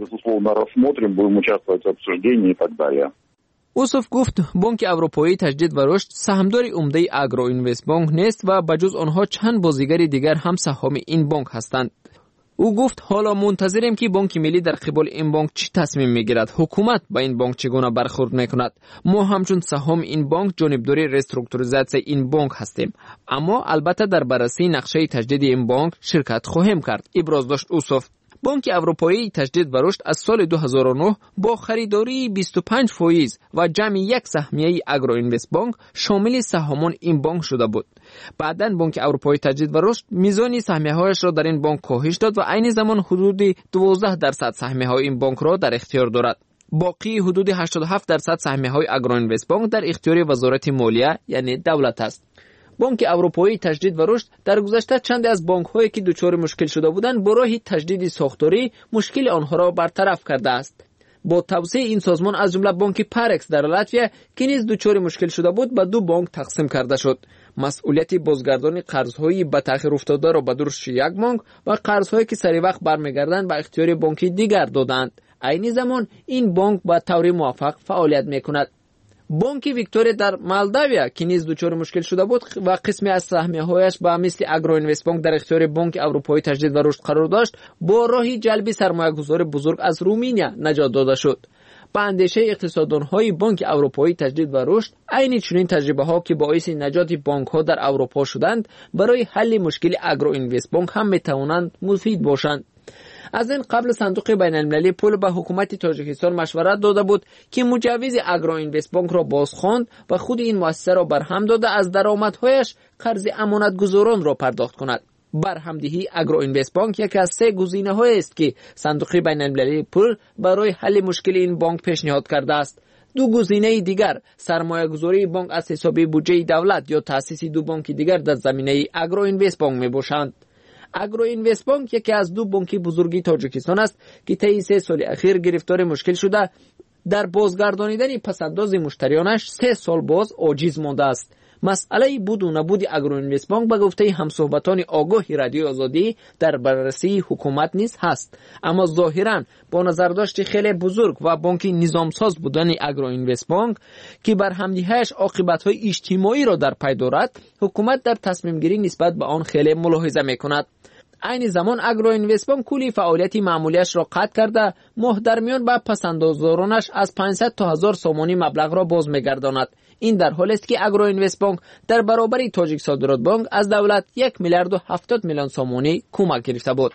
اوسوف گفت بانک اروپایی تجدید و رشد سهامدار عمده اگرو اینوست بانک نیست و بجز آنها چند بازیگر دیگر هم سهام این بانک هستند. او گفت حالا منتظریم که بانک ملی در قبال این بانک چی تصمیم میگیرد، حکومت با این بانک چگونه برخورد میکند. ما همچون سهام این بانک جانبدار رسترکتوریزاسیون این بانک هستیم، اما البته در بررسی نقشه تجدید این بانک شرکت خواهیم کرد، ابراز داشت اوسوف. بانک اروپایی تجدید و رشد از سال دو هزار و نه با خریداری بیست و پنج فایز و جمع یک سهمیه اگرو اینوست بانک شامل سهامان این بانک شده بود. بعداً بانک اروپایی تجدید و رشد میزان سهمیه‌هایش را در این بانک کاهش داد و عین زمان حدود دوازده درصد سهمیه‌های این بانک را در اختیار دارد. باقی حدود هشتاد و هفت درصد سهمیه‌های اگرو اینوست بانک در اختیار وزارت مالیه یعنی دولت است. بانک اروپایی تجدید و رشد در گذشته چند از بانک‌هایی که دچار مشکل شده بودند با راه تجدید ساختاری مشکل آنها را برطرف کرده است. با توسعه این سازمان از جمله بانک پارکس در لاتویا که نیز دچار مشکل شده بود به دو بانک تقسیم کرده شد. مسئولیت بازگردانی قرض‌های به تأخیر افتاده را به دوش یک بانک و قرض‌هایی که سری وقت برمیگردند به اختیار بانک دیگر دادند. عین زمان این بانک به طور موفق فعالیت می‌کند. بانک ویکتوریا در مالداویا که نیز دچار مشکل شده بود و قسمی از سهمیه‌هایش با مثل اگرو اینوست بانک در اختیار بانک اروپایی تجدید و رشد قرار داشت، با راه جلب سرمایه‌گذار بزرگ از رومانیا نجات داده شد. با اندیشه اقتصاددان‌های بانک اروپایی تجدید و رشد، عین چنین تجربه‌ها که باعث نجات بانک‌ها در اروپا شدند، برای حل مشکل اگرو اینوست بانک هم می‌توانند مفید باشند. از این قبل صندوق بین المللی پول به حکومت تاجیکستان مشورت داده بود که مجوز اگرو اینوست بانک را بازخواند و خود این مؤسسه را برهم داده از درآمدهایش قرض امانتگزاران را پرداخت کند. برهمدهی اگرو اینوست بانک یکی از سه گزینه‌های است که صندوق بین المللی پول برای حل مشکل این بانک پیشنهاد کرده است. دو گزینه دیگر سرمایه‌گذاری بانک از حساب بودجه دولت یا تأسیس دو بانک دیگر در زمینه اگرو اینوست بانک میباشند. اگرو اینوست بانک یکی از دو بانک بزرگی تاجیکستان است که طی سه سال اخیر گرفتار مشکل شده در بازگردانیدن پسنداز مشتریانش سه سال باز عاجز مانده است. مسئله بود و نبود اگرو اینوست بانک به گفته همصحبتان آگاه رادیو آزادی در بررسی حکومت نیز هست، اما ظاهرا با نظرداشت خیلی بزرگ و بانک نظامساز بودن اگرو اینوست بانک که برهمدهیش عاقبت‌های اجتماعی را در پی دارد، حکومت در تصمیم گیری نسبت به آن خیلی ملاحظه می‌کند. عین زمان اگرو اینوست بانک کلی فعالیت معمولیش را قطع کرده، ماه در میان به پسندازدارانش از پانصد تا هزار سومانی مبلغ را باز می‌گرداند. این در حالی است که اگرو اینوست بانک در برابر تاجیک صادرات بانک از دولت یک میلیارد و هفتاد میلیون سومانی کمک گرفته بود.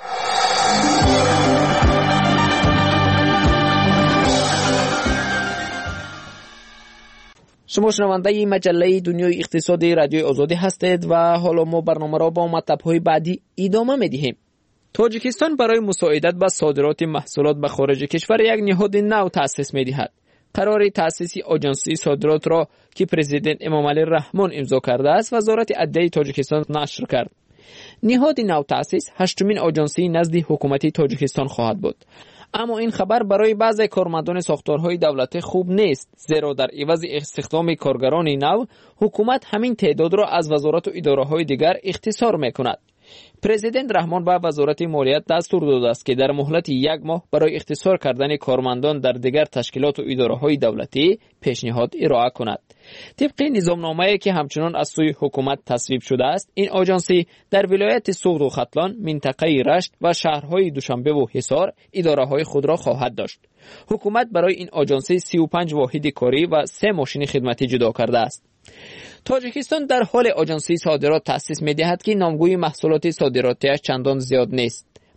شما شنونده مجله دنیای اقتصادی رادیو آزادی هستید و حالا ما برنامه را با مطلب‌های بعدی ادامه می‌دهیم. تاجیکستان برای مساعدت به صادرات محصولات به خارج کشور یک نهاد نو تأسیس می‌دهد. قرار تأسیس آژانسی صادرات را که پرزیدنت امامعلی رحمان امضا کرده است، وزارت عدلیه تاجیکستان نشر کرد. نهاد نو تأسیس هشتمین آژانسی نزد حکومت تاجیکستان خواهد بود. اما این خبر برای بعضی کارمندان ساختارهای دولتی خوب نیست، زیرا در عوض استخدام کارگران نو، حکومت همین تعداد را از وزارات و اداره‌های دیگر اختصار می‌کند. پرزیدنت رحمان به وزارت مالیات دستور داده است که در مهلت یک ماه برای اختصار کردن کارمندان در دیگر تشکیلات و اداره‌های دولتی پیشنهاد ارائه کند. طبق نظامنامه‌ای که همچنان از سوی حکومت تصویب شده است، این آژانسی در ولایت سوغد و ختلان، منطقه رشت و شهرهای دوشنبه و حصار اداره‌های خود را خواهد داشت. حکومت برای این آژانسی سی و پنج واحد کاری و سه ماشین خدمتی جدا کرده است. تاجیکستان در حال آژانسی صادرات تأسیس می‌دهد که نامگوی محصولات صادراتیش چندان زیاد نیست.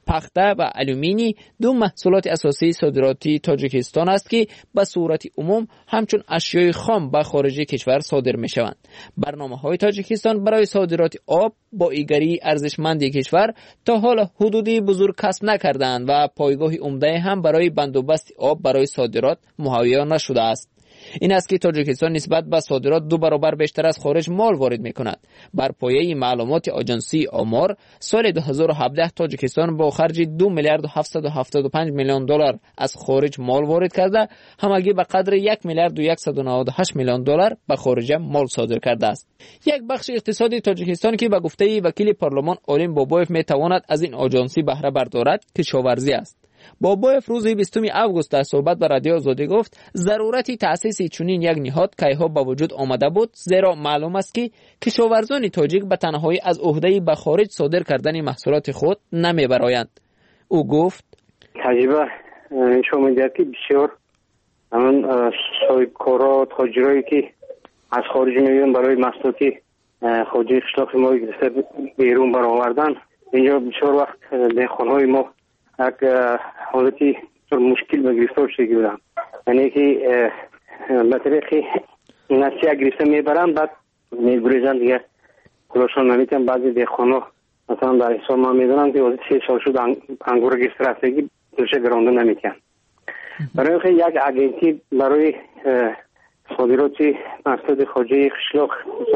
پخته و آلومینی دو محصولات اساسی صادراتی تاجیکستان است که به صورت عموم همچون اشیای خام به خارج کشور صادر می شوند. برنامه‌های تاجیکستان برای صادرات آب با ایگری ارزشمند کشور تا حالا حدودی بزرگ کسب نکردند و پایگاه عمده هم برای بندوبست آب برای صادرات مهیا نشده است. این است که تاجیکستان نسبت به صادرات دو برابر بیشتر از خارج مال وارد می کند. بر پایه معلومات آژانسی آمار سال دو هزار و هفده تاجیکستان با خرج دو میلیارد و هفتصد و هفتاد و پنج میلیون دلار از خارج مال وارد کرده، همگی به قدر یک میلیارد و صد و نود و هشت میلیون دلار به خارج مال صادر کرده است. یک بخش اقتصادی تاجیکستان که به گفته وکیل پارلمان آلیم بابایف می تواند از این آژانسی بهره بردارد کشاورزی است. بابایف روز بیستم آگوست در صحبت با رادیو آزادی گفت ضرورتی تأسیس چنین یک نهاد کایها با وجود آمده بود، زیرا معلوم است که کشاورزان تاجیک به تنهایی از عهده به خارج صادر کردن محصولات خود نمیبرایند. او گفت تجربه نشون می‌دهد که بسیار همون صاحبکارا تاجرایی که از خارج میان برای محصولات خارجی قشلاق ما بیرون برآوردن، اینجا بسیار وقت دهخانهای ما یک حالتی مشکل به گرفتار شده بودن، یعنی که به طریقی نسیه گرفته میبرن بعد میگریزن دیگه کلاشان نمیتن. بعضی دهخانا مثلا در حساب ما میدونن که سه سال شد انگور گرفته رفتگی دوشه گرانده نمیتن. برای اینکه یک اجنسی برای صادرات محصولات خارجی قشلاق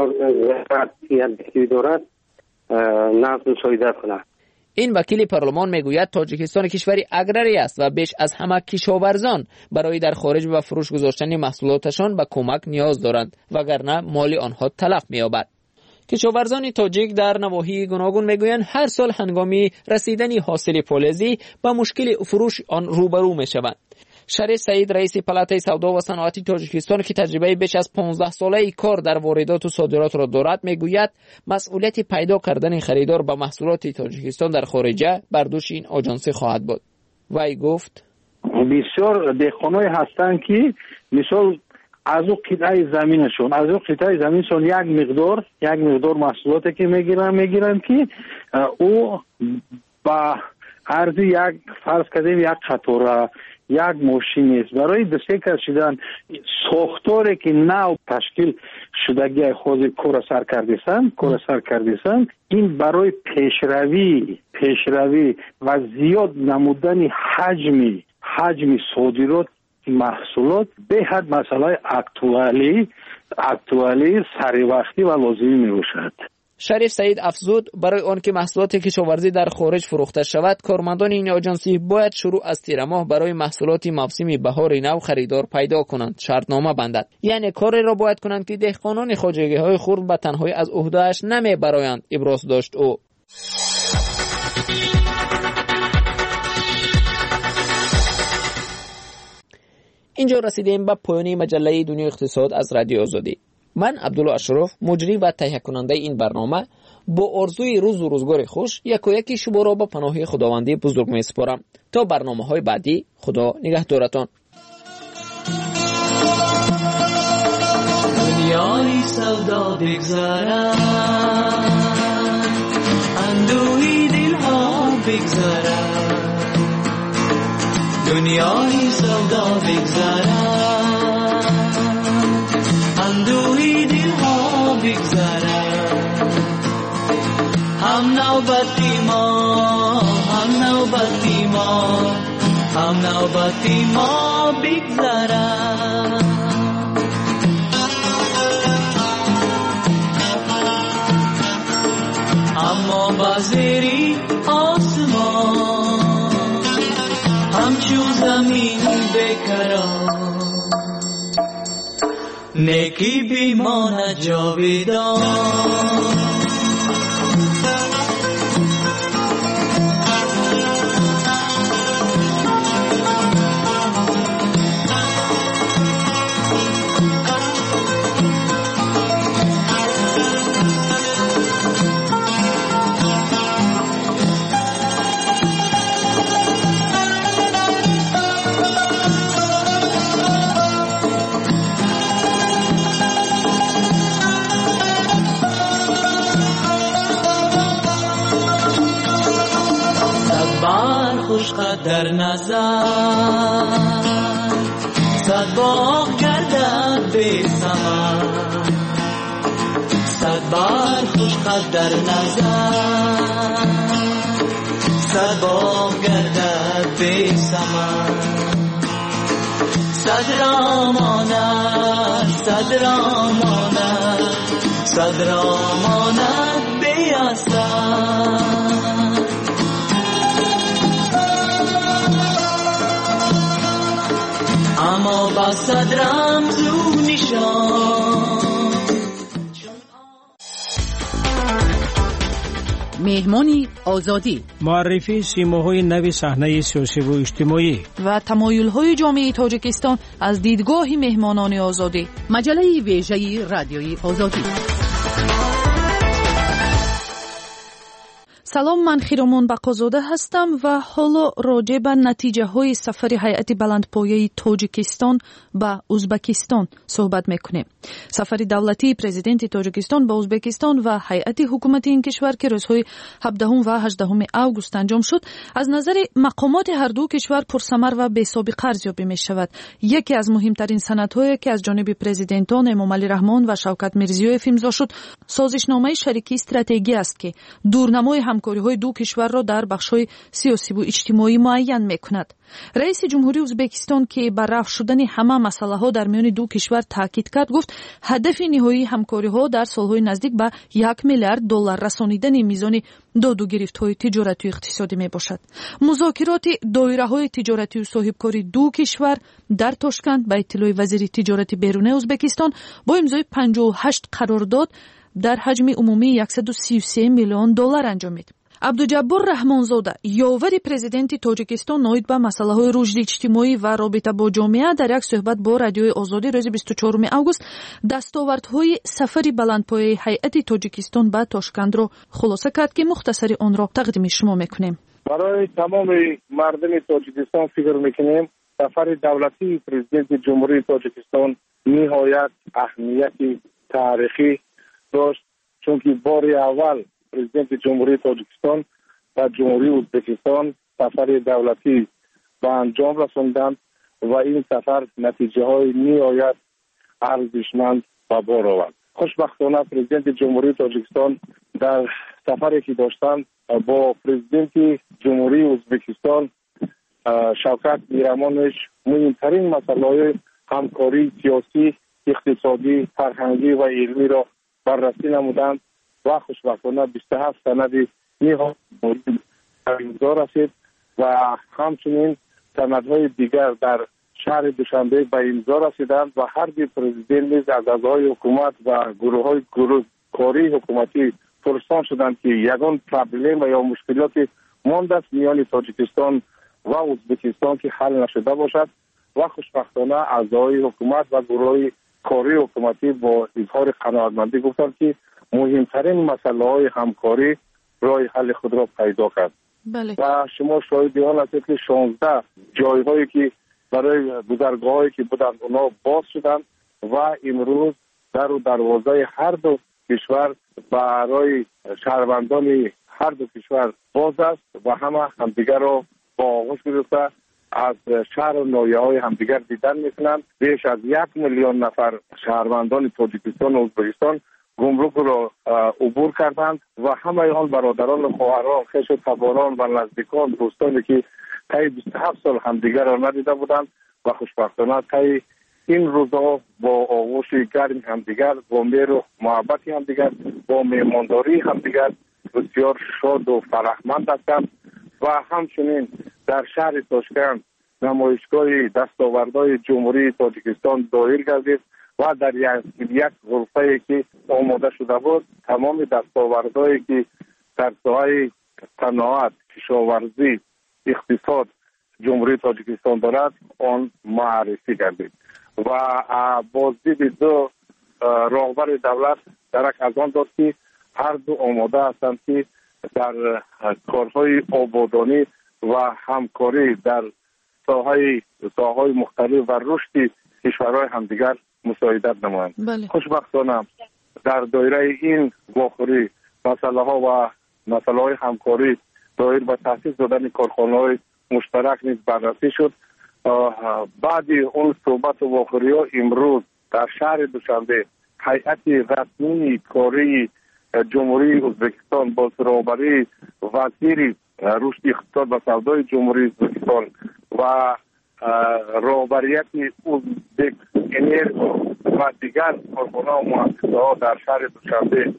یک دارد نقد مساعدت کنه. این وکیل پارلمان میگوید تاجیکستان کشوری اگراری است و بیش از همه کشاورزان برای در خارج و فروش گذاشتن محصولاتشان به کمک نیاز دارند وگرنه مال آنها تلف می‌یابد. کشاورزان تاجیک در نواحی گوناگون میگویند هر سال هنگامی رسیدن حاصل فولادی با مشکل فروش آن روبرو میشوند. شریف سعید رئیس پالاتای سودا و صنعتی تاجیکستان که تجربه بیش از پانزده ساله کار در واردات و صادرات را دارد میگوید مسئولیت پیدا کردن خریدار به محصولات تاجیکستان در خارجه بر دوش این آژانسی خواهد بود. وی گفت بسیار دهخانای هستند که مثال از او قطعه زمینشون از او قطعه زمینشون یک مقدار یک مقدار محصولاتی که میگیرن میگیرن که او با عرض یک فرض کردیم یک قطار یک ماشین است برای دسته کشیدن ساختاری که نو تشکیل شدگی خود کار سر کردیسن کار سر کردیسن این برای پیشروی پیشروی و زیاد نمودن حجم حجم صادرات محصولات به حد مسئله اکتوالی اکتوالی سری وقتی و لازمی می باشد. شریف سعید افزود برای آنکه محصولات کشاورزی در خارج فروخته شود کارمندان این آژانسی باید شروع از تیر ماه برای محصولات موسم بهار نو خریدار پیدا کنند، شرطنامه بندند. یعنی کاری را باید کنند که دهقانان خواجگی های خرد به تنهایی از عهده‌اش نمیبرایند، ابراز داشت او. اینجا رسیدیم به پایان مجله دنیای اقتصاد از رادیو آزادی. من عبدالله اشرف مجری و تهیه کننده این برنامه با آرزوی روز و روزگار خوش یک و یکی شما را به پناه خداوندی بزرگ می سپارم. تا برنامه های بعدی خدا نگهدارتان. دنیای سودا بگذارم اندوهی دل ها بگذارم دنیای سودا بگذارم اندوهی دل ها بگذارم هم نوبتی ما هم نوبتی ما هم نوبتی ما بگذارم اما بازری آسمان همچون زمین بکران نیکی بیمانه جاویدان در نظر صد باغ گردد به ثمر صد بار خوش قد در نظر صد باغ گردد به ثمر صد را ماند صد را ماند صد را ماند به اثر اما با صد رمز و نشان. مهمانی آزادی، معرفی سیماهای نو صحنه سیاسی و اجتماعی و تمایل‌های جامعه تاجیکستان از دیدگاه مهمانان آزادی. مجله ویژه رادیوی آزادی. سلام، من خیرامان بقازاده هستم و حالا راجع به نتیجه های سفر هیئت بلندپایه تاجیکستان به ازبکستان صحبت میکنیم. سفر دولتی پرزیدنت تاجیکستان به ازبکستان و هیئت حکومتی این کشور که روزهای هفدهم و هجدهم اوگوست انجام شد، از نظر مقامات هر دو کشور پرثمر و بی‌سابقه ارزیابی می شود. یکی از مهمترین سندهایی که از جانب پرزیدنتان امام علی رحمان و شوکت میرزیویف امضا شد، سازشنامه شریکی استراتژی است که دورنمای همکاری‌های دو کشور را در بخش‌های سیاسی و اجتماعی معین می‌کند. رئیس جمهوری ازبکستان که بر رفع شدن همه مسائل‌ها در میان دو کشور تاکید کرد، گفت هدف نهایی همکاری‌ها در سال‌های نزدیک به یک میلیارد دلار رسانیدن میزان داد و گرفت‌های تجارتی و اقتصادی میباشد. مذاکرات دایره‌های تجارتی و صاحبکاری دو کشور در تاشکند به اطلاع وزیر تجارت بیرون ازبکستان با امضای پنجاه و هشت قرارداد در حجم عمومی صد و سی و سه میلیون دلار انجامید. عبدالجبار رحمانزاده، یاور پرزیدنت تاجیکستان، ناید به مسائل رشد اجتماعی و رابطه با جامعه، در یک صحبت با رادیوی آزادی روز بیست و چهارم اوگوست دستاوردهای سفر بلندپایه هیئت تاجیکستان به تاشکند را خلاصه کرد که مختصر آن را تقدیم شما میکنیم. برای تمام مردم تاجیکستان فکر میکنیم سفر دولتی پرزیدنت جمهوری تاجیکستان نهایت اهمیت تاریخی داشت، چون که بار اول پرزیدنت جمهوری تاجیکستان و جمهوری ازبکستان سفر دولتی به انجام رساندند و این سفر نتیجه های نهایت ارزشمند به بار آورد. خوشبختانه پرزیدنت جمهوری تاجیکستان در سفری که داشتند با پرزیدنت جمهوری ازبکستان شوکت میرزیویف مهمترین مسائل همکاری سیاسی، اقتصادی، فرهنگی و علمی را بررسی نمودند و خوشبختانه بیست و هفت سند نهایی امضا رسید و همچنین سندهای دیگر در شهر دوشنبه به امضا رسیدند و هر دو پرزیدنت از اعضای حکومت و گروه های گروه کاری حکومتی پرسان شدند که یگان پرابلم و یا مشکلاتی مانده است میان تاجیکستان و ازبکستان که حل نشده باشد و خوشبختانه اعضای حکومت و گروه کاری حکومتی با اظهار قناعتمندی گفتند که مهمترین مسئله های همکاری راه حل خود را پیدا کرد. بله. و شما شاهد آن هستید که شانزده جایهایی که برای گذرگاهایی که بودند اونا باز شدند و امروز در و دروازه هر دو کشور برای شهروندان هر دو کشور باز است و همه همدیگر را با آغوش گرفته از شهر و ناحیه های همدیگر دیدن میکنند. بیش از یک میلیون نفر شهروندان تاجیکستان و ازبکستان گمرک را عبور کردند و همه آن برادران و خواهران، خویش و تباران و نزدیکان، دوستانی که طی بیست و هفت سال همدیگر را ندیده بودند و خوشبختانه طی این روزها با آغوش گرم همدیگر، با مهر و محبت همدیگر، با میهمانداری همدیگر بسیار شاد و فرحمند هستند و همچنین در شهر تاشکند نمایشگاه دستاوردهای جمهوری تاجیکستان دایر گردید و در یک غرفه که آماده شده بود تمام دستاوردهایی که در ساحه صنعت، کشاورزی، اقتصاد جمهوری تاجیکستان دارد آن معرفی گردید و بازدید دو راهبر دولت درک از آن داد که هر دو آماده هستند که در کارهای آبادانی و همکاری در ساحه ساحه‌های مختلف و رشد کشورهای همدیگر مساعدت نمایند. بله. خوشبختانه در دایره این واخوری مسئله ها و مسئله های همکاری دایر به تاسیس دادن کارخانه های مشترک نیز بررسی شد. بعد اون صحبت و واخری‌ها امروز در شهر دوشنبه هیئت رسمی کاری جمهوری ازبکستان با سرآوری وزیر رشد اقتصاد و سودای جمهوری ازبکستان و رهبریت ازبک انرژی و دیگر کارکنان و مؤسسه‌ها در شهر دوشنبه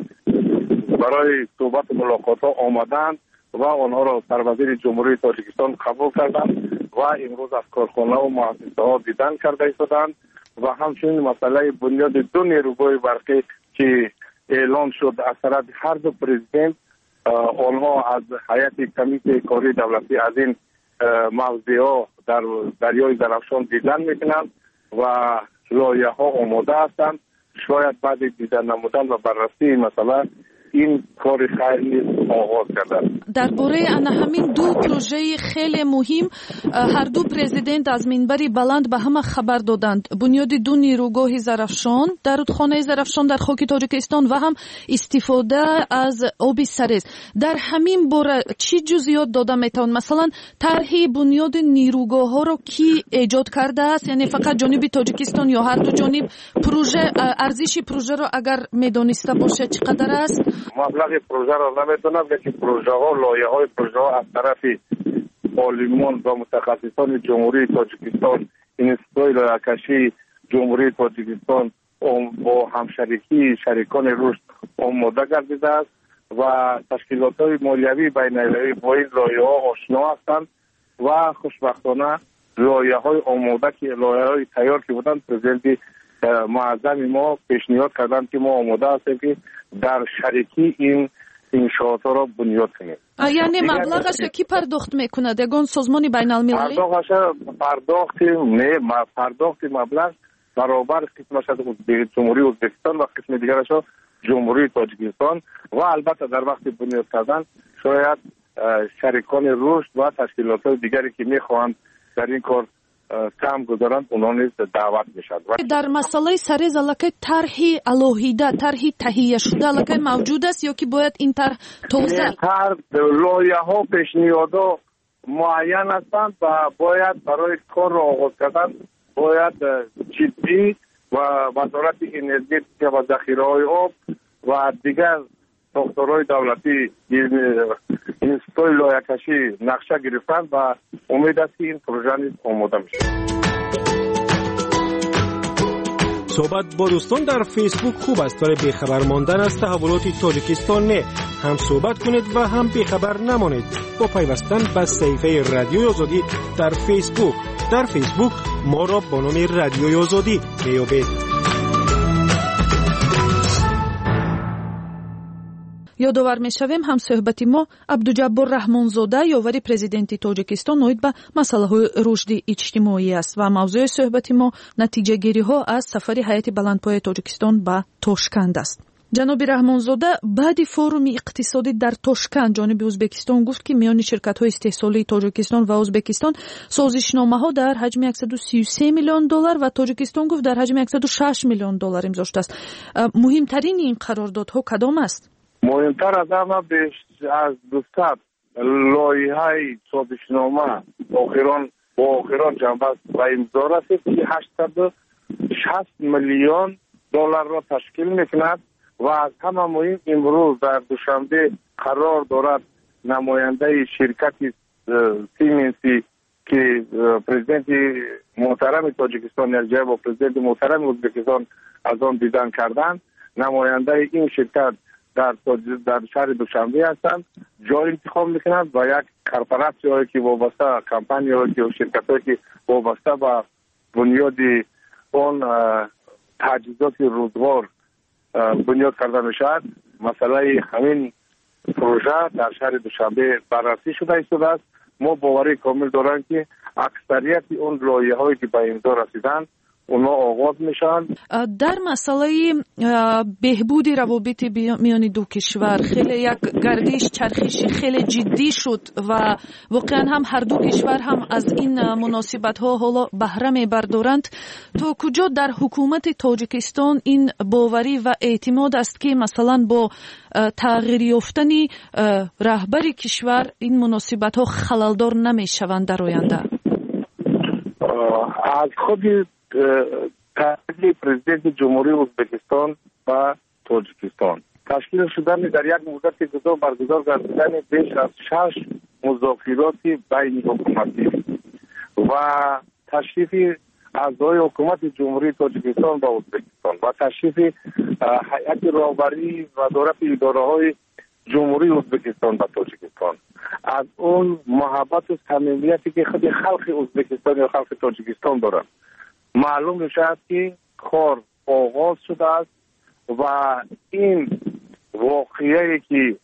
برای صحبت ملاقات ها آمدند و آنها را سروزیر جمهوری تاجیکستان قبول کردند و امروز از کارخانه و مؤسسه ها دیدن کرده ایستادند و همچنین مسئله بنیاد دو نیروگاه برقی که اعلان شد از طرف هر دو پرزیدنت، آنها از هیئت کمیته کاری دولتی از این موضوع ها در دریای زرافشان دیدن میکنند و لایحه ها آماده هستند. شاید بعد دیدن نمودن و بررسی مسئله این کار خیلی آغاز کردن. درباره انا همین دو پروژه خیلی مهم هر دو پرزیدنت از منبری بلند به همه خبر دادند. بنیاد دو نیروگاه زرافشان در رودخانه زرافشان در خاک تاجیکستان و هم استفاده از آب سرز. در همین باره چی جزئیات داده میتوان؟ مثلا طرح بنیاد نیروگاه ها رو کی ایجاد کرده است؟ یعنی فقط جانب تاجیکستان یا هر دو جانب؟ پروژه ارزش پروژه رو اگر میدونسته باشه چقدر است؟ مبلغ پروژه را نمیدونم، لیکن پروژه ها لایحه های پروژه ها از طرف عالمان و متخصصان جمهوری تاجیکستان، اینستیتوی لایحه‌کشی جمهوری تاجیکستان با همشریکی شریکان رشد آماده گردیده است و تشکیلات های مالیوی بین المللی با این لایحه ها آشنا هستند و خوشبختانه لایحه های آماده که لایحه های تیار که بودند پرزیدنت معظم ما پیشنهاد کردند که ما آماده هستیم که در شریکی این انشاءات را بنیاد کنیم. یعنی مبلغش کی پرداخت میکنه؟ یگان سازمان بین المللی؟ پرداختش پرداخت نه پرداخت مبلغ برابر قسمش از جمهوری ازبکستان و قسم دیگرش جمهوری تاجیکستان و البته در وقت بنیاد کردن شاید شریکان رشد و تشکیلات دیگری که میخواهند در این کار کم گذارند اونها نیز دعوت میشد. در مسئله سرز الکی طرحی الوهیده طرحی تهیه شده الکی موجود است یا که باید این طرح توسعه؟ طرح لایحه ها پیشنهادها معین هستند و باید برای کار را آغاز کردن باید جدی و وزارت انرژی و ذخیره های آب و دیگر ساختارهای دولتی اینستیتوی لایحه‌کشی نقشه گرفتند و امید است که این پروژه نیز آماده میشه. صحبت با دوستان در فیسبوک خوب است، برای بیخبر ماندن از تحولات تاجیکستان نه هم صحبت کنید و هم بیخبر نمانید با پیوستن به صفحه رادیوی آزادی در فیسبوک. در فیسبوک ما را با نام رادیوی آزادی میابید. یادآور می‌شویم هم صحبتی ما عبدالجبار رحمانزاده یاوری پرزیدنت تاجیکستان اوید به مسائل رشد اجتماعی است و موضوع صحبتی ما نتیجه گیری ها از سفر هیئت بلندپایه تاجیکستان به تاشکند است. جناب رحمانزاده بعد فروم اقتصادی در تاشکند جانب ازبکستان گفت که میان شرکت‌های استحصالی تاجیکستان و ازبکستان سازشنامه‌ها در حجم صد و سی و سه میلیون دلار و تاجیکستان گفت در حجم صد و شش میلیون دلار امضا شده است. مهمترین این قراردادها کدام است؟ مهمتر از همه بیش از دوصد لایحه سازشنامه آخران با آخران جنبه و امضا رسید که هشتصد و شصت میلیون دلار را تشکیل میکند و از همه مهم امروز در دوشنبه قرار دارد نماینده شرکت سیمنسی که پرزیدنت محترم تاجیکستان انرژی و پرزیدنت محترم ازبکستان از آن دیدن کردند، نماینده این شرکت در در شهر دوشنبه هستند جای انتخاب میکنند و یک کارپوراسی هایی که وابسته کمپانی هایی که شرکت هایی که وابسته به بنیاد اون تجهیزات روزگار بنیاد کرده میشد. مسئله همین پروژه در شهر دوشنبه بررسی شده ایستاده است. ما باوری کامل داریم که اکثریت اون لایحه هایی که به امضا رسیدن اونا آغاز میشن. در مسئله بهبود روابط میان دو کشور خیلی یک گردش چرخشی خیلی جدی شد و واقعا هم هر دو کشور هم از این مناسبت ها حالا بهره میبردارند. تو کجا در حکومت تاجیکستان این باوری و اعتماد است که مثلا با تغییر یافتن رهبر کشور این مناسبت ها خللدار نمیشوند در آینده؟ از خود تغییر پرزیدنت جمهوری ازبکستان و تاجیکستان تشکیل شدن در یک مدت گذار برگزار گردیدن بیش از شش مذاکرات بین حکومتی و تشریف اعضای حکومت جمهوری تاجیکستان و ازبکستان و تشریف هیئت راهبری و وزارت اداره‌های جمهوری ازبکستان و تاجیکستان، از اون محبت و صمیمیتی که خود خلق ازبکستان یا خلق تاجیکستان دارند معلوم میشد که کار آغاز شده است و این واقعی که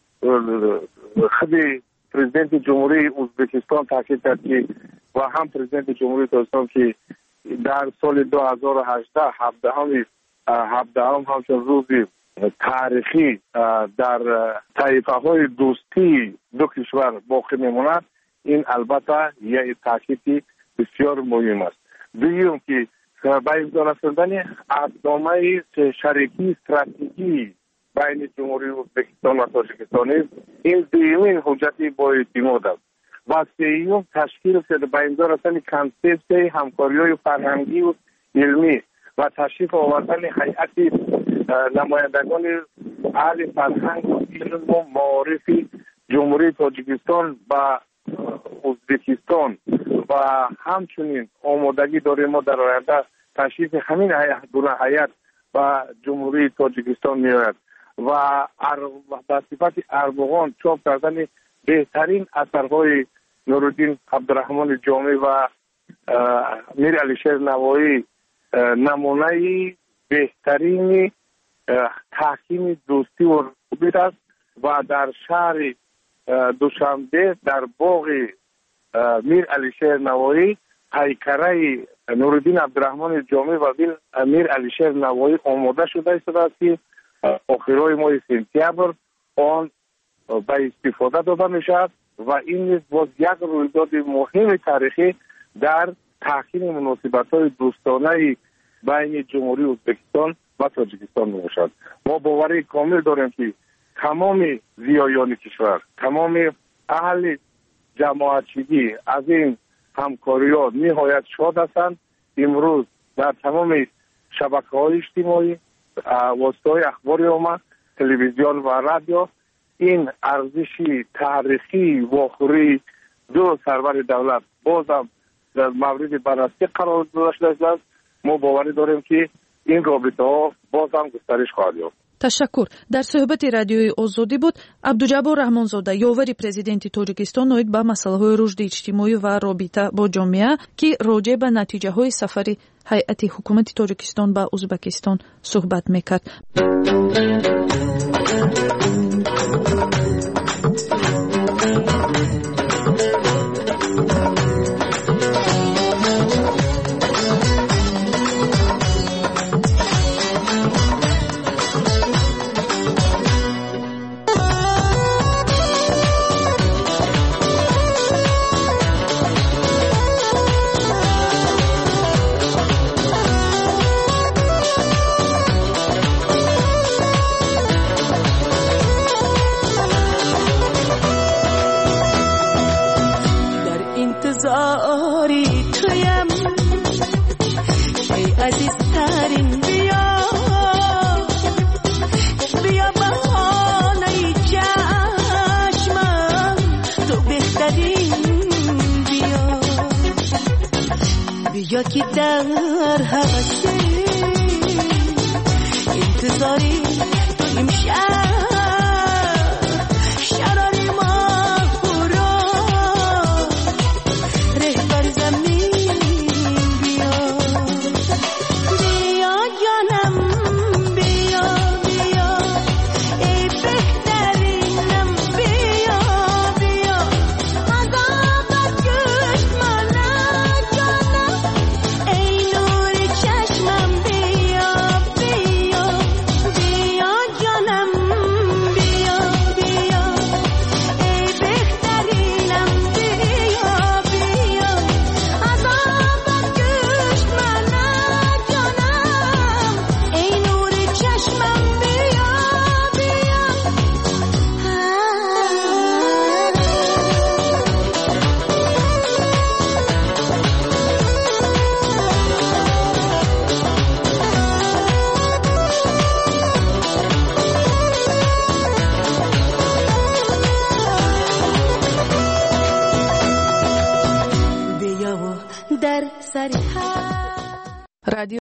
خود پرزیدنت جمهوری ازبکستان تاکید کرد که و هم پرزیدنت جمهوری تاجیکستان که در سال دو هزار و هجده هفدهم هفدهم همچون روزی تاریخی در طایفه های دوستی دو کشور باقی میموند، این البته یک تاکید بسیار مهم است. دویم که با امضا رساندن اقدامات شریکی استراتژی بین جمهوری ازبکستان و تاجیکستان این دومین حجت با اعتماد است و سوم تشکیل شده با امضا رساندن کانسپت همکاری‌های فرهنگی و علمی و تشریف آوردن هیئت نمایندگان اهل فرهنگ و علم و معارف جمهوری تاجیکستان و ازبکستان و همچنین آمادگی داریم ما در آینده تشریف همین دونه هیئت و جمهوری تاجیکستان میآید و به صفت اربغان چاپ کردن بهترین اثرهای نورالدین عبدالرحمن جامی و میر علیشیر نوایی نمونه بهترین تحکیم دوستی و رابط است و در شهر دوشنبه در باغ میر علیشیر نوایی پیکره نورالدین عبدالرحمن جامی و میر علیشیر نوایی آماده شده است که آخرای ماه سپتامبر آن به استفاده داده می شود و این باز یک رویداد مهم تاریخی در تحکیم مناسبت‌های دوستانه بین جمهوری ازبکستان و تاجیکستان می باشد. ما باوری کامل داریم که تمام زیایان کشور، تمام اهل جماعتچگی از این همکاریات نهایت شاد هستند. امروز در تمام شبکه‌های اجتماعی، واسطه‌های اخباری عامه، تلویزیون و رادیو این ارزشی تاریخی واخوری دو سرور دولت بازم در مورد بررسی قرار داشته است. ما باوری داریم که این رابطه ها بازم گسترش خواهد یافت. تشکر. در صحبت رادیوی آزادی بود عبدالجبار رحمانزاده، یاوری پرزیدنت تاجیکستان، نوید به مسئله های رشد اجتماعی و رابطه با جامعه که راجع به نتیجه های سفر هیئت حکومت تاجیکستان به ازبکستان صحبت میکرد. یا که در حوث انتظاری امشب شراری ما خورا رهبر زمین بیا بیا جانم بیا بیا ای بهترینم بیا بیا عذابت کش منم جانم ای نور چشم رادیو